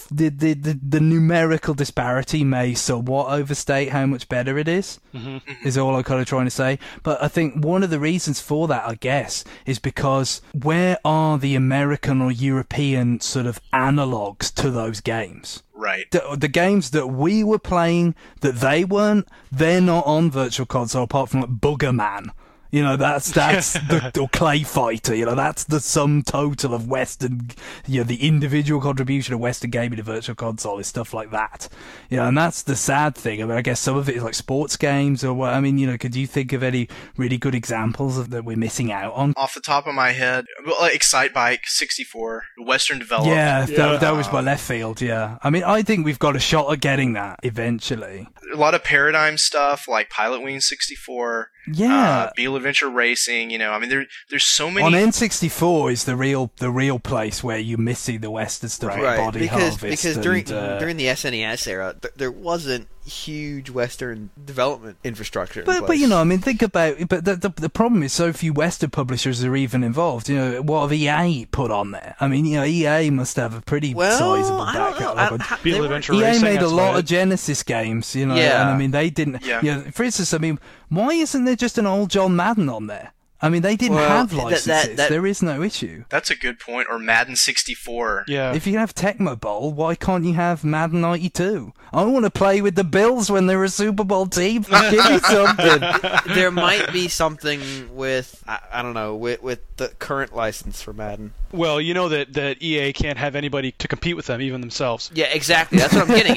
the numerical disparity may somewhat overstate how much better it is. Mm-hmm. Is all I'm kind of trying to say. But I think one of the reasons for that, I guess, is because where are the American or European sort of analogues to those games? Right. The games that we were playing that they weren't, they're not on Virtual Console apart from like Booger Man. That's the Clay Fighter. That's the sum total of Western, the individual contribution of Western gaming to Virtual Console is stuff like that. And that's the sad thing. I mean, I guess some of it is like sports games or what. I mean, could you think of any really good examples that we're missing out on? Off the top of my head, like Excitebike 64, Western developed. Yeah, that was my left field. Yeah, I mean, I think we've got a shot at getting that eventually. A lot of Paradigm stuff like Pilot Wings 64. Yeah, Beale Adventure Racing. I mean, there's so many. On N64 is the real place where you're missing the Western stuff, like Body Harvest. Because during the SNES era, there wasn't huge Western development infrastructure. But I mean, think about it. But the problem is so few Western publishers are even involved. What have EA put on there? I mean, EA must have a pretty sizable back catalog. Beale Adventure EA Racing made a lot of Genesis games, and I mean, they didn't. Yeah. For instance, I mean, why isn't there just an old John Madden on there? I mean, they didn't have licenses. There is no issue. That's a good point. Or Madden 64. Yeah. If you have Tecmo Bowl, why can't you have Madden 92? I want to play with the Bills when they're a Super Bowl team. Give me something. There might be something with, I don't know, with the current license for Madden. Well, that EA can't have anybody to compete with them, even themselves. Yeah, exactly. That's what I'm getting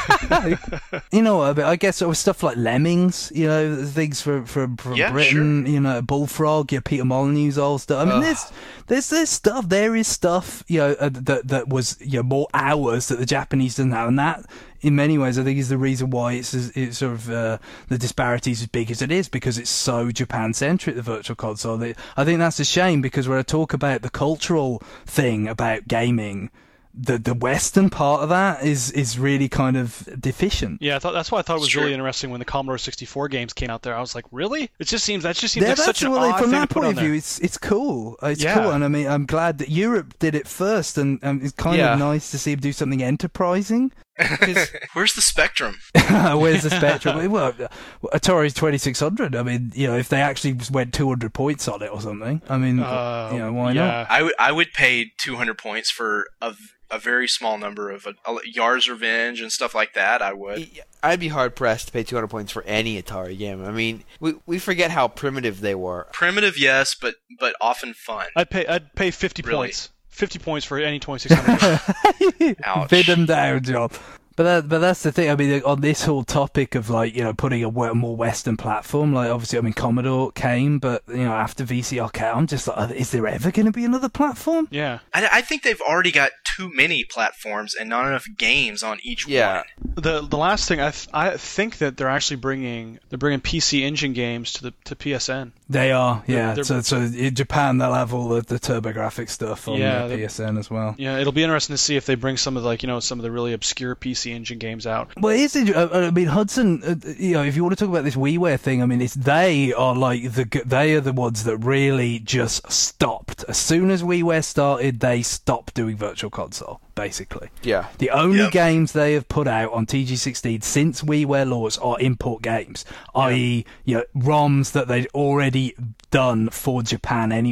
at. Yeah. I guess it was stuff like Lemmings, things from Britain, sure. Bullfrog, Peter Molyneux's old stuff. I mean, there's stuff. There is stuff, that was more hours that the Japanese didn't have, and that, in many ways, I think is the reason why it's sort of the disparity is as big as it is, because it's so Japan-centric, the Virtual Console. I think that's a shame, because when I talk about the cultural thing about gaming, the Western part of that is really kind of deficient. Yeah, that's why I thought it was really interesting when the Commodore 64 games came out there. I was like, really? That just seems like such an odd from thing that to put point on of view, there. it's cool. It's cool, and I mean, I'm glad that Europe did it first, and it's kind of nice to see them do something enterprising. Where's the Spectrum? Where's the Spectrum? Well, Atari 2600. I mean, if they actually went 200 points on it or something, I mean, why not? I would pay 200 points for a very small number of Yar's Revenge and stuff like that. I would. I'd be hard pressed to pay 200 points for any Atari game. I mean, we forget how primitive they were. Primitive, yes, but often fun. I'd pay 50 points. 50 points for any 2600. Ouch. Bid them down, John. But that's the thing. I mean, on this whole topic of putting a more Western platform, obviously, I mean, Commodore came, but after VCR came, I'm just like, is there ever going to be another platform? Yeah, I think they've already got too many platforms and not enough games on each one. The last thing I think that they're actually bringing PC Engine games to PSN. They are, yeah. So in Japan they'll have all the TurboGrafx stuff on PSN as well. Yeah, it'll be interesting to see if they bring some of some of the really obscure PC Engine games out. Well, I mean, Hudson. If you want to talk about this WiiWare thing, I mean, they are the ones that really just stopped as soon as WiiWare started. They stopped doing Virtual Console, basically. Yeah. The only games they have put out on TG16 since WiiWare launch are import games, i.e., ROMs that they'd already done for Japan anyway.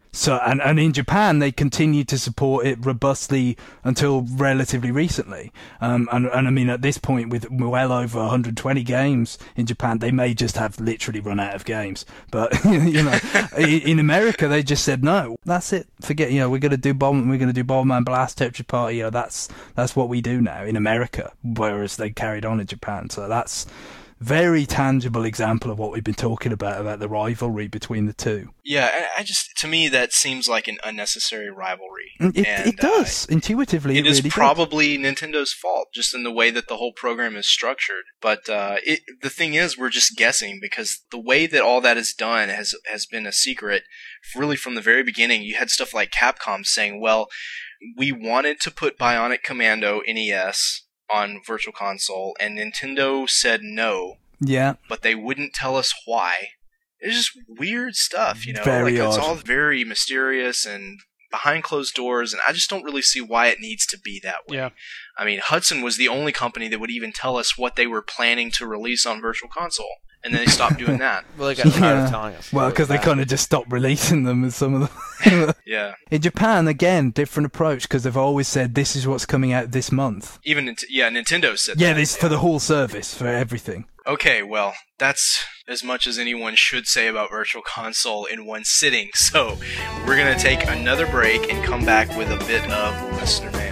So, and in Japan, they continued to support it robustly until relatively recently. And I mean, at this point, with well over 120 games in Japan, they may just have literally run out of games. But, in America, they just said, no, that's it. Forget, we're going to do Bomberman Blast, Tetris Party. That's what we do now in America, whereas they carried on in Japan. So that's very tangible example of what we've been talking about the rivalry between the two. Yeah, to me, that seems like an unnecessary rivalry. It does. Intuitively, it is really probably Nintendo's fault, just in the way that the whole program is structured. But the thing is, we're just guessing, because the way that all that is done has been a secret, really from the very beginning. You had stuff like Capcom saying, well, we wanted to put Bionic Commando NES on Virtual Console, and Nintendo said no. Yeah. But they wouldn't tell us why. It's just weird stuff, Very odd. It's all very mysterious and behind closed doors, and I just don't really see why it needs to be that way. Yeah. I mean, Hudson was the only company that would even tell us what they were planning to release on Virtual Console. And then they stopped doing that. Well, they got tired of telling us. Well, because they kind of just stopped releasing them with some of them. Yeah. In Japan, again, different approach, because they've always said this is what's coming out this month. Even Nintendo said that. Yeah, this for the whole service, for everything. Okay, well, that's as much as anyone should say about Virtual Console in one sitting. So we're going to take another break and come back with a bit of listener mail.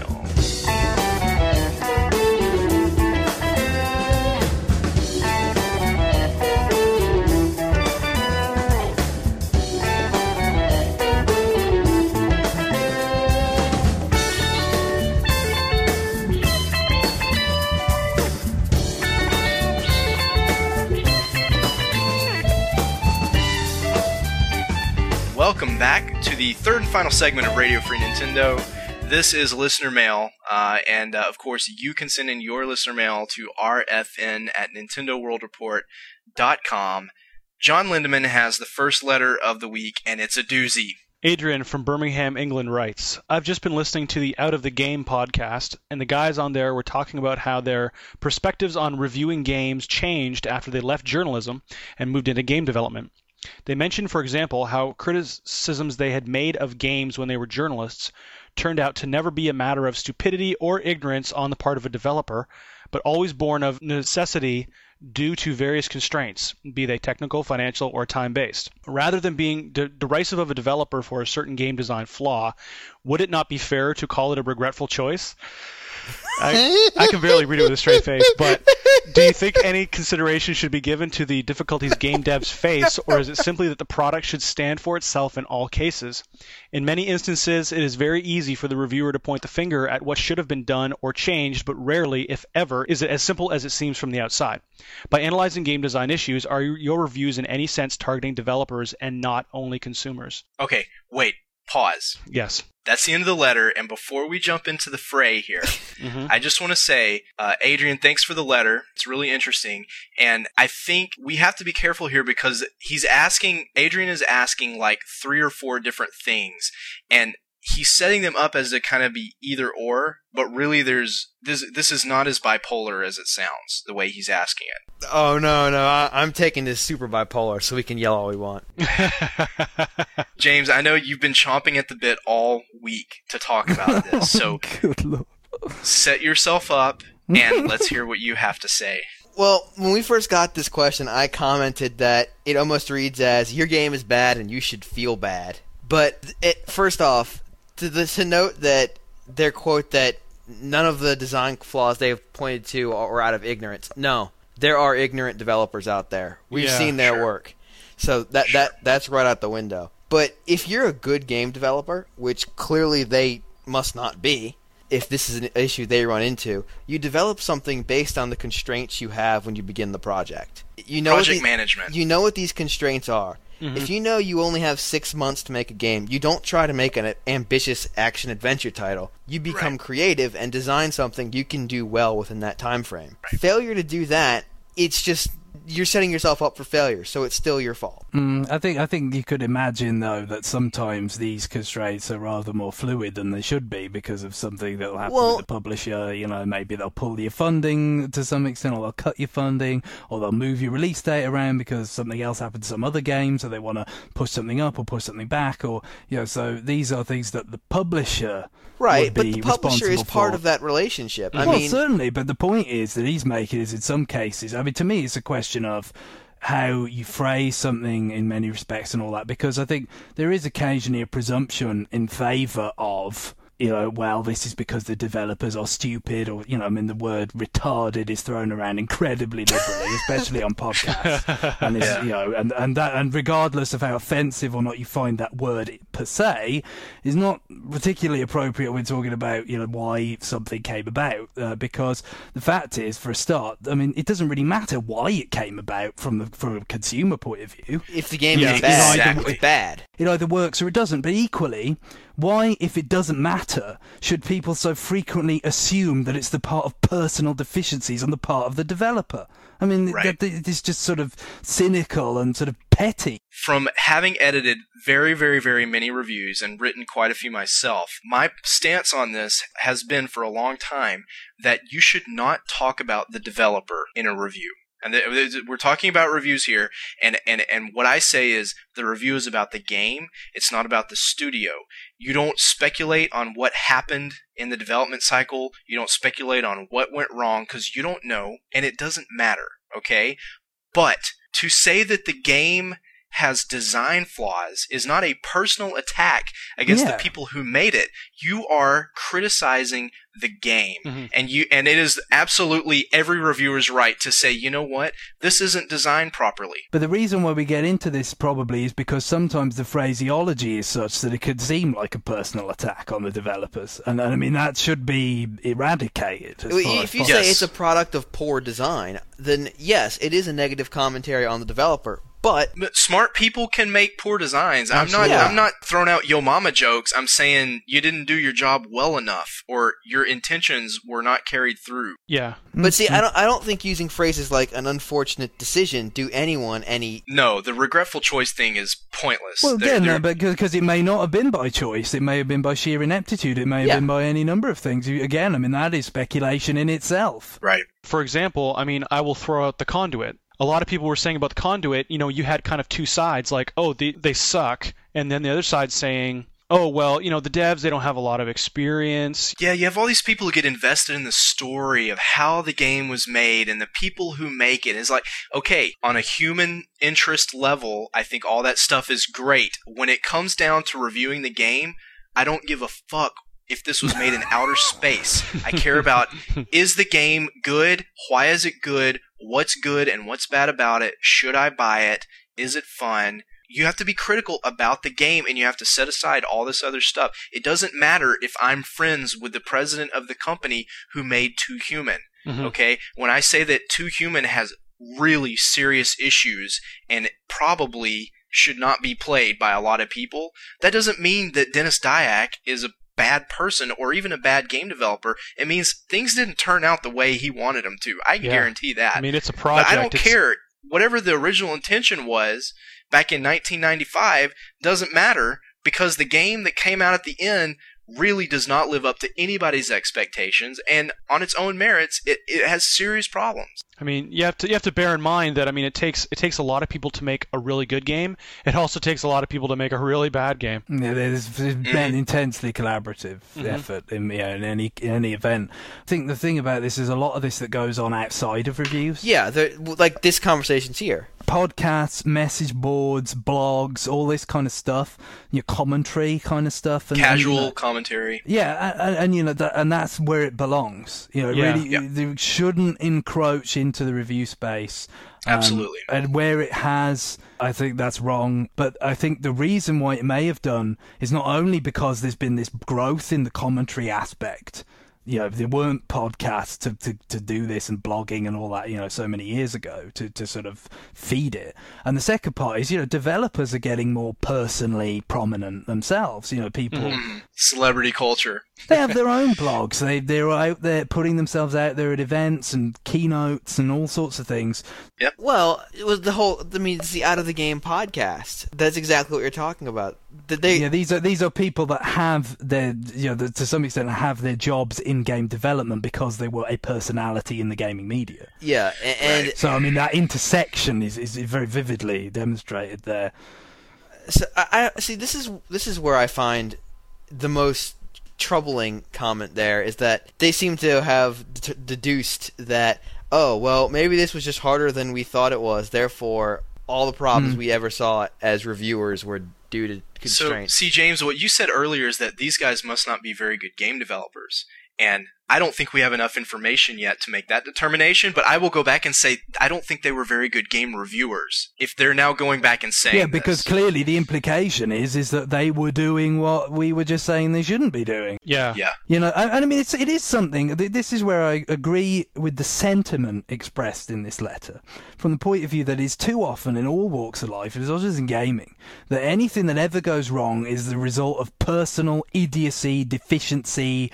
Welcome back to the third and final segment of Radio Free Nintendo. This is listener mail, and of course you can send in your listener mail to rfn@nintendoworldreport.com. John Lindemann has the first letter of the week, and it's a doozy. Adrian from Birmingham, England writes, I've just been listening to the Out of the Game podcast, and the guys on there were talking about how their perspectives on reviewing games changed after they left journalism and moved into game development. They mentioned, for example, how criticisms they had made of games when they were journalists turned out to never be a matter of stupidity or ignorance on the part of a developer, but always born of necessity due to various constraints, be they technical, financial, or time-based. Rather than being derisive of a developer for a certain game design flaw, would it not be fair to call it a regretful choice? I can barely read it with a straight face, but do you think any consideration should be given to the difficulties game devs face, or is it simply that the product should stand for itself in all cases? In many instances, it is very easy for the reviewer to point the finger at what should have been done or changed, but rarely, if ever, is it as simple as it seems from the outside. By analyzing game design issues, are your reviews in any sense targeting developers and not only consumers? Okay, wait, pause. Yes. That's the end of the letter, and before we jump into the fray here, I just want to say, Adrian, thanks for the letter. It's really interesting, and I think we have to be careful here because Adrian is asking like 3 or 4 different things, and he's setting them up as to kind of be either or, but really this is not as bipolar as it sounds, the way he's asking it. Oh, no, I'm taking this super bipolar so we can yell all we want. James, I know you've been chomping at the bit all week to talk about this, so Good Lord. Set yourself up and let's hear what you have to say. Well, when we first got this question, I commented that it almost reads as, your game is bad and you should feel bad. But first off, to note that their quote that none of the design flaws they've pointed to are out of ignorance. No, there are ignorant developers out there. We've seen their work. So that's right out the window. But if you're a good game developer, which clearly they must not be, if this is an issue they run into, you develop something based on the constraints you have when you begin the project. Project management. You know what these constraints are. Mm-hmm. If you know you only have 6 months to make a game, you don't try to make an ambitious action-adventure title. You become creative and design something you can do well within that time frame. Failure to do that, it's just you're setting yourself up for failure, so it's still your fault. I think you could imagine, though, that sometimes these constraints are rather more fluid than they should be because of something that will happen with the publisher. Maybe they'll pull your funding to some extent, or they'll cut your funding, or they'll move your release date around because something else happened to some other game, so they want to push something up or push something back, or so these are things that the publisher Right, but the publisher is part of that relationship. I mean, certainly, but the point is that he's making is in some cases, to me it's a question of how you phrase something in many respects and all that, because I think there is occasionally a presumption in favour of, well, this is because the developers are stupid, or, the word retarded is thrown around incredibly liberally, especially on podcasts. And it's, and regardless of how offensive or not you find that word per se, is not particularly appropriate when talking about, why something came about, because the fact is, for a start, it doesn't really matter why it came about from a consumer point of view. If the game is bad, it's bad. It either works or it doesn't, but equally, why, if it doesn't matter, should people so frequently assume that it's the part of personal deficiencies on the part of the developer? It's just sort of cynical and sort of petty. From having edited very, very, very many reviews and written quite a few myself, my stance on this has been for a long time that you should not talk about the developer in a review. And we're talking about reviews here, and what I say is the review is about the game. It's not about the studio. You don't speculate on what happened in the development cycle. You don't speculate on what went wrong because you don't know, and it doesn't matter, okay? But to say that the game has design flaws is not a personal attack against the people who made it. You are criticizing the game. And it is absolutely every reviewer's right to say, you know what, this isn't designed properly. But the reason why we get into this probably is because sometimes the phraseology is such that it could seem like a personal attack on the developers. And that should be eradicated. If you say it's a product of poor design, then yes, it is a negative commentary on the developer. But smart people can make poor designs. I'm not throwing out yo mama jokes. I'm saying you didn't do your job well enough, or your intentions were not carried through. Yeah. But see, I don't think using phrases like an unfortunate decision do anyone any. No, the regretful choice thing is pointless. Well, again, because it may not have been by choice. It may have been by sheer ineptitude. It may have been by any number of things. Again, that is speculation in itself. Right. For example, I will throw out the Conduit. A lot of people were saying about the Conduit, you had kind of two sides, like, oh, they suck, and then the other side saying, oh, well, the devs, they don't have a lot of experience. Yeah, you have all these people who get invested in the story of how the game was made, and the people who make it. It's like, okay, on a human interest level, I think all that stuff is great. When it comes down to reviewing the game, I don't give a fuck if this was made in outer space. I care about, is the game good? Why is it good? What's good and what's bad about it? Should I buy it? Is it fun? You have to be critical about the game, and you have to set aside all this other stuff. It doesn't matter if I'm friends with the president of the company who made Too Human. Okay? When I say that Too Human has really serious issues and probably should not be played by a lot of people, that doesn't mean that Dennis Dyack is a bad person or even a bad game developer. It means things didn't turn out the way he wanted them to. I can guarantee that. It's a project. But I don't care. Whatever the original intention was back in 1995 doesn't matter, because the game that came out at the end really does not live up to anybody's expectations, and on its own merits, it has serious problems. You have to bear in mind that it takes a lot of people to make a really good game. It also takes a lot of people to make a really bad game. Yeah, there's been intensely collaborative effort in any event. I think the thing about this is a lot of this that goes on outside of reviews. Yeah, like this conversation's here. Podcasts, message boards, blogs, all this kind of stuff, your commentary kind of stuff, and casual commentary. Yeah, and that's where it belongs. It shouldn't encroach into the review space. Absolutely. And where it has, I think that's wrong. But I think the reason why it may have done is not only because there's been this growth in the commentary aspect there weren't podcasts to do this and blogging and all that, so many years ago to sort of feed it. And the second part is, developers are getting more personally prominent themselves. People, celebrity culture. They have their own blogs. They're out there putting themselves out there at events and keynotes and all sorts of things. Yep. Well, it was it's the Out of the Game podcast. That's exactly what you're talking about. These are people that have their, to some extent have their jobs in game development because they were a personality in the gaming media. Yeah, and right. So that intersection is very vividly demonstrated there. So I see. This is where I find the most troubling comment there is that they seem to have deduced that, oh, well, maybe this was just harder than we thought it was, therefore all the problems we ever saw as reviewers were due to constraints. So, see, James, what you said earlier is that these guys must not be very good game developers, and I don't think we have enough information yet to make that determination, but I will go back and say I don't think they were very good game reviewers, if they're now going back and saying Yeah, because clearly the implication is that they were doing what we were just saying they shouldn't be doing. Yeah. And I mean, it is something, this is where I agree with the sentiment expressed in this letter, from the point of view that is too often in all walks of life, as well as in gaming, that anything that ever goes wrong is the result of personal idiocy, deficiency,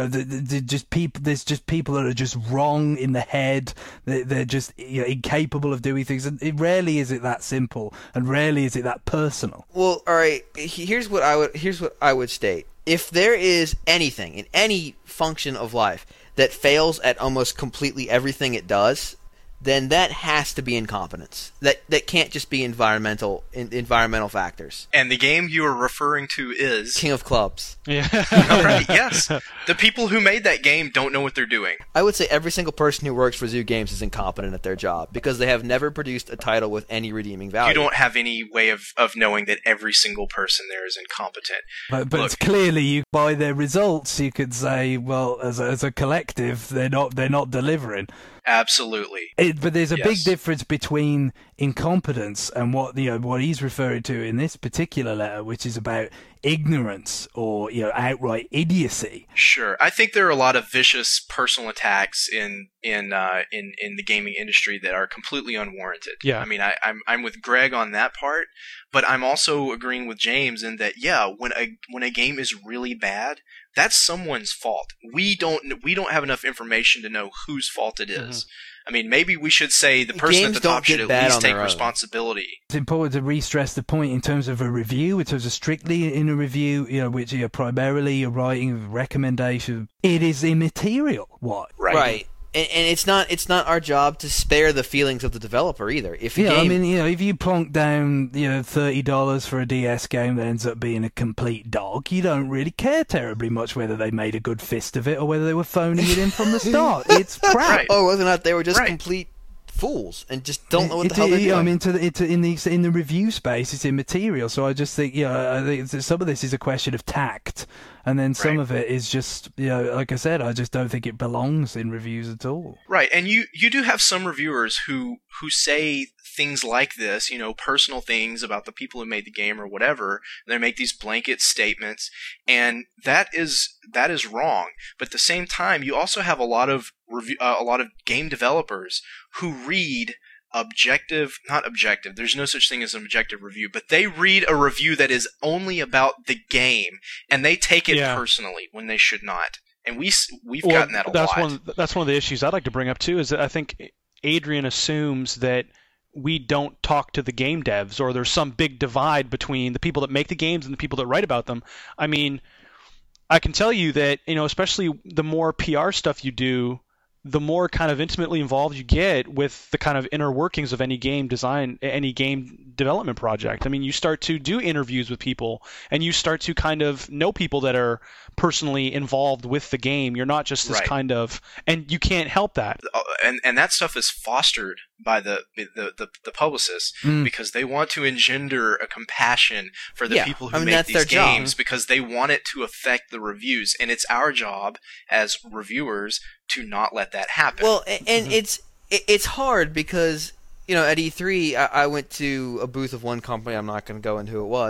there's just people that are just wrong in the head. They're just incapable of doing things, and rarely is it that simple, and rarely is it that personal. Well, all right. Here's what I would state. If there is anything in any function of life that fails at almost completely everything it does, then that has to be incompetence. That can't just be environmental factors. And the game you are referring to is King of Clubs. Yeah. Right, yes. The people who made that game don't know what they're doing. I would say every single person who works for Zoo Games is incompetent at their job because they have never produced a title with any redeeming value. You don't have any way of knowing that every single person there is incompetent. But it's clearly, by their results, you could say, well, as a collective, they're not delivering. Absolutely. But there's a big difference between incompetence and what he's referring to in this particular letter, which is about ignorance or outright idiocy. Sure, I think there are a lot of vicious personal attacks in the gaming industry that are completely unwarranted. Yeah, I mean, I'm with Greg on that part, but I'm also agreeing with James in that when a game is really bad, that's someone's fault. We don't have enough information to know whose fault it is. Mm-hmm. I mean, maybe we should say the person at the top should at least take responsibility. It's important to re-stress the point in terms of a review, in terms of strictly in a review, which primarily you're writing a recommendation. It is immaterial. What? Right. And it's not our job to spare the feelings of the developer either. If you plonk down $30 for a DS game that ends up being a complete dog, you don't really care terribly much whether they made a good fist of it or whether they were phoning it in from the start. It's crap. Right. Or whether or not they were just complete fools and just don't know what the hell they're doing. I mean, in the review space, it's immaterial. So I just think, I think some of this is a question of tact, and then some of it is just, like I said, I just don't think it belongs in reviews at all. Right, and you do have some reviewers who say things like this, personal things about the people who made the game or whatever. They make these blanket statements, and that is wrong. But at the same time, you also have a lot of game developers who read not objective. There's no such thing as an objective review, but they read a review that is only about the game, and they take it personally when they should not. And we've gotten that a lot. That's one of the issues I'd like to bring up too. Is that I think Adrian assumes that we don't talk to the game devs, or there's some big divide between the people that make the games and the people that write about them. I mean, I can tell you that, especially the more PR stuff you do, the more kind of intimately involved you get with the kind of inner workings of any game design, any game development project. I mean, you start to do interviews with people, and you start to kind of know people that are personally involved with the game. You're not just this kind of, and you can't help that. And that stuff is fostered by the publicists because they want to engender a compassion for the people who make these games because they want it to affect the reviews. And it's our job as reviewers to not let that happen. Well, and it's hard because, at E3, I went to a booth of one company. I'm not going to go into who it was.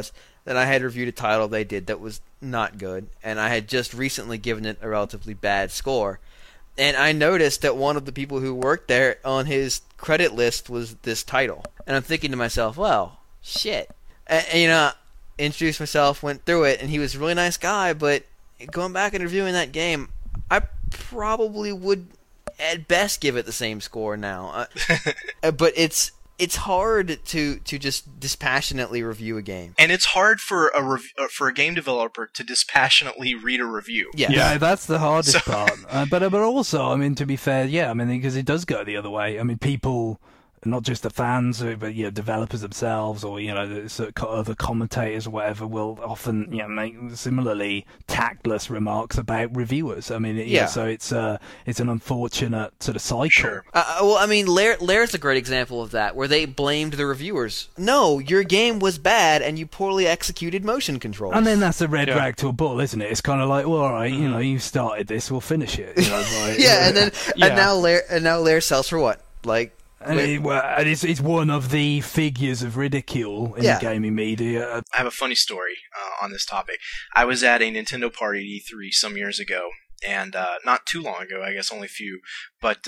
that I had reviewed a title they did that was not good, and I had just recently given it a relatively bad score. And I noticed that one of the people who worked there on his credit list was this title. And I'm thinking to myself, well, shit. And introduced myself, went through it, and he was a really nice guy, but going back and reviewing that game, I probably would at best give it the same score now. But it's hard to just dispassionately review a game. And it's hard for a game developer to dispassionately read a review. Yes. Yeah, that's the hardest part. But also, I mean, to be fair, yeah, I mean, because it does go the other way. I mean, people, not just the fans, but developers themselves, or the other commentators or whatever, will often make similarly tactless remarks about reviewers. I mean, so it's an unfortunate sort of cycle. Sure. Well, I mean, Lair's a great example of that, where they blamed the reviewers. No, your game was bad, and you poorly executed motion controls. And then that's a red rag to a bull, isn't it? It's kind of like, well, all right, you started this, we'll finish it. Like, and now Lair sells for what? Like. And it's one of the figures of ridicule in the gaming media. I have a funny story on this topic. I was at a Nintendo party at E3 some years ago, and not too long ago, I guess only a few, but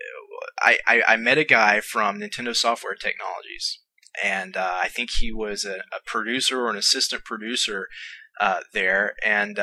I met a guy from Nintendo Software Technologies, and I think he was a producer or an assistant producer there, and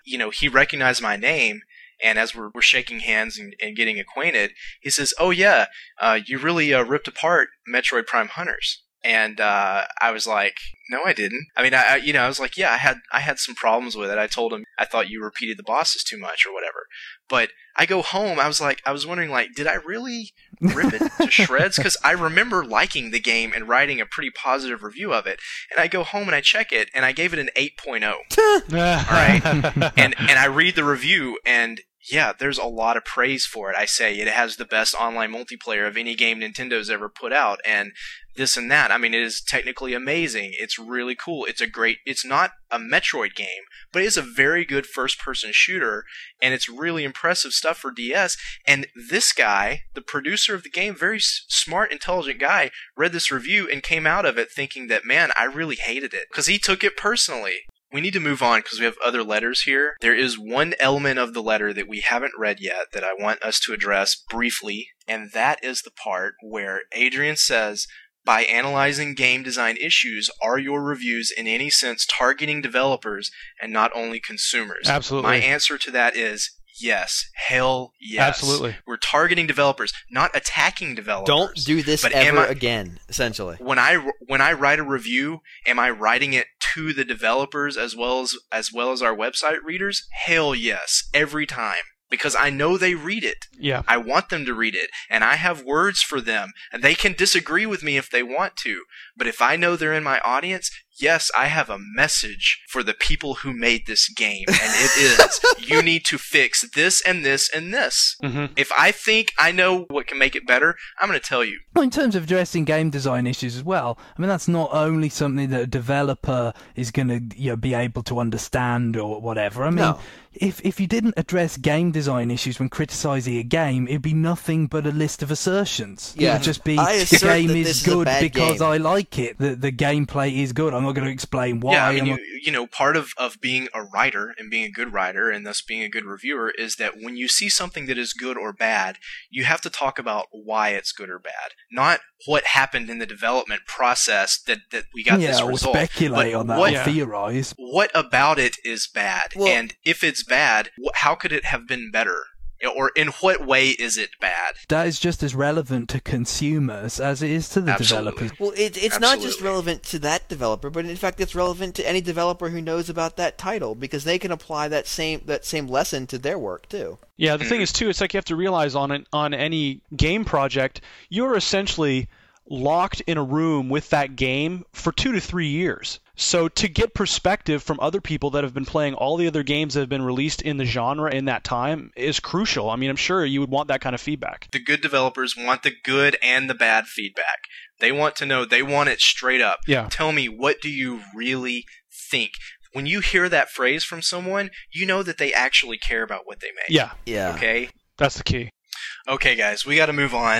he recognized my name. And as we're shaking hands and getting acquainted, he says, "Oh yeah, you really ripped apart Metroid Prime Hunters." And I was like, "No, I didn't." I mean, I was like, "Yeah, I had some problems with it." I told him I thought you repeated the bosses too much or whatever. But I go home, I was wondering, did I really rip it to shreds? Because I remember liking the game and writing a pretty positive review of it. And I go home and I check it, and I gave it an 8.0. All right, and I read the review, and yeah, there's a lot of praise for it. I say it has the best online multiplayer of any game Nintendo's ever put out, and this and that. I mean, it is technically amazing. It's really cool. It's not a Metroid game, but it's a very good first-person shooter, and it's really impressive stuff for DS. And this guy, the producer of the game, very smart, intelligent guy, read this review and came out of it thinking that, man, I really hated it, because he took it personally. We need to move on because we have other letters here. There is one element of the letter that we haven't read yet that I want us to address briefly, and that is the part where Adrian says, "By analyzing game design issues, are your reviews in any sense targeting developers and not only consumers?" Absolutely. My answer to that is yes. Hell yes. Absolutely. We're targeting developers, not attacking developers. Don't do this ever again, essentially. When I write a review, am I writing it to the developers as well as our website readers? Hell yes. Every time. Because I know they read it. Yeah. I want them to read it, and I have words for them, and they can disagree with me if they want to. But if I know they're in my audience, yes, I have a message for the people who made this game, and it is, you need to fix this and this and this. Mm-hmm. If I think I know what can make it better, I'm going to tell you. Well, in terms of addressing game design issues as well, I mean, that's not only something that a developer is going to be able to understand or whatever. I mean, No. If you didn't address game design issues when criticizing a game, it'd be nothing but a list of assertions. Yeah. It would just be, I the assert game that is this is a good bad because game. I like it. The gameplay is good. I'm not going to explain why. Yeah, I mean, part of being a writer and being a good writer and thus being a good reviewer is that when you see something that is good or bad, you have to talk about why it's good or bad, not what happened in the development process that we got this or result. speculate But on that, what- or theorize. What about it is bad? Well- And if it's bad, how could it have been better? Or in what way is it bad? That is just as relevant to consumers as it is to the Absolutely. developers. Well, it's not just Absolutely. relevant to that developer, but in fact, it's relevant to any developer who knows about that title because they can apply that same lesson to their work too. Yeah, the thing is too, it's like you have to realize on any game project, you're essentially locked in a room with that game for 2 to 3 years. So to get perspective from other people that have been playing all the other games that have been released in the genre in that time is crucial. I mean, I'm sure you would want that kind of feedback. The good developers want the good and the bad feedback. They want to know, they want it straight up. Yeah. Tell me, what do you really think? When you hear that phrase from someone, you know that they actually care about what they make. Yeah, Yeah. Okay? that's the key. Okay, guys, we got to move on.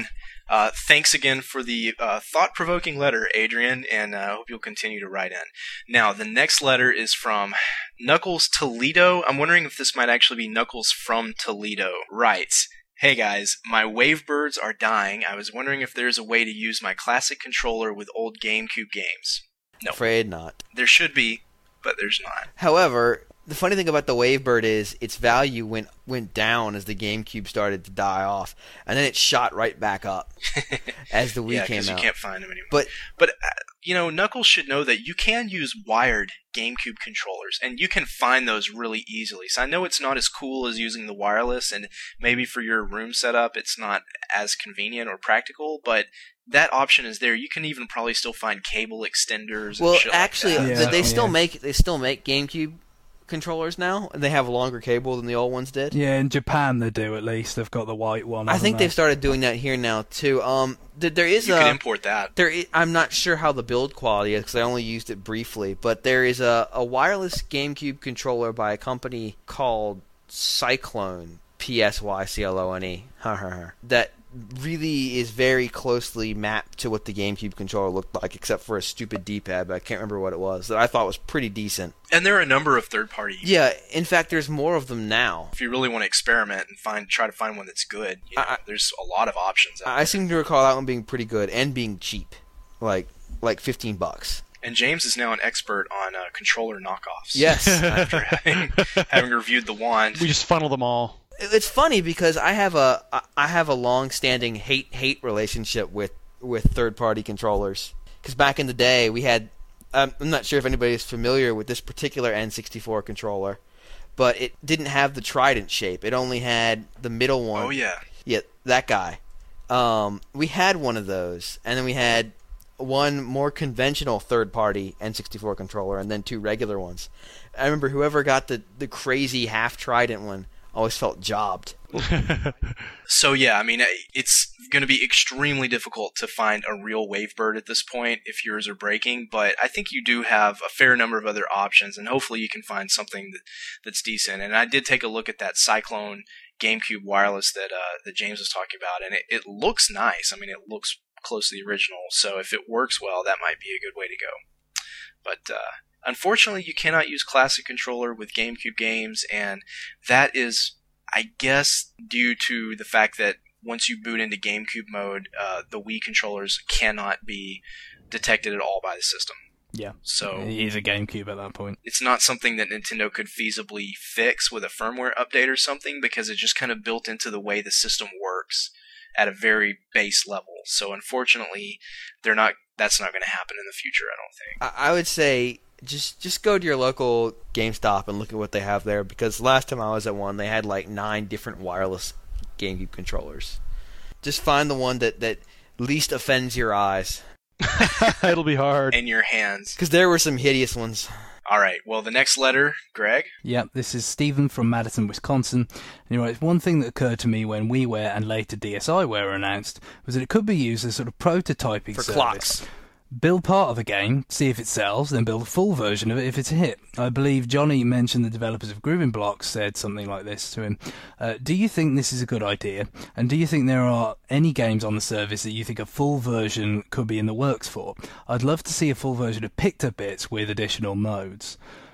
Thanks again for the thought-provoking letter, Adrian, and I hope you'll continue to write in. Now, the next letter is from Knuckles Toledo. I'm wondering if this might actually be Knuckles from Toledo. Writes, "Hey guys, my Wavebirds are dying. I was wondering if there's a way to use my classic controller with old GameCube games." No. Afraid not. There should be, but there's not. However, the funny thing about the Wavebird is its value went down as the GameCube started to die off, and then it shot right back up as the Wii came out. Yeah, because you can't find them anymore. But Knuckles should know that you can use wired GameCube controllers, and you can find those really easily. So I know it's not as cool as using the wireless, and maybe for your room setup it's not as convenient or practical, but that option is there. You can even probably still find cable extenders. Well, and shit actually, like that. they still make GameCube controllers now, and they have a longer cable than the old ones did. Yeah, in Japan they do at least. They've got the white one. I think they've started doing that here now too. There is you can import that. I'm not sure how the build quality is because I only used it briefly, but there is a wireless GameCube controller by a company called Cyclone, Psyclone, that really is very closely mapped to what the GameCube controller looked like, except for a stupid D-pad, but I can't remember what it was, that I thought was pretty decent. And there are a number of third-party. Yeah, in fact, there's more of them now. If you really want to experiment and try to find one that's good, there's a lot of options out there. I seem to recall that one being pretty good and being cheap, like $15. And James is now an expert on controller knockoffs. Yes. After having reviewed the wand. We just funnel them all. It's funny because I have a long-standing hate relationship with third-party controllers. Because back in the day, we had I'm not sure if anybody is familiar with this particular N64 controller, but it didn't have the trident shape. It only had the middle one. Oh yeah. Yeah, that guy. We had one of those, and then we had one more conventional third-party N64 controller, and then two regular ones. I remember whoever got the crazy half-trident one always felt jobbed. So yeah, I mean, it's going to be extremely difficult to find a real Wavebird at this point if yours are breaking, but I think you do have a fair number of other options, and hopefully you can find something that's decent. And I did take a look at that Cyclone GameCube wireless that James was talking about, and it looks nice. I mean, it looks close to the original, so if it works well, that might be a good way to go. But unfortunately, you cannot use Classic Controller with GameCube games, and that is, I guess, due to the fact that once you boot into GameCube mode, the Wii controllers cannot be detected at all by the system. Yeah, so it is a GameCube at that point. It's not something that Nintendo could feasibly fix with a firmware update or something, because it's just kind of built into the way the system works at a very base level. So unfortunately, that's not going to happen in the future, I don't think. I would say just go to your local GameStop and look at what they have there, because last time I was at one, they had like 9 different wireless GameCube controllers. Just find the one that least offends your eyes. It'll be hard. And your hands. Because there were some hideous ones. All right, well, the next letter, Greg? Yeah, this is Stephen from Madison, Wisconsin. And he writes, one thing that occurred to me when WiiWare and later DSiWare were announced was that it could be used as sort of prototyping for service. clocks. Build part of a game, see if it sells, then build a full version of it if it's a hit. I believe Johnny mentioned the developers of Groovin Blocks said something like this to him. Do you think this is a good idea? And do you think there are any games on the service that you think a full version could be in the works for? I'd love to see a full version of Picto-Bits with additional modes.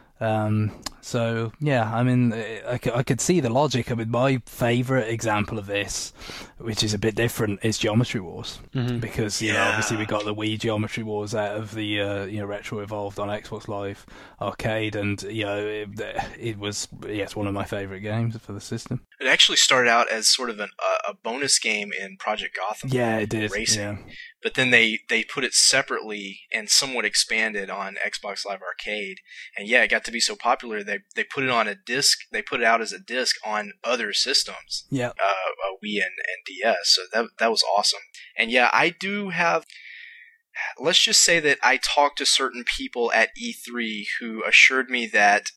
So, yeah, I mean, I could see the logic. I mean, my favourite example of this, which is a bit different, is Geometry Wars. Mm-hmm. Because, you know, obviously we got the Wii Geometry Wars out of the, Retro Evolved on Xbox Live Arcade, and, it was, it's one of my favourite games for the system. It actually started out as sort of a bonus game in Project Gotham. Yeah, it did. Racing. Yeah. But then they put it separately and somewhat expanded on Xbox Live Arcade. And yeah, it got to be so popular, they put it on a disc. They put it out as a disc on other systems. Yeah. Wii and DS. So that was awesome. And yeah, I do have... Let's just say that I talked to certain people at E3 who assured me that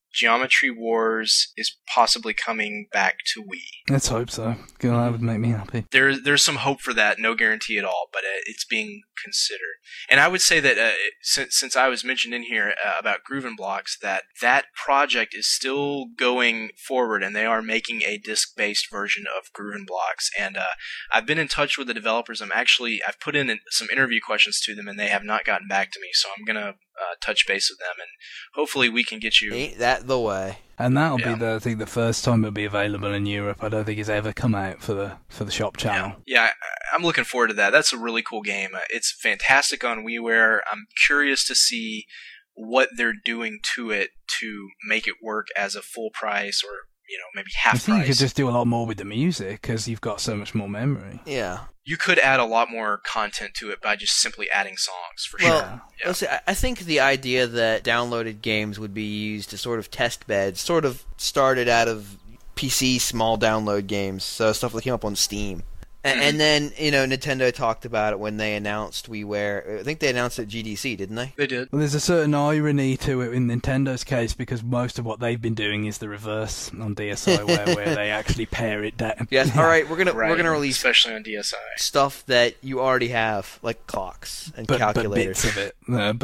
Geometry Wars is possibly coming back to Wii. Let's hope so. That would make me happy. There's some hope for that, no guarantee at all, but it's being considered. And I would say that since I was mentioned in here about Groovin Blocks, that project is still going forward, and they are making a disc-based version of Groovin Blocks. And I've been in touch with the developers. I've put in some interview questions to them, and they have not gotten back to me. So I'm gonna touch base with them, and hopefully we can get you. Ain't that the way? And that'll be I think the first time it'll be available in Europe. I don't think it's ever come out for the shop channel. Yeah, I'm looking forward to that. That's a really cool game. It's fantastic on WiiWare. I'm curious to see what they're doing to it to make it work as a full price or maybe half price. I think you could just do a lot more with the music because you've got so much more memory. Yeah. You could add a lot more content to it by just simply adding songs, for sure. Well, listen, I think the idea that downloaded games would be used to sort of test beds sort of started out of PC small download games, so stuff that came up on Steam. And then, Nintendo talked about it when they announced WiiWare. I think they announced it at GDC, didn't they? They did. Well, there's a certain irony to it in Nintendo's case because most of what they've been doing is the reverse on DSi, where they actually pare it down. Yes. All right, we're gonna release especially on DSi stuff that you already have, like clocks and calculators. But bits of it.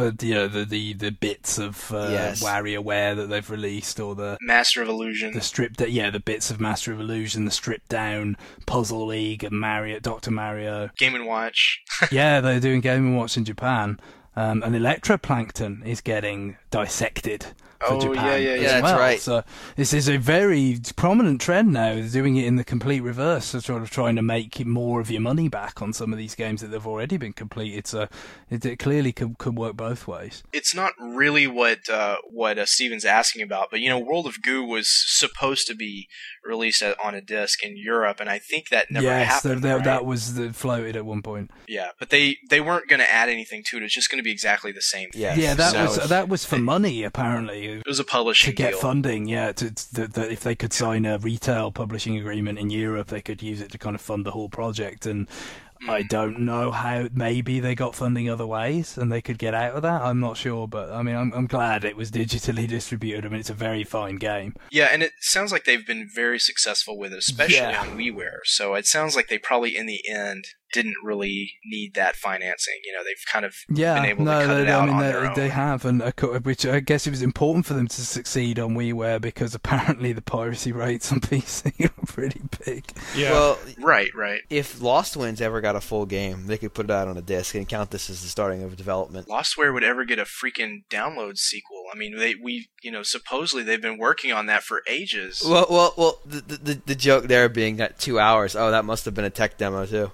The bits of WarioWare that they've released, or the Master of Illusion, the bits of Master of Illusion, the stripped down Puzzle League and Dr. Mario. Game & Watch. Yeah, they're doing Game & Watch in Japan. And Electroplankton is getting dissected for Japan. Yeah, as well. That's right. So this is a very prominent trend now, doing it in the complete reverse, so sort of trying to make more of your money back on some of these games that have already been completed. So it clearly could work both ways. It's not really what Steven's asking about, but World of Goo was supposed to be released on a disc in Europe, and I think that never happened. Yes, that was floated at one point. Yeah, but they weren't going to add anything to it. It's just going to be exactly the same thing. Yes. Yeah, that was for money, apparently. It was a publishing to get deal. funding, if they could sign a retail publishing agreement in Europe, they could use it to kind of fund the whole project. And I don't know how. Maybe they got funding other ways and they could get out of that. I'm not sure, but I mean, I'm glad it was digitally distributed. I mean, it's a very fine game. Yeah, and it sounds like they've been very successful with it, especially on WiiWare. So it sounds like they probably, in the end, didn't really need that financing. They've kind of been able to cut it out on their own. They have, and which I guess it was important for them to succeed on WiiWare because apparently the piracy rates on PC are pretty big. Yeah. Well, right. If Lost Winds ever got a full game, they could put it out on a disc and count this as the starting of development. Lostware would ever get a freaking download sequel? I mean, supposedly they've been working on that for ages. Well, the joke there being that 2 hours. Oh, that must have been a tech demo too.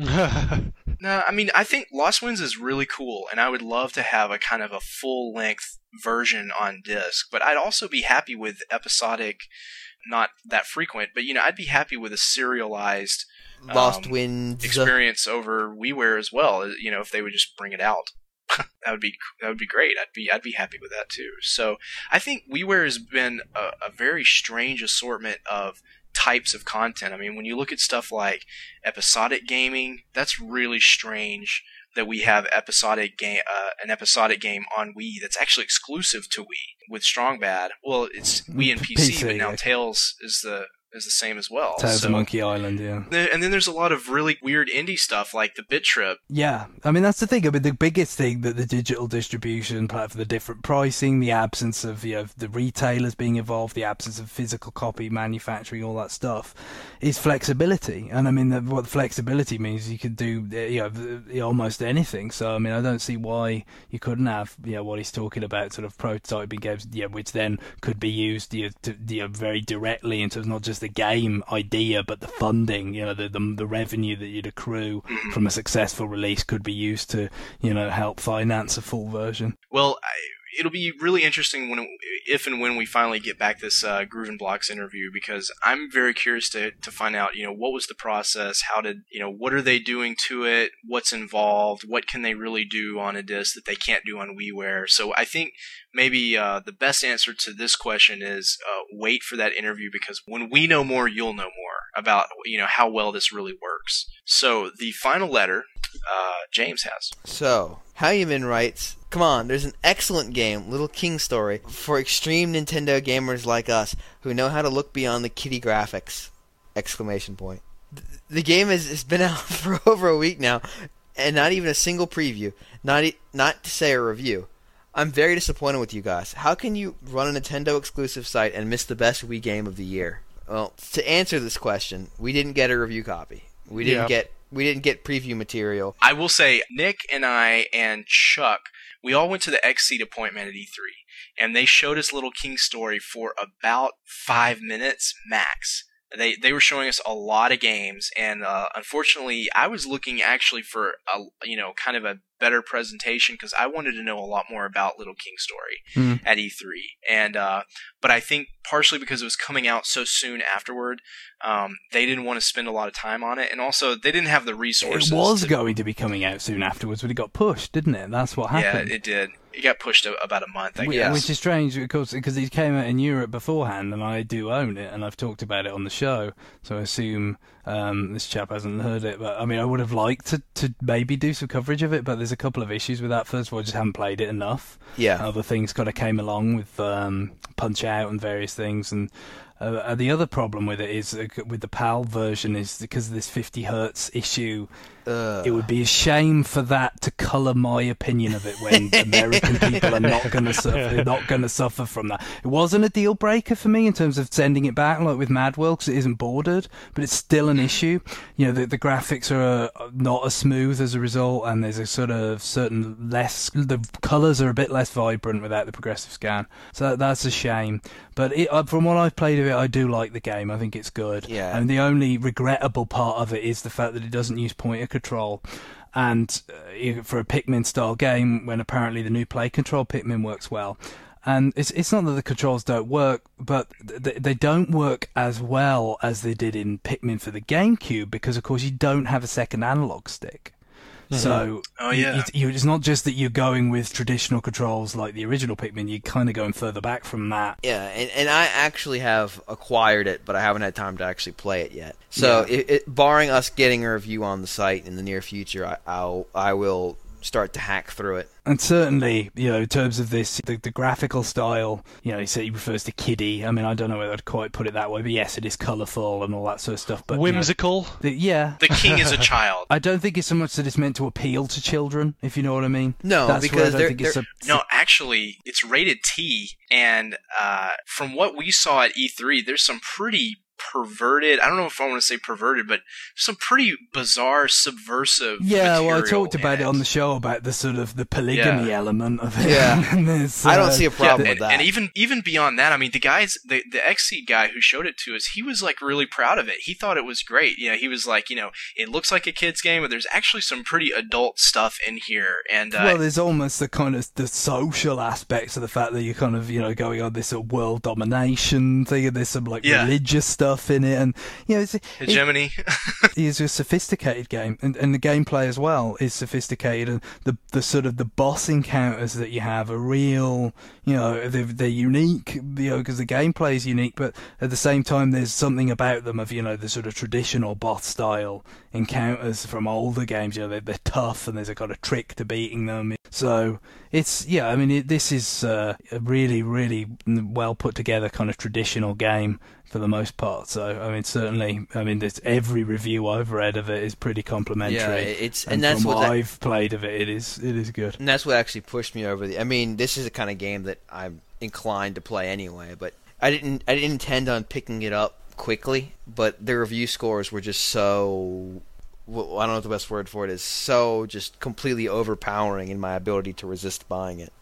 No, I mean, I think Lost Winds is really cool, and I would love to have a kind of a full-length version on disc, but I'd also be happy with episodic, not that frequent, but, I'd be happy with a serialized Lost Winds experience over WiiWare as well, if they would just bring it out. that would be great. I'd be happy with that too. So I think WiiWare has been a very strange assortment of types of content. I mean, when you look at stuff like episodic gaming, that's really strange that we have an episodic game on Wii that's actually exclusive to Wii with Strong Bad. Well, it's Wii and PC, but now Tales is the same as well. Tales of Monkey Island, yeah. And then there's a lot of really weird indie stuff like the Bit Trip. Yeah, I mean, that's the thing. I mean, the biggest thing that the digital distribution platform, the different pricing, the absence of the retailers being involved, the absence of physical copy manufacturing, all that stuff, is flexibility. And I mean, what flexibility means, you can do almost anything. So I mean, I don't see why you couldn't have what he's talking about, sort of prototyping games, which then could be used very directly in terms of not just the game idea, but the funding, the revenue that you'd accrue from a successful release could be used to, help finance a full version. Well, it'll be really interesting if and when we finally get back this Groovin Blocks interview, because I'm very curious to find out, what was the process, what are they doing to it, what's involved, what can they really do on a disc that they can't do on WiiWare. So I think maybe the best answer to this question is wait for that interview, because when we know more, you'll know more about how well this really works. So the final letter James has. So, Hauyuman writes, "Come on, there's an excellent game, Little King Story, for extreme Nintendo gamers like us who know how to look beyond the kiddie graphics!" Exclamation point. The game has been out for over a week now, and not even a single preview, not to say a review. I'm very disappointed with you guys. How can you run a Nintendo exclusive site and miss the best Wii game of the year? Well, to answer this question, we didn't get a review copy. We didn't get preview material. I will say, Nick and I and Chuck, we all went to the X-Seed appointment at E3, and they showed us Little King Story for about 5 minutes max. They were showing us a lot of games, and unfortunately, I was looking actually for kind of a better presentation because I wanted to know a lot more about Little King Story at E3. And but I think partially because it was coming out so soon afterward, they didn't want to spend a lot of time on it, and also they didn't have the resources. It was going to be coming out soon afterwards, but it got pushed, didn't it? That's what happened. Yeah, it did. It got pushed about a month, I guess. Which is strange because it came out in Europe beforehand, and I do own it, and I've talked about it on the show, so I assume this chap hasn't heard it. But I mean, I would have liked to maybe do some coverage of it, but there's a couple of issues with that. First of all, I just haven't played it enough. Yeah. Other things kind of came along with Punch-Out and various things, and the other problem with it is with the PAL version is because of this 50 hertz issue. It would be a shame for that to colour my opinion of it when American people are not going to suffer from that. It wasn't a deal breaker for me in terms of sending it back, like with Mad World, because it isn't bordered, but it's still an issue. You know, the graphics are not as smooth as a result, and there's a sort of the colours are a bit less vibrant without the progressive scan. So that's a shame. But from what I've played of it, I do like the game. I think it's good. Yeah. And the only regrettable part of it is the fact that it doesn't use pointer control. And for a Pikmin-style game, when apparently the new play control Pikmin works well. And it's not that the controls don't work, but they don't work as well as they did in Pikmin for the GameCube, because, of course, you don't have a second analog stick. So it's not just that you're going with traditional controls like the original Pikmin, you're kind of going further back from that. Yeah, and I actually have acquired it, but I haven't had time to actually play it yet. So, barring us getting a review on the site in the near future, I will start to hack through it. And certainly, in terms of this, the graphical style, he said he refers to kiddie. I mean, I don't know whether I'd quite put it that way, but yes, it is colourful and all that sort of stuff. But whimsical. The king is a child. I don't think it's so much that it's meant to appeal to children, if you know what I mean. No, because no, actually, it's rated T, and from what we saw at E3, there's some pretty perverted, I don't know if I want to say perverted, but some pretty bizarre, subversive material. I talked about it on the show, about the sort of the polygamy element of it. Yeah. I don't see a problem with that. And even beyond that, I mean, the X-Seed guy who showed it to us, he was like really proud of it. He thought it was great. He was like, it looks like a kid's game, but there's actually some pretty adult stuff in here. And there's almost the kind of the social aspects of the fact that you're kind of, going on this sort of world domination thing, and there's some religious stuff in it, and it's hegemony. It's a sophisticated game, and the gameplay as well is sophisticated, and the sort of the boss encounters that you have are real. They're unique, because the gameplay is unique, but at the same time there's something about them of the sort of traditional boss style encounters from older games. They're tough, and there's a kind of trick to beating them. So it's this is a really, really well put together kind of traditional game for the most part. So certainly, every review I've read of it is pretty complimentary. Yeah, and that's from what I've played of it. It is good. And that's what actually pushed me over this is the kind of game that I'm inclined to play anyway. But I didn't intend on picking it up quickly. But the review scores were just so. Well, I don't know what the best word for it is. So just completely overpowering in my ability to resist buying it.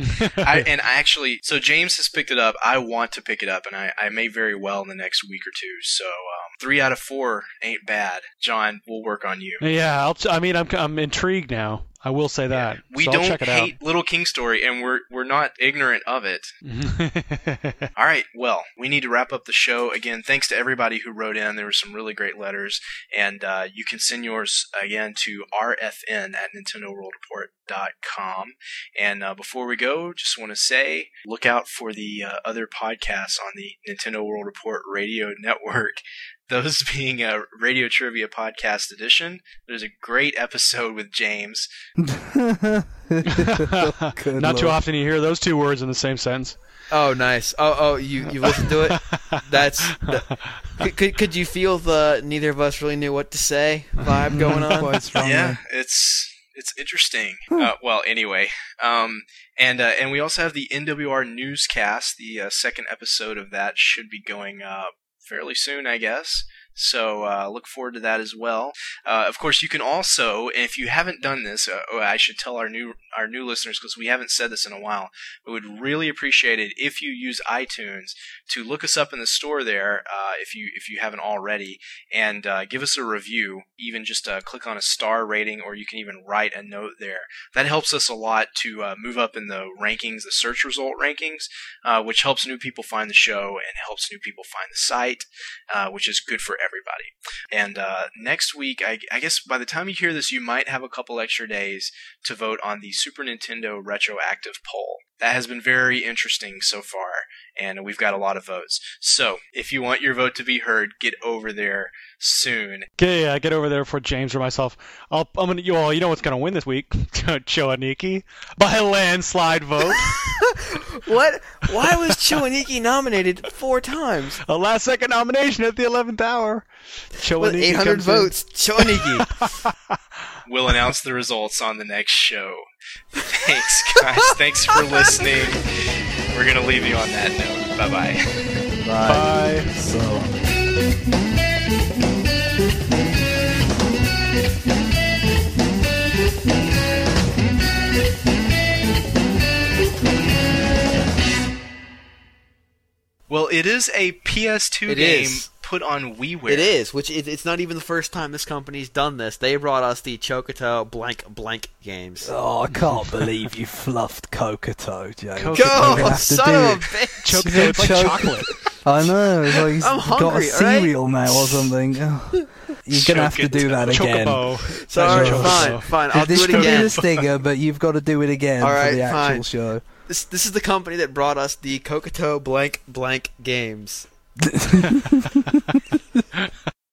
So James has picked it up. I want to pick it up, and I may very well in the next week or two. So 3 out of 4 ain't bad. John, we'll work on you. Yeah, I'm intrigued now. I will say that. We so don't I'll check it hate out. Little King Story, and we're not ignorant of it. All right, well, we need to wrap up the show. Again, thanks to everybody who wrote in. There were some really great letters, and you can send yours again to rfn@nintendoworldreport.com. And before we go, just want to say, look out for the other podcasts on the Nintendo World Report Radio Network. Those being a Radio Trivia Podcast Edition. There's a great episode with James. Not too often you hear those two words in the same sentence. Oh, nice. Oh, you listened to it? Could you feel the neither of us really knew what to say vibe going on? Quite strongly. Yeah, it's interesting. Well, anyway, and we also have the NWR Newscast. The second episode of that should be going fairly soon, I guess. So look forward to that as well. Of course, you can also, if you haven't done this, I should tell our new listeners, because we haven't said this in a while. We would really appreciate it if you use iTunes to look us up in the store there, if you haven't already, and give us a review. Even just click on a star rating, or you can even write a note there. That helps us a lot to move up in the rankings, the search result rankings, which helps new people find the show and helps new people find the site, which is good for everybody. And next week, I guess by the time you hear this, you might have a couple extra days to vote on the Super Nintendo Retroactive Poll. That has been very interesting so far, and we've got a lot of votes. So, if you want your vote to be heard, get over there soon. Okay, yeah, get over there for James or myself. I'm gonna. You know what's gonna win this week? Choaniki by a landslide vote. What? Why was Choaniki nominated 4 times? A last-second nomination at the 11th hour. With 800 votes, Choaniki. We'll announce the results on the next show. Thanks, guys. Thanks for listening. We're going to leave you on that note. Bye-bye. Bye. So. Well, it is a PS2 game put on WiiWare. It is, which it's not even the first time this company's done this. They brought us the Chocoto blank games. Oh, I can't believe you fluffed Kokoto, Jay. Go, to son do of a it. bitch! Chocoto, it's like chocolate. I know, it's like he's I'm got hungry, a cereal now or something. Oh, you're going to have to do that again. Chocobo. Sorry, Chocobo. fine. I'll do This it could be again. the stinger, but you've got to do it again All for right, the actual fine. show. This is the company that brought us the Kokoto blank games.